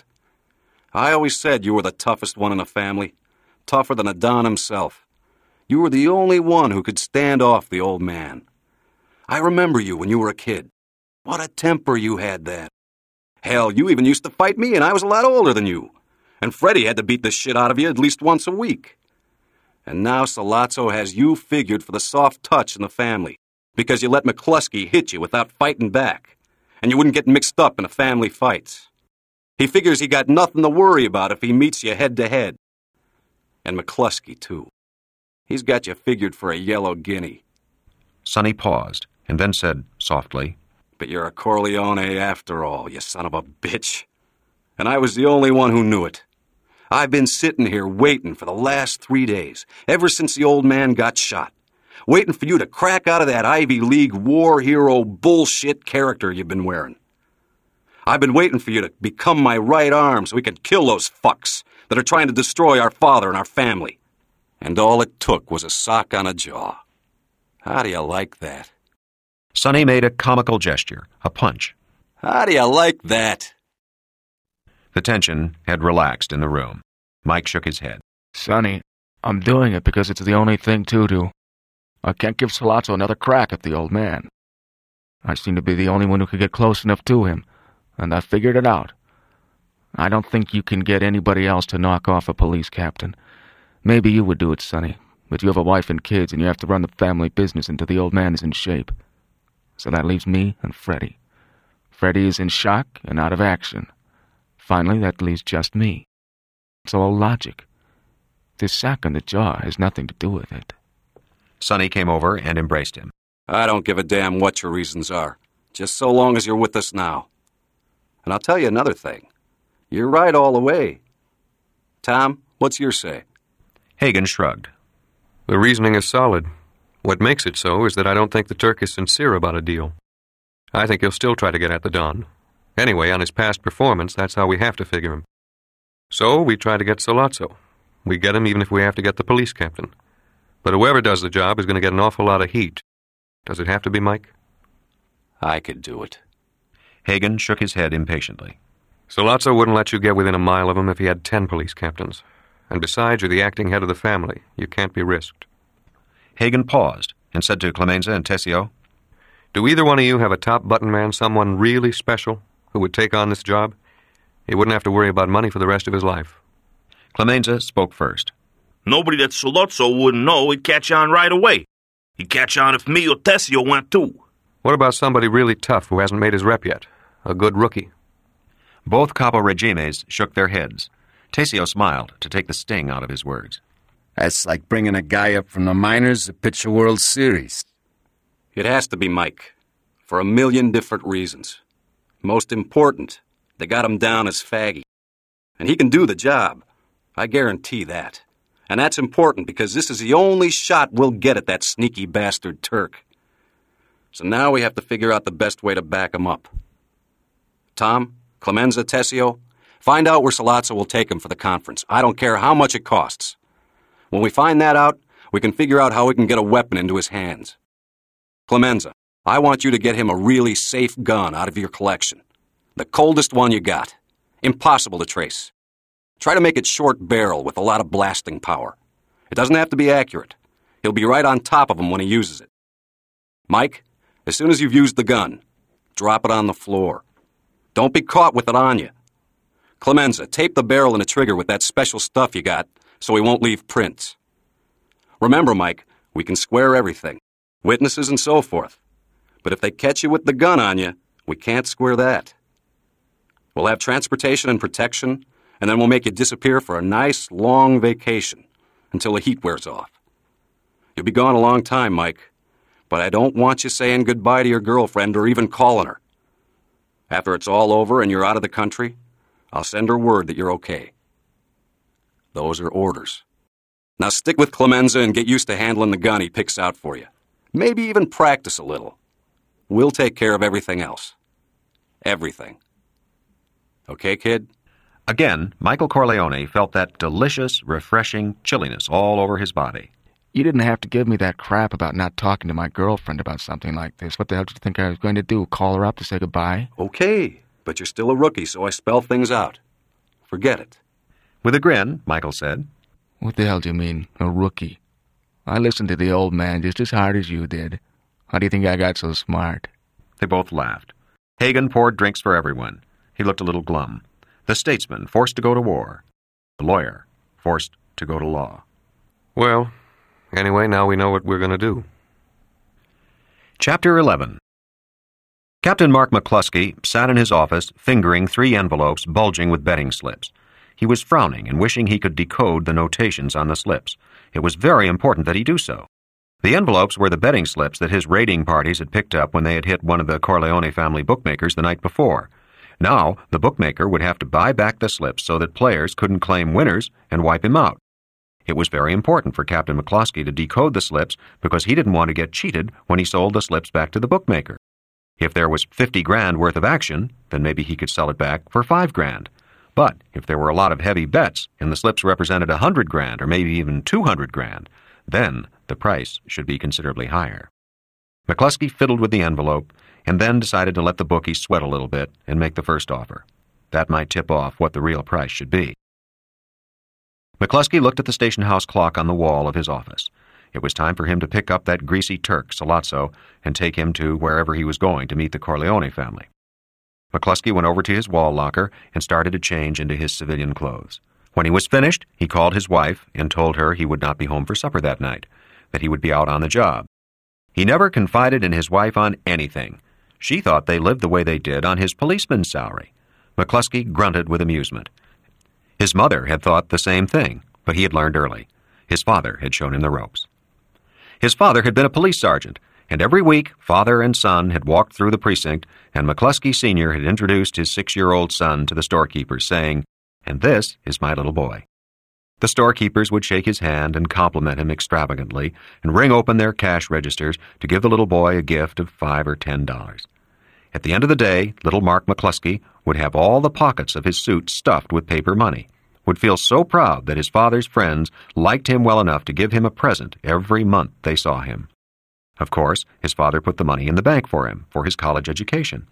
I always said you were the toughest one in the family, tougher than a Don himself. You were the only one who could stand off the old man. I remember you when you were a kid. What a temper you had then. Hell, you even used to fight me, and I was a lot older than you. And Freddie had to beat the shit out of you at least once a week. And now Sollozzo has you figured for the soft touch in the family, because you let McCluskey hit you without fighting back, and you wouldn't get mixed up in a family fight. He figures he got nothing to worry about if he meets you head-to-head. And McCluskey, too. He's got you figured for a yellow guinea. Sonny paused, and then said softly, But you're a Corleone after all, you son of a bitch. And I was the only one who knew it. I've been sitting here waiting for the last three days, ever since the old man got shot. Waiting for you to crack out of that Ivy League war hero bullshit character you've been wearing. I've been waiting for you to become my right arm so we could kill those fucks that are trying to destroy our father and our family. And all it took was a sock on a jaw. How do you like that? Sonny made a comical gesture, a punch. How do you like that? The tension had relaxed in the room. Mike shook his head. Sonny, I'm doing it because it's the only thing to do. I can't give Sollozzo another crack at the old man. I seem to be the only one who could get close enough to him, and I figured it out. I don't think you can get anybody else to knock off a police captain. Maybe you would do it, Sonny, but you have a wife and kids, and you have to run the family business until the old man is in shape. So that leaves me and Freddie. Freddie is in shock and out of action. Finally, that leaves just me. It's all logic. This sack on the jaw has nothing to do with it. Sonny came over and embraced him. I don't give a damn what your reasons are, just so long as you're with us now. And I'll tell you another thing. You're right all the way. Tom, what's your say? Hagen shrugged. The reasoning is solid. What makes it so is that I don't think the Turk is sincere about a deal. I think he'll still try to get at the Don. Anyway, on his past performance, that's how we have to figure him. So we try to get Sollozzo. We get him even if we have to get the police captain. But whoever does the job is going to get an awful lot of heat. Does it have to be Mike? I could do it. Hagen shook his head impatiently. Sollozzo wouldn't let you get within a mile of him if he had ten police captains. And besides, you're the acting head of the family. You can't be risked. Hagen paused and said to Clemenza and Tessio, Do either one of you have a top-button man, someone really special, who would take on this job? He wouldn't have to worry about money for the rest of his life. Clemenza spoke first. Nobody that Sollozzo wouldn't know would catch on right away. He'd catch on if me or Tessio went too. What about somebody really tough who hasn't made his rep yet? A good rookie? Both capo regimes shook their heads. Tessio smiled to take the sting out of his words. That's like bringing a guy up from the minors to pitch a World Series. It has to be Mike, for a million different reasons. Most important, they got him down as faggy. And he can do the job. I guarantee that. And that's important because this is the only shot we'll get at that sneaky bastard Turk. So now we have to figure out the best way to back him up. Tom, Clemenza, Tessio, find out where Sollozzo will take him for the conference. I don't care how much it costs. When we find that out, we can figure out how we can get a weapon into his hands. Clemenza, I want you to get him a really safe gun out of your collection. The coldest one you got. Impossible to trace. Try to make it short barrel with a lot of blasting power. It doesn't have to be accurate. He'll be right on top of him when he uses it. Mike, as soon as you've used the gun, drop it on the floor. Don't be caught with it on you. Clemenza, tape the barrel and the trigger with that special stuff you got so he won't leave prints. Remember, Mike, we can square everything. Witnesses and so forth. But if they catch you with the gun on you, we can't square that. We'll have transportation and protection, and then we'll make you disappear for a nice, long vacation until the heat wears off. You'll be gone a long time, Mike, but I don't want you saying goodbye to your girlfriend or even calling her. After it's all over and you're out of the country, I'll send her word that you're okay. Those are orders. Now stick with Clemenza and get used to handling the gun he picks out for you. Maybe even practice a little. We'll take care of everything else. Everything. Okay, kid? Again, Michael Corleone felt that delicious, refreshing chilliness all over his body. You didn't have to give me that crap about not talking to my girlfriend about something like this. What the hell did you think I was going to do, call her up to say goodbye? Okay, but you're still a rookie, so I spell things out. Forget it. With a grin, Michael said, What the hell do you mean, a rookie? I listened to the old man just as hard as you did. How do you think I got so smart? They both laughed. Hagen poured drinks for everyone. He looked a little glum. The statesman forced to go to war. The lawyer forced to go to law. Well, anyway, now we know what we're going to do. Chapter eleven. Captain Mark McCluskey sat in his office, fingering three envelopes bulging with betting slips. He was frowning and wishing he could decode the notations on the slips. It was very important that he do so. The envelopes were the betting slips that his raiding parties had picked up when they had hit one of the Corleone family bookmakers the night before. Now, the bookmaker would have to buy back the slips so that players couldn't claim winners and wipe him out. It was very important for Captain McCluskey to decode the slips because he didn't want to get cheated when he sold the slips back to the bookmaker. If there was fifty grand worth of action, then maybe he could sell it back for five grand. But if there were a lot of heavy bets and the slips represented a hundred grand or maybe even two hundred grand, then the price should be considerably higher. McCluskey fiddled with the envelope and then decided to let the bookie sweat a little bit and make the first offer. That might tip off what the real price should be. McCluskey looked at the station house clock on the wall of his office. It was time for him to pick up that greasy Turk, Sollozzo, and take him to wherever he was going to meet the Corleone family. McCluskey went over to his wall locker and started to change into his civilian clothes. When he was finished, he called his wife and told her he would not be home for supper that night, that he would be out on the job. He never confided in his wife on anything. She thought they lived the way they did on his policeman's salary. McCluskey grunted with amusement. His mother had thought the same thing, but he had learned early. His father had shown him the ropes. His father had been a police sergeant, and every week father and son had walked through the precinct, and McCluskey Senior had introduced his six-year-old son to the storekeepers, saying, "And this is my little boy." The storekeepers would shake his hand and compliment him extravagantly and ring open their cash registers to give the little boy a gift of five or ten dollars. At the end of the day, little Mark McCluskey would have all the pockets of his suit stuffed with paper money, would feel so proud that his father's friends liked him well enough to give him a present every month they saw him. Of course, his father put the money in the bank for him, for his college education.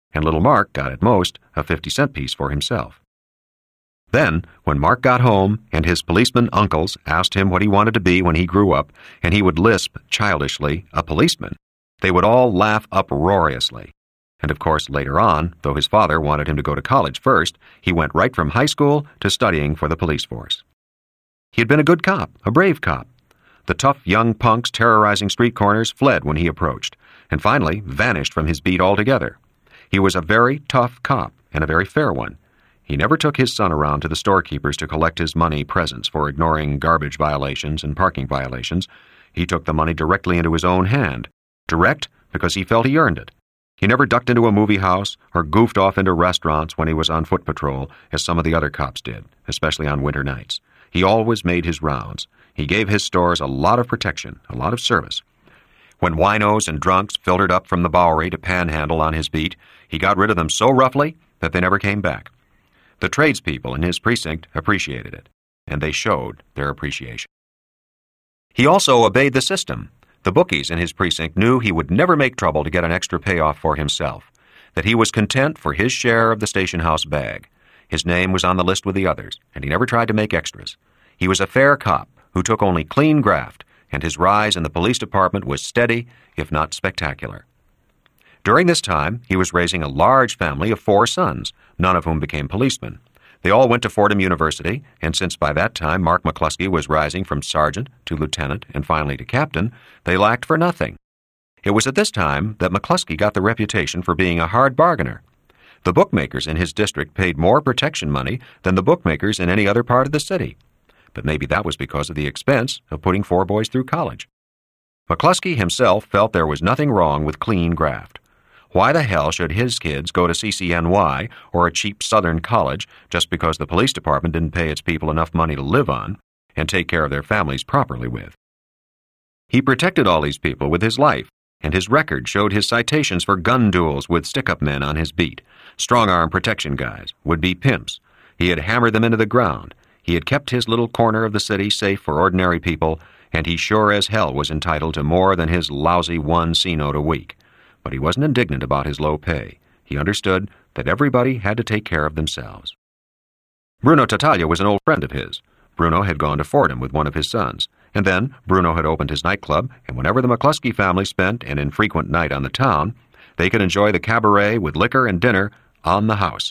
and little Mark got at most a fifty-cent piece for himself. Then, when Mark got home and his policeman uncles asked him what he wanted to be when he grew up, and he would lisp childishly, a policeman, they would all laugh uproariously. And of course, later on, though his father wanted him to go to college first, he went right from high school to studying for the police force. He had been a good cop, a brave cop. The tough young punks terrorizing street corners fled when he approached, and finally vanished from his beat altogether. He was a very tough cop, and a very fair one. He never took his son around to the storekeepers to collect his money presents for ignoring garbage violations and parking violations. He took the money directly into his own hand. Direct because he felt he earned it. He never ducked into a movie house or goofed off into restaurants when he was on foot patrol, as some of the other cops did, especially on winter nights. He always made his rounds. He gave his stores a lot of protection, a lot of service. When winos and drunks filtered up from the Bowery to panhandle on his beat, he got rid of them so roughly that they never came back. The tradespeople in his precinct appreciated it, and they showed their appreciation. He also obeyed the system. The bookies in his precinct knew he would never make trouble to get an extra payoff for himself, that he was content for his share of the station house bag. His name was on the list with the others, and he never tried to make extras. He was a fair cop who took only clean graft, and his rise in the police department was steady, if not spectacular. During this time, he was raising a large family of four sons, none of whom became policemen. They all went to Fordham University, and since by that time Mark McCluskey was rising from sergeant to lieutenant and finally to captain, they lacked for nothing. It was at this time that McCluskey got the reputation for being a hard bargainer. The bookmakers in his district paid more protection money than the bookmakers in any other part of the city. But maybe that was because of the expense of putting four boys through college. McCluskey himself felt there was nothing wrong with clean graft. Why the hell should his kids go to C C N Y or a cheap southern college just because the police department didn't pay its people enough money to live on and take care of their families properly with? He protected all these people with his life, and his record showed his citations for gun duels with stick-up men on his beat, strong-arm protection guys, would-be pimps. He had hammered them into the ground. He had kept his little corner of the city safe for ordinary people, and he sure as hell was entitled to more than his lousy one C-note a week. But he wasn't indignant about his low pay. He understood that everybody had to take care of themselves. Bruno Tattaglia was an old friend of his. Bruno had gone to Fordham with one of his sons, and then Bruno had opened his nightclub, and whenever the McCluskey family spent an infrequent night on the town, they could enjoy the cabaret with liquor and dinner on the house.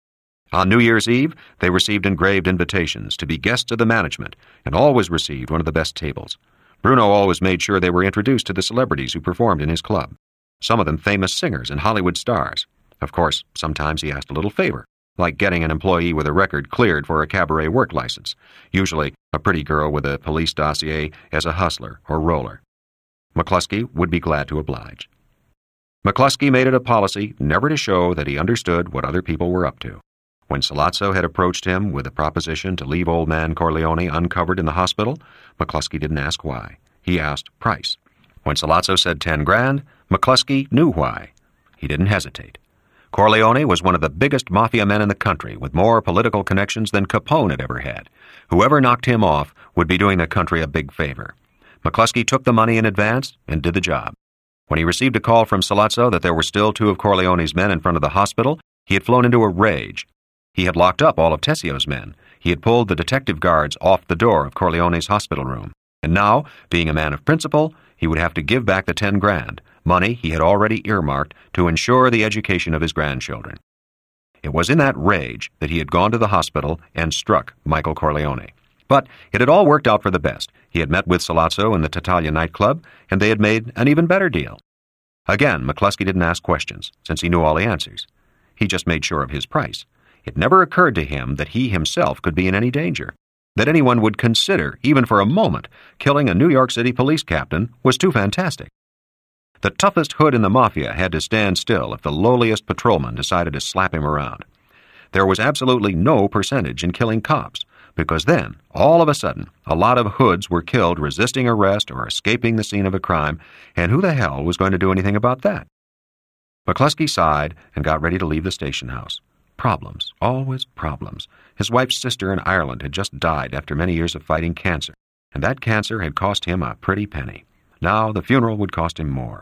On New Year's Eve, they received engraved invitations to be guests of the management, and always received one of the best tables. Bruno always made sure they were introduced to the celebrities who performed in his club, some of them famous singers and Hollywood stars. Of course, sometimes he asked a little favor, like getting an employee with a record cleared for a cabaret work license, usually a pretty girl with a police dossier as a hustler or roller. McCluskey would be glad to oblige. McCluskey made it a policy never to show that he understood what other people were up to. When Sollozzo had approached him with a proposition to leave old man Corleone uncovered in the hospital, McCluskey didn't ask why. He asked price. When Sollozzo said ten grand, McCluskey knew why. He didn't hesitate. Corleone was one of the biggest mafia men in the country, with more political connections than Capone had ever had. Whoever knocked him off would be doing the country a big favor. McCluskey took the money in advance and did the job. When he received a call from Sollozzo that there were still two of Corleone's men in front of the hospital, he had flown into a rage. He had locked up all of Tessio's men. He had pulled the detective guards off the door of Corleone's hospital room. And now, being a man of principle, he would have to give back the ten grand, money he had already earmarked to ensure the education of his grandchildren. It was in that rage that he had gone to the hospital and struck Michael Corleone. But it had all worked out for the best. He had met with Sollozzo in the Tattaglia nightclub, and they had made an even better deal. Again, McCluskey didn't ask questions, since he knew all the answers. He just made sure of his price. It never occurred to him that he himself could be in any danger. That anyone would consider, even for a moment, killing a New York City police captain was too fantastic. The toughest hood in the mafia had to stand still if the lowliest patrolman decided to slap him around. There was absolutely no percentage in killing cops, because then, all of a sudden, a lot of hoods were killed resisting arrest or escaping the scene of a crime, and who the hell was going to do anything about that? McCluskey sighed and got ready to leave the station house. Problems, always problems. His wife's sister in Ireland had just died after many years of fighting cancer, and that cancer had cost him a pretty penny. Now the funeral would cost him more.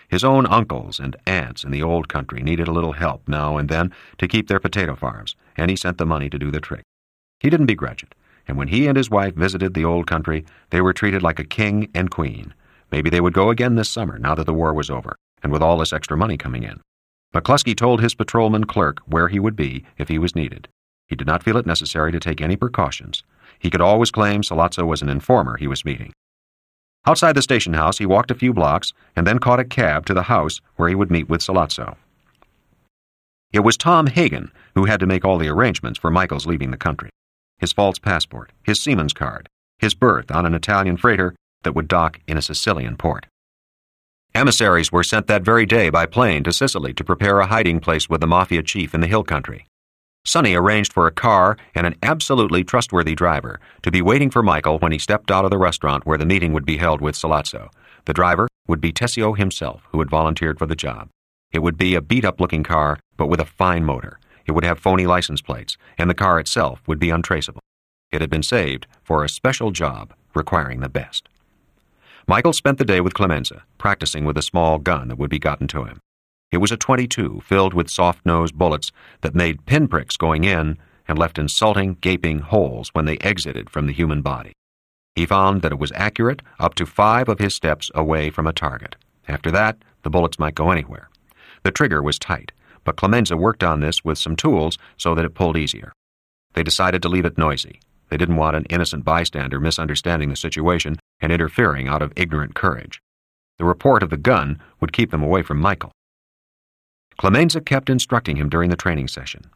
His own uncles and aunts in the old country needed a little help now and then to keep their potato farms, and he sent the money to do the trick. He didn't begrudge it, and when he and his wife visited the old country, they were treated like a king and queen. Maybe they would go again this summer, now that the war was over, and with all this extra money coming in. McCluskey told his patrolman clerk where he would be if he was needed. He did not feel it necessary to take any precautions. He could always claim Sollozzo was an informer he was meeting. Outside the station house, he walked a few blocks and then caught a cab to the house where he would meet with Sollozzo. It was Tom Hagen who had to make all the arrangements for Michael's leaving the country. His false passport, his seaman's card, his berth on an Italian freighter that would dock in a Sicilian port. Emissaries were sent that very day by plane to Sicily to prepare a hiding place with the mafia chief in the hill country. Sonny arranged for a car and an absolutely trustworthy driver to be waiting for Michael when he stepped out of the restaurant where the meeting would be held with Sollozzo. The driver would be Tessio himself, who had volunteered for the job. It would be a beat-up-looking car, but with a fine motor. It would have phony license plates, and the car itself would be untraceable. It had been saved for a special job requiring the best. Michael spent the day with Clemenza, practicing with a small gun that would be gotten to him. It was a twenty-two filled with soft-nosed bullets that made pinpricks going in and left insulting, gaping holes when they exited from the human body. He found that it was accurate up to five of his steps away from a target. After that, the bullets might go anywhere. The trigger was tight, but Clemenza worked on this with some tools so that it pulled easier. They decided to leave it noisy. They didn't want an innocent bystander misunderstanding the situation and interfering out of ignorant courage. The report of the gun would keep them away from Michael. Clemenza kept instructing him during the training session.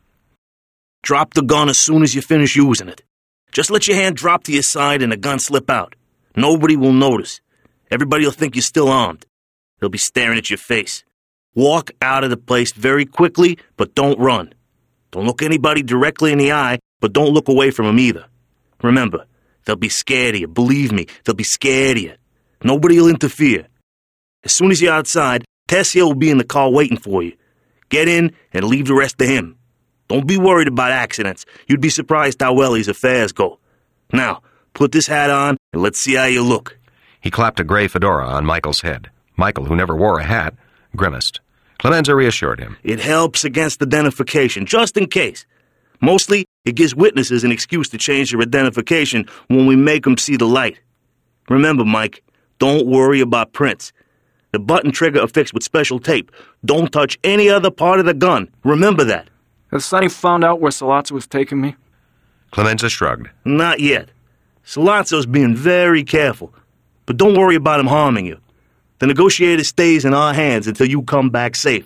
Drop the gun as soon as you finish using it. Just let your hand drop to your side and the gun slip out. Nobody will notice. Everybody will think you're still armed. They'll be staring at your face. Walk out of the place very quickly, but don't run. Don't look anybody directly in the eye, but don't look away from them either. Remember, they'll be scared of you. Believe me, they'll be scared of you. Nobody will interfere. As soon as you're outside, Tessio will be in the car waiting for you. Get in and leave the rest to him. Don't be worried about accidents. You'd be surprised how well his affairs go. Now, put this hat on and let's see how you look. He clapped a gray fedora on Michael's head. Michael, who never wore a hat, grimaced. Clemenza reassured him. It helps against identification, just in case. Mostly, it gives witnesses an excuse to change their identification when we make them see the light. Remember, Mike, don't worry about prints. The button trigger are fixed with special tape. Don't touch any other part of the gun. Remember that. Has Sonny found out where Sollozzo was taking me? Clemenza shrugged. Not yet. Sollozzo's being very careful. But don't worry about him harming you. The negotiator stays in our hands until you come back safe.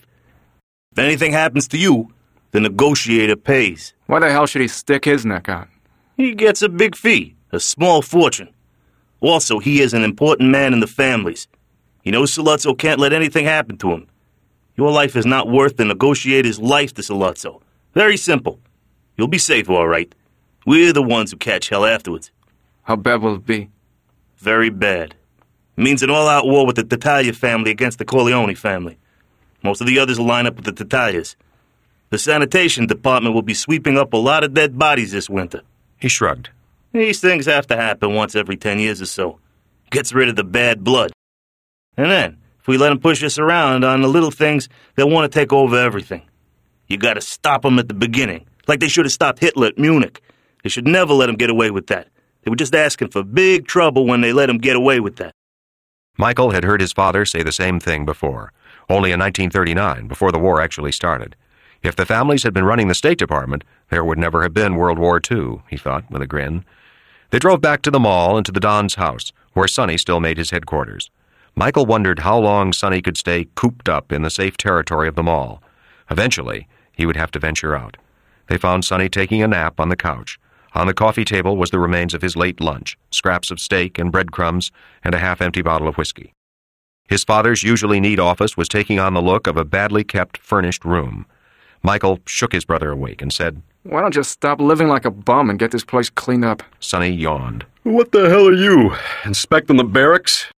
If anything happens to you, the negotiator pays. Why the hell should he stick his neck out? He gets a big fee, a small fortune. Also, he is an important man in the families. He knows Sollozzo can't let anything happen to him. Your life is not worth the negotiator's life to Sollozzo. Very simple. You'll be safe, all right. We're the ones who catch hell afterwards. How bad will it be? Very bad. It means an all-out war with the Tattaglia family against the Corleone family. Most of the others will line up with the Tattaglias. The sanitation department will be sweeping up a lot of dead bodies this winter. He shrugged. These things have to happen once every ten years or so. Gets rid of the bad blood. And then, if we let them push us around on the little things, they'll want to take over everything. You gotta stop them at the beginning, like they should have stopped Hitler at Munich. They should never let him get away with that. They were just asking for big trouble when they let him get away with that. Michael had heard his father say the same thing before, only in nineteen thirty-nine, before the war actually started. If the families had been running the State Department, there would never have been World War Two, he thought with a grin. They drove back to the mall and to the Don's house, where Sonny still made his headquarters. Michael wondered how long Sonny could stay cooped up in the safe territory of the mall. Eventually, he would have to venture out. They found Sonny taking a nap on the couch. On the coffee table was the remains of his late lunch, scraps of steak and breadcrumbs, and a half-empty bottle of whiskey. His father's usually neat office was taking on the look of a badly kept, furnished room. Michael shook his brother awake and said, "Why don't you stop living like a bum and get this place cleaned up?" Sonny yawned. What the hell are you, inspecting the barracks?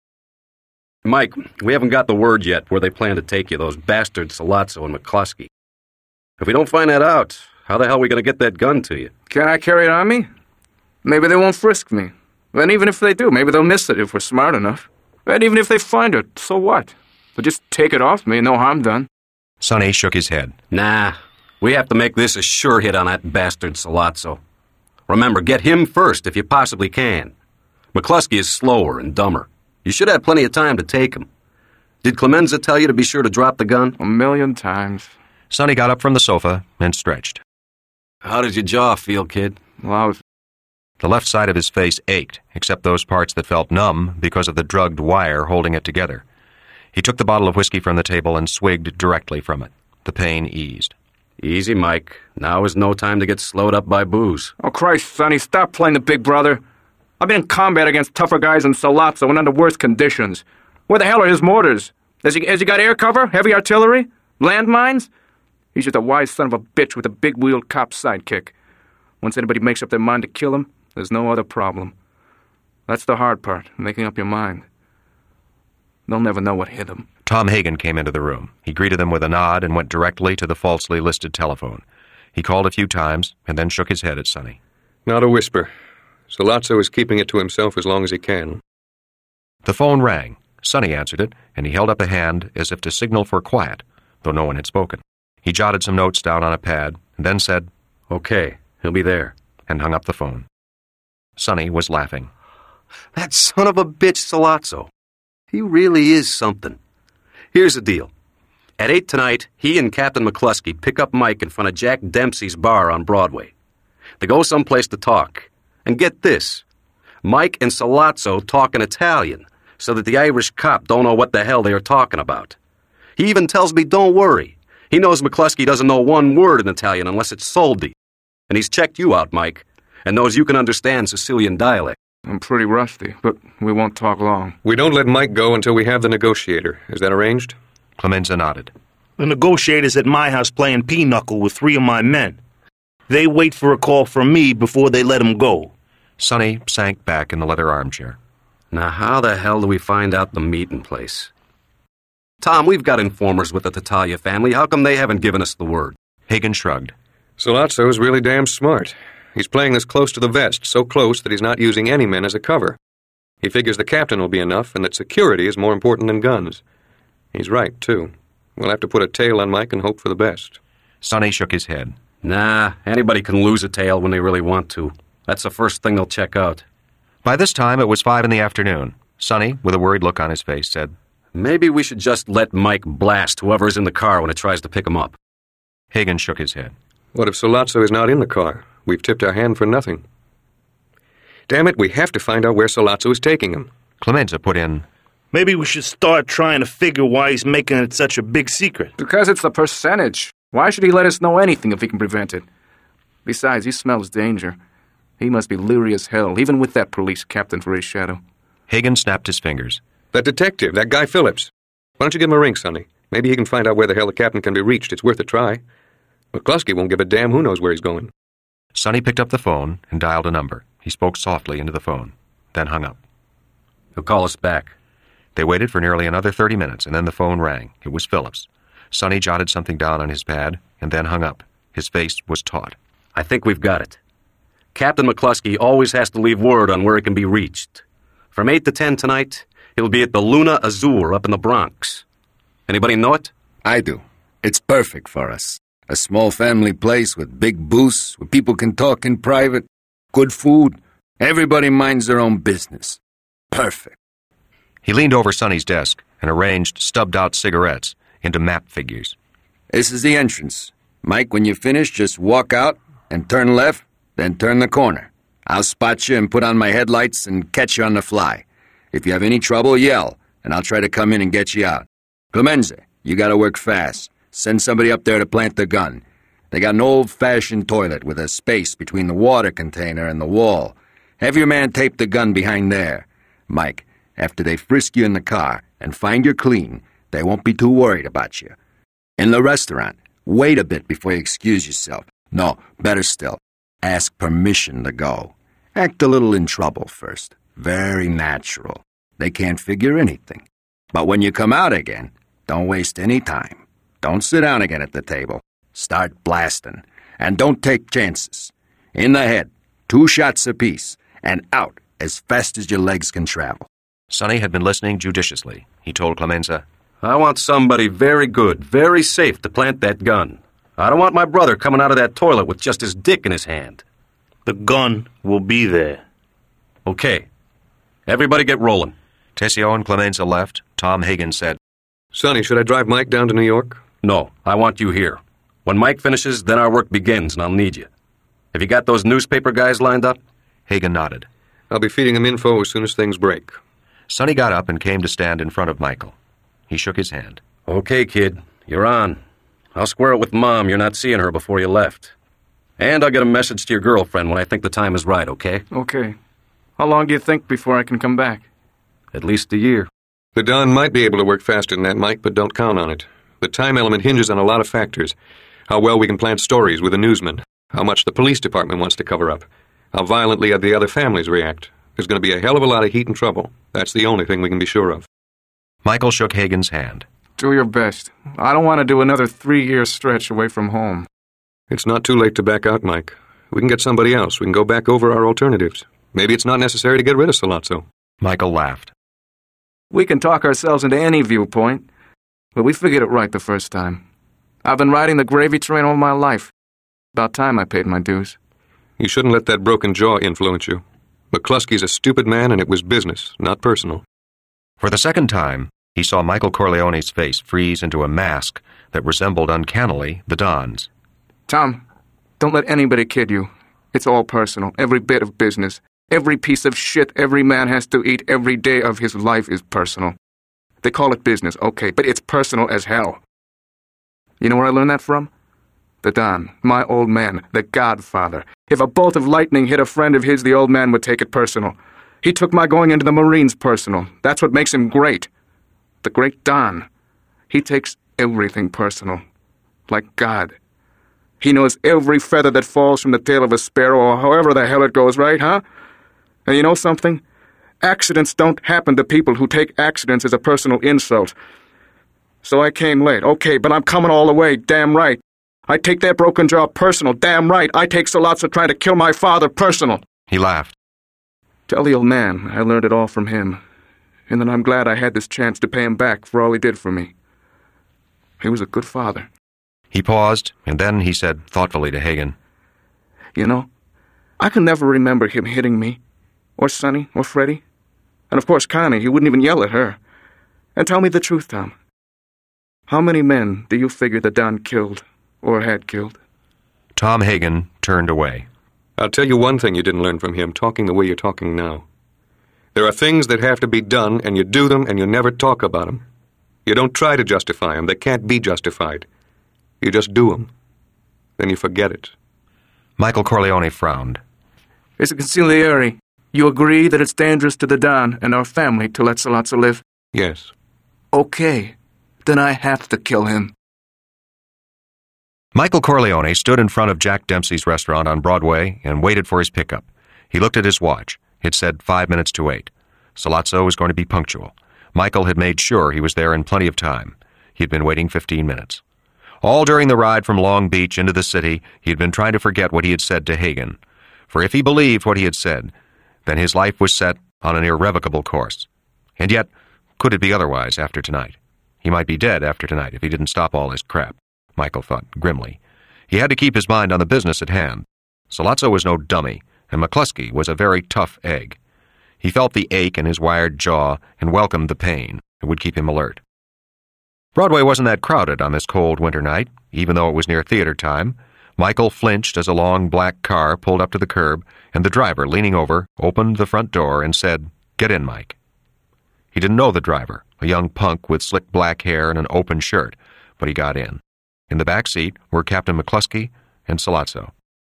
Mike, we haven't got the word yet where they plan to take you, those bastards Sollozzo and McCluskey. If we don't find that out, how the hell are we going to get that gun to you? Can I carry it on me? Maybe they won't frisk me. And even if they do, maybe they'll miss it if we're smart enough. And even if they find it, so what? But just take it off me, no harm done. Sonny shook his head. Nah, we have to make this a sure hit on that bastard Sollozzo. Remember, get him first if you possibly can. McCluskey is slower and dumber. You should have plenty of time to take him. Did Clemenza tell you to be sure to drop the gun? A million times. Sonny got up from the sofa and stretched. How did your jaw feel, kid? Lousy. The left side of his face ached, except those parts that felt numb because of the drugged wire holding it together. He took the bottle of whiskey from the table and swigged directly from it. The pain eased. Easy, Mike. Now is no time to get slowed up by booze. Oh, Christ, Sonny, stop playing the big brother. I've been in combat against tougher guys than Sollozzo and under worse conditions. Where the hell are his mortars? Has he, has he got air cover? Heavy artillery? Landmines? He's just a wise son of a bitch with a big-wheeled cop sidekick. Once anybody makes up their mind to kill him, there's no other problem. That's the hard part, making up your mind. They'll never know what hit them. Tom Hagen came into the room. He greeted them with a nod and went directly to the falsely listed telephone. He called a few times and then shook his head at Sonny. Not a whisper. Sollozzo is keeping it to himself as long as he can. The phone rang. Sonny answered it, and he held up a hand as if to signal for quiet, though no one had spoken. He jotted some notes down on a pad, and then said, "Okay, he'll be there," and hung up the phone. Sonny was laughing. That son of a bitch Sollozzo. He really is something. Here's the deal. At eight tonight, he and Captain McCluskey pick up Mike in front of Jack Dempsey's bar on Broadway. They go someplace to talk. And get this. Mike and Sollozzo talk in Italian, so that the Irish cop don't know what the hell they are talking about. He even tells me, don't worry. He knows McCluskey doesn't know one word in Italian unless it's soldi. And he's checked you out, Mike, and knows you can understand Sicilian dialect. I'm pretty rusty, but we won't talk long. We don't let Mike go until we have the negotiator. Is that arranged? Clemenza nodded. The negotiator's at my house playing pinochle with three of my men. They wait for a call from me before they let him go. Sonny sank back in the leather armchair. Now how the hell do we find out the meeting place? Tom, we've got informers with the Tattaglia family. How come they haven't given us the word? Hagen shrugged. Sollozzo is really damn smart. He's playing this close to the vest, so close that he's not using any men as a cover. He figures the captain will be enough and that security is more important than guns. He's right, too. We'll have to put a tail on Mike and hope for the best. Sonny shook his head. Nah, anybody can lose a tail when they really want to. That's the first thing they'll check out. By this time, it was five in the afternoon. Sonny, with a worried look on his face, said, Maybe we should just let Mike blast whoever's in the car when it tries to pick him up. Hagen shook his head. What if Sollozzo is not in the car? We've tipped our hand for nothing. Damn it, we have to find out where Sollozzo is taking him. Clemenza put in, Maybe we should start trying to figure why he's making it such a big secret. Because it's the percentage. Why should he let us know anything if he can prevent it? Besides, he smells danger. He must be leery as hell, even with that police captain for his shadow. Hagen snapped his fingers. That detective, that guy Phillips. Why don't you give him a ring, Sonny? Maybe he can find out where the hell the captain can be reached. It's worth a try. McCluskey won't give a damn who knows where he's going. Sonny picked up the phone and dialed a number. He spoke softly into the phone, then hung up. He'll call us back. They waited for nearly another thirty minutes, and then the phone rang. It was Phillips. Sonny jotted something down on his pad and then hung up. His face was taut. I think we've got it. Captain McCluskey always has to leave word on where it can be reached. From eight to ten tonight, he'll be at the Luna Azur up in the Bronx. Anybody know it? I do. It's perfect for us. A small family place with big booths, where people can talk in private, good food. Everybody minds their own business. Perfect. He leaned over Sonny's desk and arranged stubbed-out cigarettes into map figures. This is the entrance. Mike, when you finish, just walk out and turn left, then turn the corner. I'll spot you and put on my headlights and catch you on the fly. If you have any trouble, yell, and I'll try to come in and get you out. Clemenza, you gotta work fast. Send somebody up there to plant the gun. They got an old-fashioned toilet with a space between the water container and the wall. Have your man tape the gun behind there. Mike, after they frisk you in the car and find you're clean, they won't be too worried about you. In the restaurant, wait a bit before you excuse yourself. No, better still, ask permission to go. Act a little in trouble first. Very natural. They can't figure anything. But when you come out again, don't waste any time. Don't sit down again at the table. Start blasting. And don't take chances. In the head, two shots apiece, and out as fast as your legs can travel. Sonny had been listening judiciously. He told Clemenza, I want somebody very good, very safe to plant that gun. I don't want my brother coming out of that toilet with just his dick in his hand. The gun will be there. Okay. Everybody get rolling. Tessio and Clemenza left. Tom Hagen said, Sonny, should I drive Mike down to New York? No, I want you here. When Mike finishes, then our work begins, and I'll need you. Have you got those newspaper guys lined up? Hagen nodded. I'll be feeding him info as soon as things break. Sonny got up and came to stand in front of Michael. He shook his hand. Okay, kid. You're on. I'll square it with Mom you're not seeing her before you left. And I'll get a message to your girlfriend when I think the time is right, okay? Okay. How long do you think before I can come back? At least a year. The Don might be able to work faster than that, Mike, but don't count on it. The time element hinges on a lot of factors. How well we can plant stories with the newsmen. How much the police department wants to cover up. How violently the other families react. There's going to be a hell of a lot of heat and trouble. That's the only thing we can be sure of. Michael shook Hagen's hand. Do your best. I don't want to do another three-year stretch away from home. It's not too late to back out, Mike. We can get somebody else. We can go back over our alternatives. Maybe it's not necessary to get rid of Sollozzo. Michael laughed. We can talk ourselves into any viewpoint, but we figured it right the first time. I've been riding the gravy train all my life. About time I paid my dues. You shouldn't let that broken jaw influence you. McCluskey's a stupid man, and it was business, not personal. For the second time, he saw Michael Corleone's face freeze into a mask that resembled uncannily the Don's. Tom, don't let anybody kid you. It's all personal, every bit of business. Every piece of shit every man has to eat every day of his life is personal. They call it business, okay, but it's personal as hell. You know where I learned that from? The Don, my old man, the Godfather. If a bolt of lightning hit a friend of his, the old man would take it personal. He took my going into the Marines personal. That's what makes him great. The great Don. He takes everything personal. Like God. He knows every feather that falls from the tail of a sparrow, or however the hell it goes, right, huh? And you know something? Accidents don't happen to people who take accidents as a personal insult. So I came late. Okay, but I'm coming all the way, damn right. I take that broken jaw personal, damn right. I take Sollozzo trying to kill my father personal. He laughed. Tell the old man I learned it all from him, and that I'm glad I had this chance to pay him back for all he did for me. He was a good father. He paused, and then he said thoughtfully to Hagen, You know, I can never remember him hitting me, or Sonny, or Freddie. And of course Connie, he wouldn't even yell at her. And tell me the truth, Tom. How many men do you figure the Don killed, or had killed? Tom Hagen turned away. I'll tell you one thing you didn't learn from him, talking the way you're talking now. There are things that have to be done, and you do them, and you never talk about them. You don't try to justify them. They can't be justified. You just do them. Then you forget it. Michael Corleone frowned. Mister Consigliere, you agree that it's dangerous to the Don and our family to let Sollozzo live? Yes. Okay. Then I have to kill him. Michael Corleone stood in front of Jack Dempsey's restaurant on Broadway and waited for his pickup. He looked at his watch. It said five minutes to eight. Sollozzo was going to be punctual. Michael had made sure he was there in plenty of time. He had been waiting fifteen minutes. All during the ride from Long Beach into the city, he had been trying to forget what he had said to Hagen. For if he believed what he had said, then his life was set on an irrevocable course. And yet, could it be otherwise after tonight? He might be dead after tonight if he didn't stop all his crap, Michael thought grimly. He had to keep his mind on the business at hand. Sollozzo was no dummy, and McCluskey was a very tough egg. He felt the ache in his wired jaw and welcomed the pain. It would keep him alert. Broadway wasn't that crowded on this cold winter night, even though it was near theater time. Michael flinched as a long black car pulled up to the curb, and the driver, leaning over, opened the front door and said, "Get in, Mike." He didn't know the driver, a young punk with slick black hair and an open shirt, but he got in. In the back seat were Captain McCluskey and Sollozzo.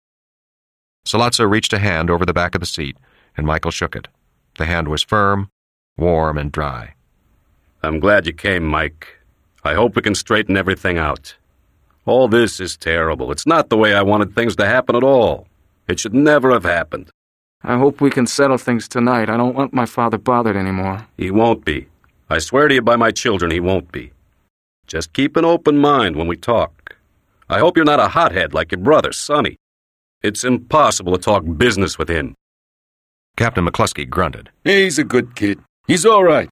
Sollozzo reached a hand over the back of the seat, and Michael shook it. The hand was firm, warm, and dry. I'm glad you came, Mike. I hope we can straighten everything out. All this is terrible. It's not the way I wanted things to happen at all. It should never have happened. I hope we can settle things tonight. I don't want my father bothered anymore. He won't be. I swear to you by my children, he won't be. Just keep an open mind when we talk. I hope you're not a hothead like your brother, Sonny. It's impossible to talk business with him. Captain McCluskey grunted. He's a good kid. He's all right.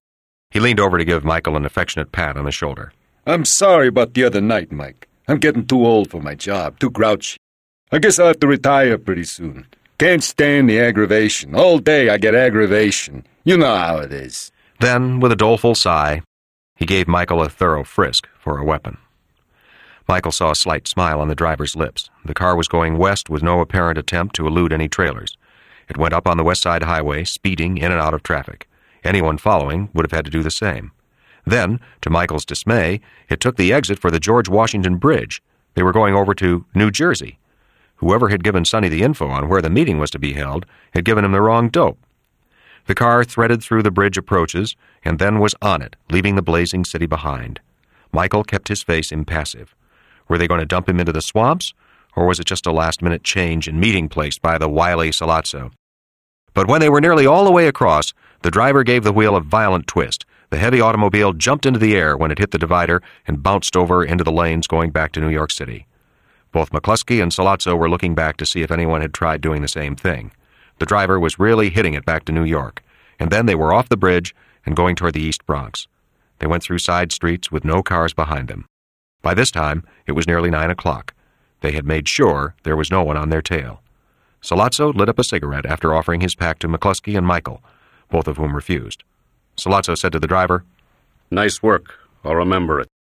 He leaned over to give Michael an affectionate pat on the shoulder. I'm sorry about the other night, Mike. I'm getting too old for my job, too grouchy. I guess I'll have to retire pretty soon. Can't stand the aggravation. All day I get aggravation. You know how it is. Then, with a doleful sigh, he gave Michael a thorough frisk for a weapon. Michael saw a slight smile on the driver's lips. The car was going west with no apparent attempt to elude any trailers. It went up on the West Side Highway, speeding in and out of traffic. Anyone following would have had to do the same. Then, to Michael's dismay, it took the exit for the George Washington Bridge. They were going over to New Jersey. Whoever had given Sonny the info on where the meeting was to be held had given him the wrong dope. The car threaded through the bridge approaches and then was on it, leaving the blazing city behind. Michael kept his face impassive. Were they going to dump him into the swamps, or was it just a last-minute change in meeting place by the wily Sollozzo? But when they were nearly all the way across, the driver gave the wheel a violent twist. The heavy automobile jumped into the air when it hit the divider and bounced over into the lanes going back to New York City. Both McCluskey and Sollozzo were looking back to see if anyone had tried doing the same thing. The driver was really hitting it back to New York, and then they were off the bridge and going toward the East Bronx. They went through side streets with no cars behind them. By this time, it was nearly nine o'clock. They had made sure there was no one on their tail. Sollozzo lit up a cigarette after offering his pack to McCluskey and Michael, both of whom refused. Sollozzo said to the driver, "Nice work. I'll remember it."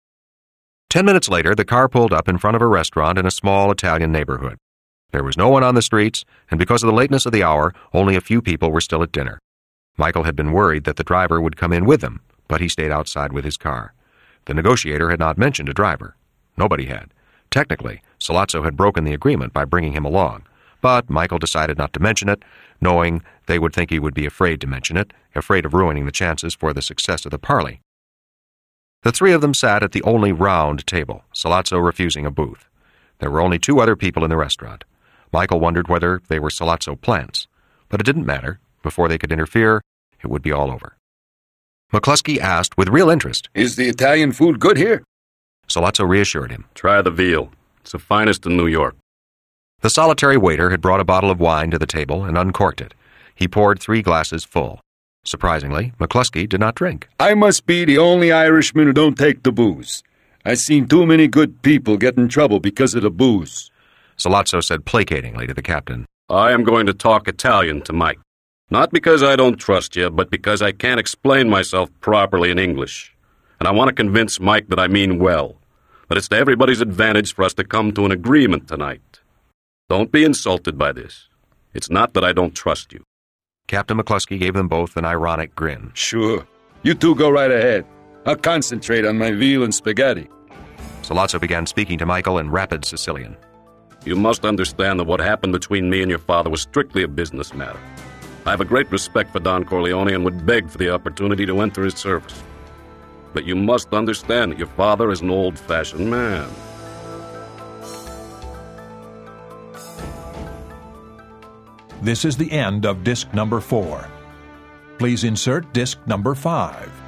Ten minutes later, the car pulled up in front of a restaurant in a small Italian neighborhood. There was no one on the streets, and because of the lateness of the hour, only a few people were still at dinner. Michael had been worried that the driver would come in with them, but he stayed outside with his car. The negotiator had not mentioned a driver. Nobody had. Technically, Sollozzo had broken the agreement by bringing him along, but Michael decided not to mention it, knowing they would think he would be afraid to mention it, afraid of ruining the chances for the success of the parley. The three of them sat at the only round table, Sollozzo refusing a booth. There were only two other people in the restaurant. Michael wondered whether they were Sollozzo plants, but it didn't matter. Before they could interfere, it would be all over. McCluskey asked with real interest, "Is the Italian food good here?" Sollozzo reassured him. "Try the veal. It's the finest in New York." The solitary waiter had brought a bottle of wine to the table and uncorked it. He poured three glasses full. Surprisingly, McCluskey did not drink. I must be the only Irishman who don't take the booze. I've seen too many good people get in trouble because of the booze. Sollozzo said placatingly to the captain, "I am going to talk Italian to Mike. Not because I don't trust you, but because I can't explain myself properly in English. And I want to convince Mike that I mean well, that it's to everybody's advantage for us to come to an agreement tonight. Don't be insulted by this. It's not that I don't trust you." Captain McCluskey gave them both an ironic grin. "Sure. You two go right ahead. I'll concentrate on my veal and spaghetti." Sollozzo began speaking to Michael in rapid Sicilian. "You must understand that what happened between me and your father was strictly a business matter. I have a great respect for Don Corleone and would beg for the opportunity to enter his service. But you must understand that your father is an old-fashioned man." This is the end of disc number four. Please insert disc number five.